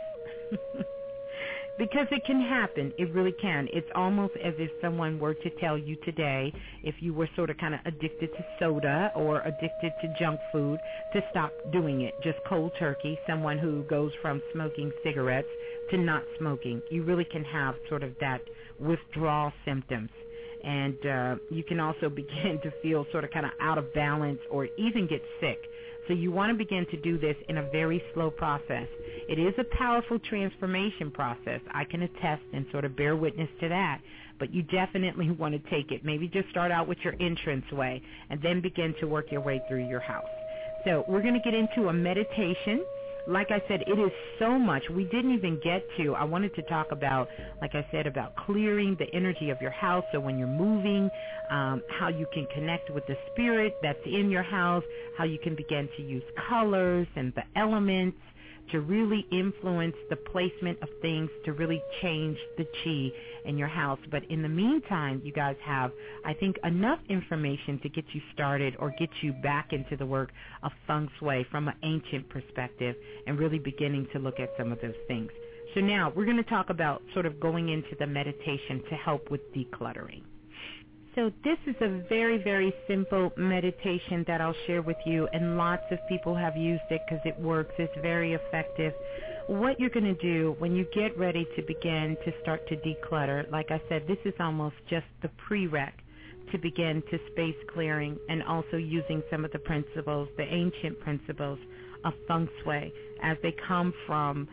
Because it can happen. It really can. It's almost as if someone were to tell you today, if you were sort of kind of addicted to soda or addicted to junk food, to stop doing it. Just cold turkey, someone who goes from smoking cigarettes to not smoking. You really can have sort of that withdrawal symptoms. And you can also begin to feel sort of kind of out of balance or even get sick. So you want to begin to do this in a very slow process. It is a powerful transformation process. I can attest and sort of bear witness to that. But you definitely want to take it. Maybe just start out with your entranceway and then begin to work your way through your house. So we're going to get into a meditation. Like I said, it is so much we didn't even get to. I wanted to talk about, like I said, about clearing the energy of your house. So when you're moving, how you can connect with the spirit that's in your house, how you can begin to use colors and the elements to really influence the placement of things to really change the chi in your house. But in the meantime, you guys have, I think, enough information to get you started or get you back into the work of feng shui from an ancient perspective and really beginning to look at some of those things. So now we're going to talk about sort of going into the meditation to help with decluttering. So this is a very, very simple meditation that I'll share with you, and lots of people have used it because it works. It's very effective. What you're going to do when you get ready to begin to start to declutter, like I said, this is almost just the prereq to begin to space clearing and also using some of the principles, the ancient principles of feng shui as they come from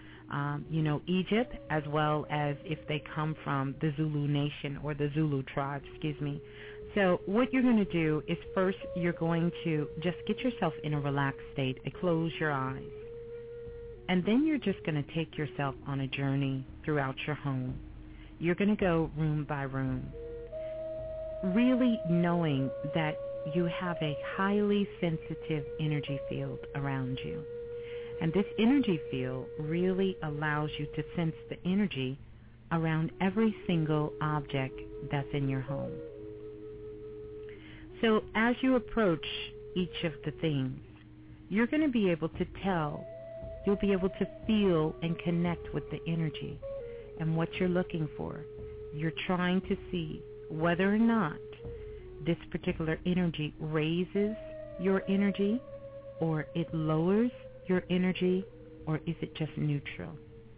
Egypt, as well as if they come from the Zulu nation or the Zulu tribe, So what you're going to do is first you're going to just get yourself in a relaxed state and close your eyes. And then you're just going to take yourself on a journey throughout your home. You're going to go room by room, really knowing that you have a highly sensitive energy field around you. And this energy field really allows you to sense the energy around every single object that's in your home. So as you approach each of the things, you're going to be able to tell, you'll be able to feel and connect with the energy and what you're looking for. You're trying to see whether or not this particular energy raises your energy or it lowers your energy, or is it just neutral?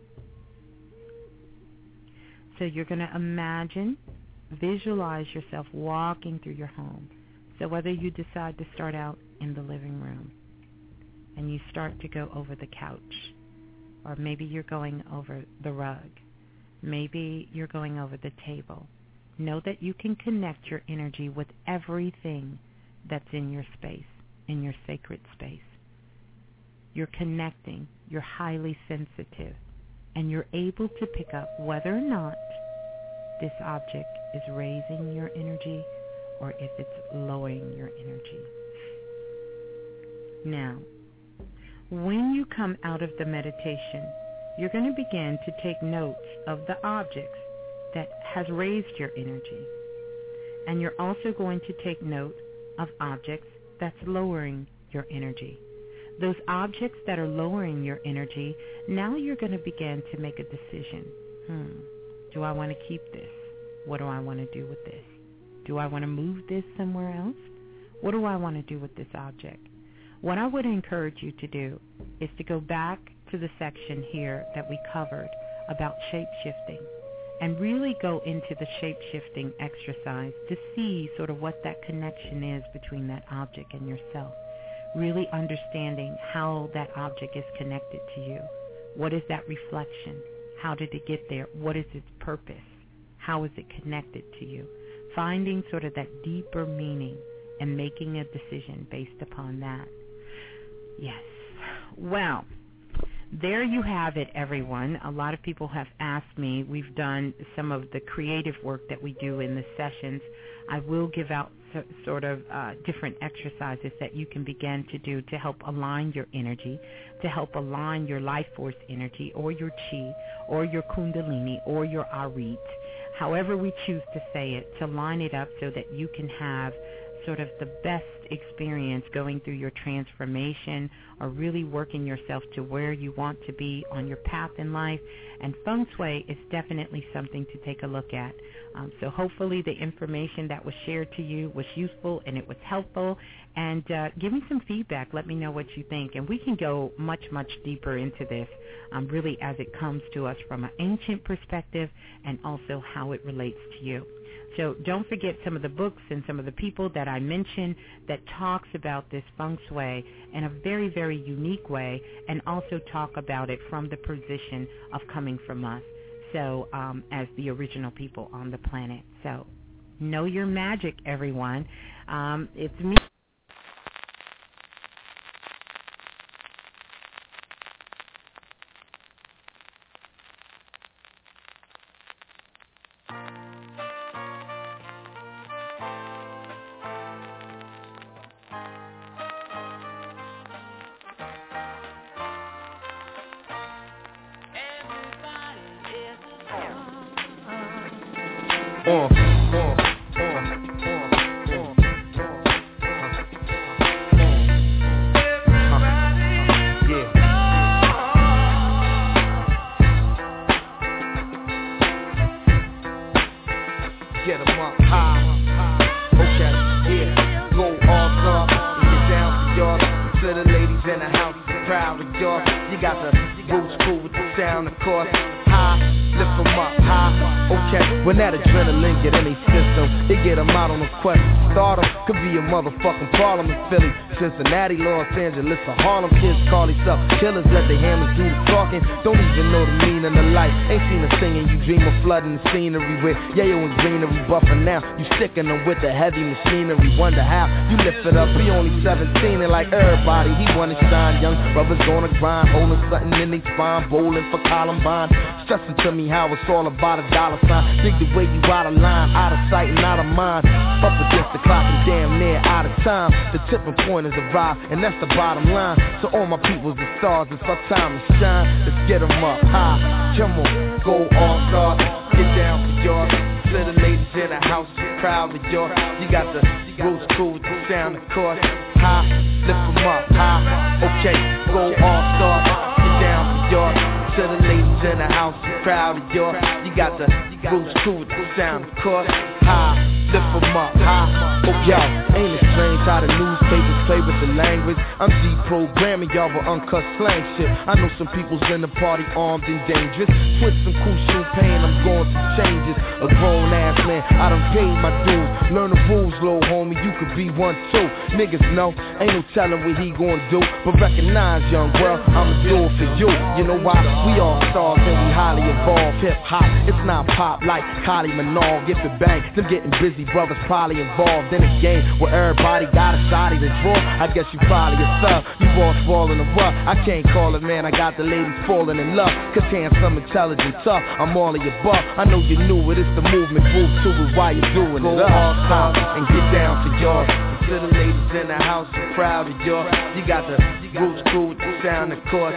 So you're going to imagine, visualize yourself walking through your home. So whether you decide to start out in the living room and you start to go over the couch, or maybe you're going over the rug, maybe you're going over the table, know that you can connect your energy with everything that's in your space, in your sacred space. You're connecting, you're highly sensitive, and you're able to pick up whether or not this object is raising your energy or if it's lowering your energy. Now, when you come out of the meditation, you're going to begin to take notes of the objects that has raised your energy. And you're also going to take note of objects that's lowering your energy. Those objects that are lowering your energy, now you're going to begin to make a decision. Do I want to keep this? What do I want to do with this? Do I want to move this somewhere else? What do I want to do with this object? What I would encourage you to do is to go back to the section here that we covered about shape-shifting and really go into the shape-shifting exercise to see sort of what that connection is between that object and yourself. Really understanding how that object is connected to you. What is that reflection? How did it get there? What is its purpose? How is it connected to you? Finding sort of that deeper meaning and making a decision based upon that. Yes. Well, there you have it, everyone. A lot of people have asked me. We've done some of the creative work that we do in the sessions. I will give out sort of different exercises that you can begin to do to help align your energy, to help align your life force energy or your chi or your kundalini or your arit, however we choose to say it, to line it up so that you can have sort of the best experience going through your transformation or really working yourself to where you want to be on your path in life. And Feng Shui is definitely something to take a look at. So hopefully the information that was shared to you was useful and it was helpful. And give me some feedback. Let me know what you think. And we can go much, much deeper into this, really as it comes to us from an ancient perspective and also how it relates to you. So don't forget some of the books and some of the people that I mentioned that talks about this Feng Shui in a very, very unique way and also talk about it from the position of coming from us, so as the original people on the planet. So know your magic, everyone. It's me. Motherfucking Parliament, Philly, Cincinnati, Los Angeles, or Harlem. Kids call themselves killers, let their hammers do the talking. Don't even know the meaning of life. Ain't seen a singing, you dream of flooding the scenery with yayo and greenery. Buffing now, you sticking them with the heavy machinery. Wonder how you lift it up. He only 17 and like everybody, he wanna shine. Young brothers gonna grind, holding something in their spine, bowling for Columbine. Stressing to me how it's all about a dollar sign. Dig the way you out of line, out of sight and out of mind. Up against the clock and damn near out of time. The tipping point is arrived, and that's the bottom line. So all my peoples and stars, it's our time to shine. Let's get them up high. Come on, go all stars. Get down for yours. Little ladies in the house, proud of yours. You got the roots cool with the sound, of course. High, lift them up high. Okay, go all stars. Get down for yours. To the ladies in the house, proud of yours. You got the roots cool with the sound, of course. High, lift them up high. Oh, yo, ain't it strange how the newspapers play with the language? I'm deprogramming y'all with uncut slang shit. I know some people's in the party armed and dangerous. With some cool champagne, I'm going through changes. A grown ass man, I done paid my dues. Learn the rules, little homie, you could be one too. Niggas know, ain't no telling what he gonna do. But recognize, young world, I'ma do it for you. You know why? We all stars and we highly evolved. Hip hop, it's not pop like Kylie Minogue. If it bang, them getting busy brothers probably involved in a game where everybody got a side to draw. I guess you probably a sub. You all falling in rough. I can't call it, man. I got the ladies falling in love. Cause handsome, intelligent, tough. I'm all of your buff. I know you knew it. It's the movement. Move to it while you're doing it. All stop and get down for yours. To the ladies in the house, I'm proud of yours. You got the roots cool with the sound, of course.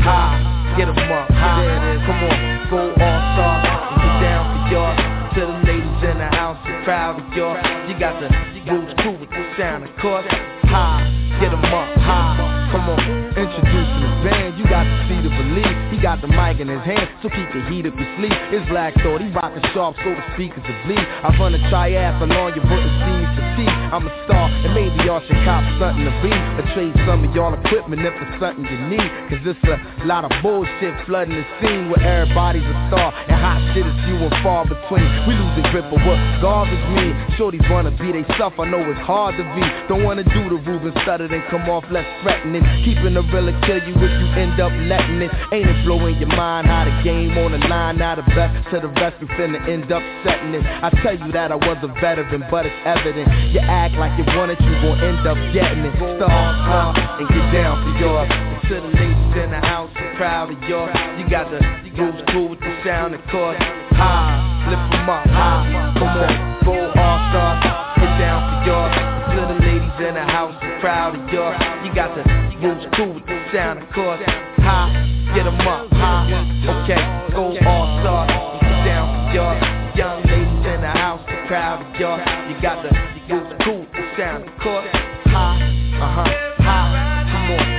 High, get them up, high. Come on, go all stars and get down for yours. To the ladies in the house, I'm proud of y'all. You got the roots cool with the sound, of course. High, get 'em up, high. Come on, introducing the band. You got to see to believe. He got the mic in his hand, so keep the heat up your sleeve. It's Black Thought, he rockin' sharp, so the speakers will bleed. I run a triathlon, you wouldn't see me fatigue. I'm a star, and maybe y'all should cop something to be. Or trade some of y'all equipment if it's something you need. Cause it's a lot of bullshit flooding the scene where everybody's a star, and hot shit is few and far between. We lose the grip of what garbage mean. Shorties wanna be they stuff, I know it's hard to be. Don't wanna do the Ruben Studdard and come off less threatening. Keeping the real kill you if you end up letting it. Ain't it blowing your mind how the game on the line? Now the best to the rest, we finna end up setting it. I tell you that I was a veteran, but it's evident. You act like you want it, you gon' end up getting it. Star, and get down for yours. And to the ladies in the house, I'm proud of yours. You got the grooves cool with the sound, of course. High, lift 'em up, high. Come on, go all stars, get down for yours. To the ladies in the house, I'm proud of yours. You got the grooves cool with the sound, of course. High, get 'em up, high. Okay, go all stars, get down for yours. Young ladies in the house, I'm proud of yours. You got the grooves cool with the sound, of course. High, high, come on.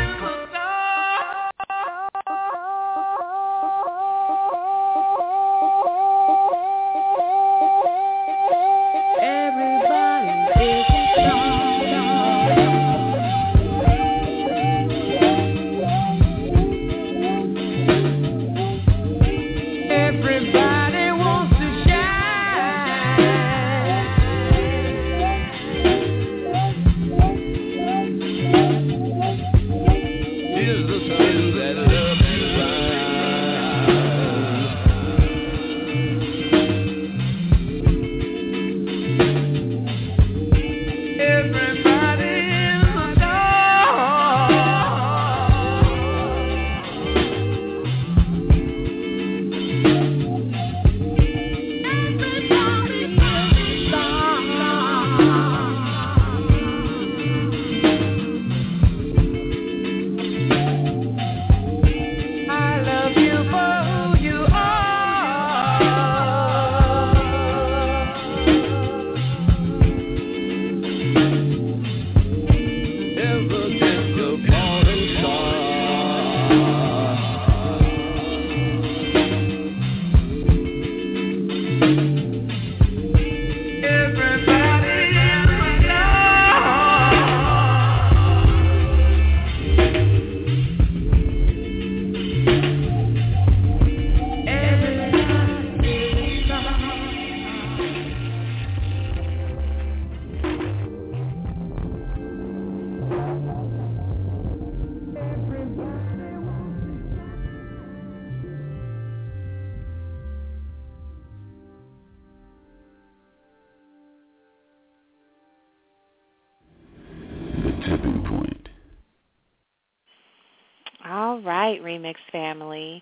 All right, Remix family.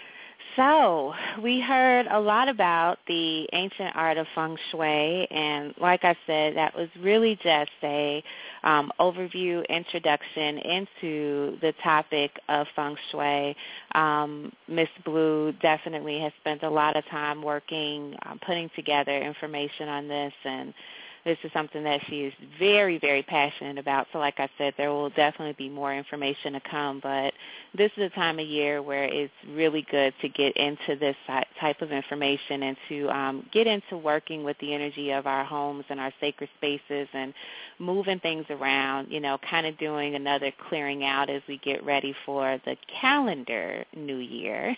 So we heard a lot about the ancient art of feng shui, and like I said, that was really just a overview introduction into the topic of feng shui. Miss Blue definitely has spent a lot of time working, putting together information on this, and this is something that she is very, very passionate about. So like I said, there will definitely be more information to come, but this is a time of year where it's really good to get into this type of information and to get into working with the energy of our homes and our sacred spaces and moving things around, you know, kind of doing another clearing out as we get ready for the calendar new year.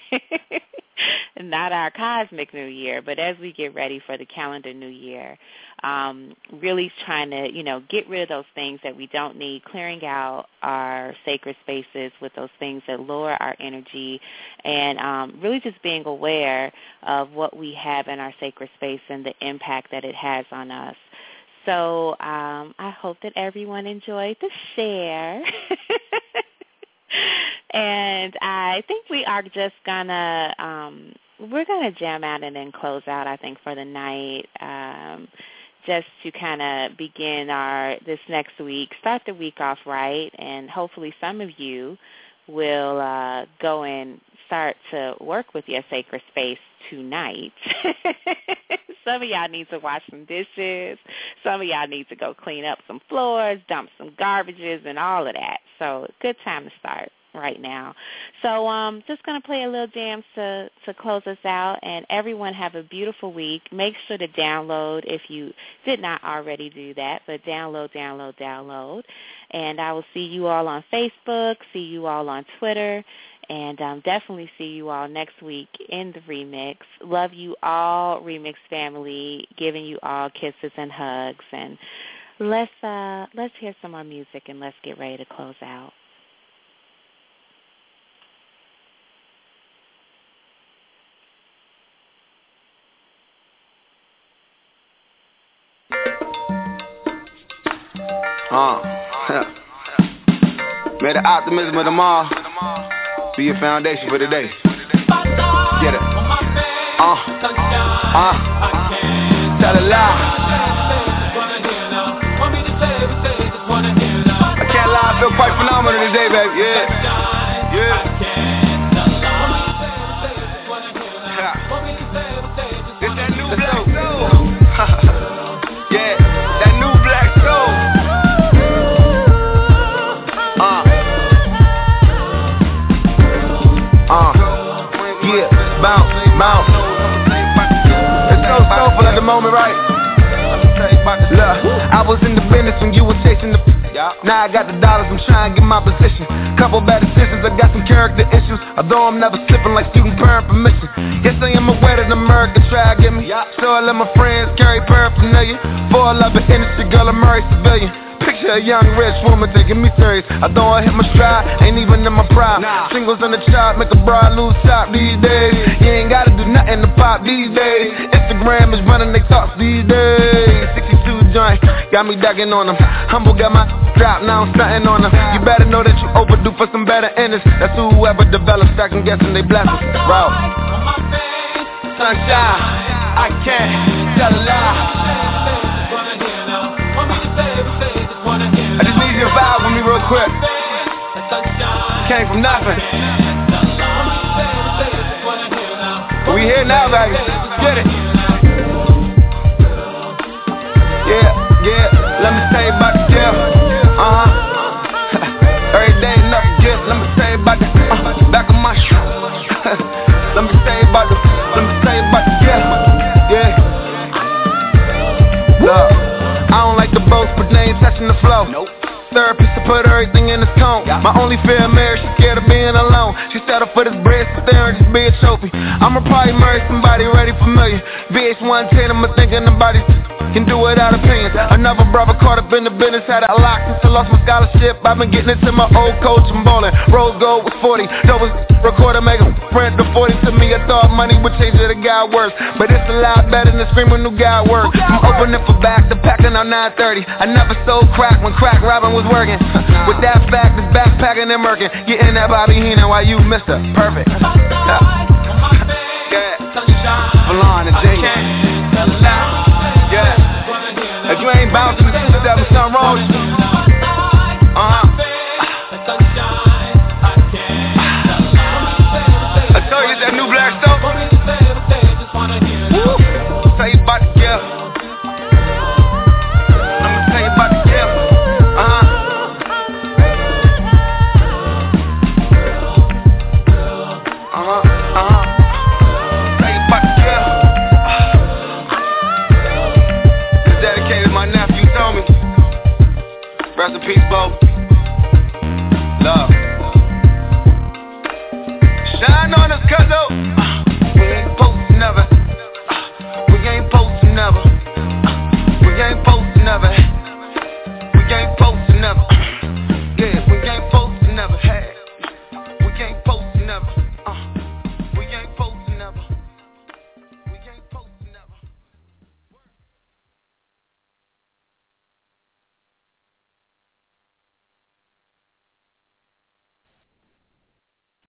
Not our cosmic new year, but as we get ready for the calendar new year, really trying to, you know, get rid of those things that we don't need, clearing out our sacred spaces with those things that lower our energy, and really just being aware of what we have in our sacred space and the impact that it has on us. So I hope that everyone enjoyed the share. And I think we are just we're gonna jam out and then close out, I think, for the night, just to kind of begin this next week, start the week off right, and hopefully some of you will go and start to work with your sacred space tonight. Some of y'all need to wash some dishes. Some of y'all need to go clean up some floors, dump some garbages, and all of that. So good time to start right now. So just going to play a little jam to close us out, and everyone have a beautiful week. Make sure to download if you did not already do that, but download. And I will see you all on Facebook, see you all on Twitter, and definitely see you all next week in the remix. Love you all, Remix family, giving you all kisses and hugs. And let's hear some more music, and let's get ready to close out. May the optimism of tomorrow be your foundation for today. Get it. Tell a lie. I can't lie, I feel quite phenomenal today, baby. Yeah. It's that new black soul. Yeah, that new black soul. Yeah, bounce. It's so soulful at the moment, right? Look, I was in the business when you were chasing the. Now I got the dollars, I'm trying to get my position. Couple bad decisions, I got some character issues. Although I'm never slipping like student parent permission. Yes, I am aware that America try to get me. So I let my friends carry paraphernalia. For a love of industry, girl, I'm married civilian. Picture a young rich woman taking me serious. Although I hit my stride, ain't even in my prime. Singles on the chart, make a broad lose top these days. You ain't gotta do nothing to pop these days. Instagram is running their thoughts these days. 62 joint, got me ducking on them. Humble got my drop, now I'm stunting on them. You better know that you overdue for some better endings. That's whoever develops, second guessing they blessings. Bro, sunshine, I can't tell a lie. I just need you to vibe with me real quick. Came from nothing. But we here now, baby. Get it. Yeah. Let me tell you about the gift. Every day enough gift. Let me tell you about the back of my shoe. Let me tell you about the gift. Yeah. Look, I don't like the boast, but they ain't touching the flow. Nope. Therapist to put everything in its tone. My only fear of marriage, she's scared of being alone. She settled for this bread, sit there and just be a trophy. I'ma probably marry somebody already familiar. VH110, I'ma thinking about it. Can do without opinions. Another brother caught up in the business, had it locked since I lost my scholarship. I've been getting into my old coach and bowling. Rose gold was 40, that was recorder, make a friend to 40 to me. I thought money would change it, it got worse. But it's a lot better than screaming new guy work. I'm opening for back to packing out 930. I never sold crack when crack robbing was working. With that fact, it's backpacking and murking. Getting that Bobby Heenan while you Mr. Perfect. Yeah, Valon and Jay. Yeah, if you ain't bouncing, there's something wrong with you. I told you that new black stuff. Tell you about the gift. I'ma tell you about the gift. Tell you about the gift. It's dedicated to my nephew, Tommy. Rest in peace, Bo. Love. Shine on us, cuzzo. We ain't supposed to never. We ain't supposed to never.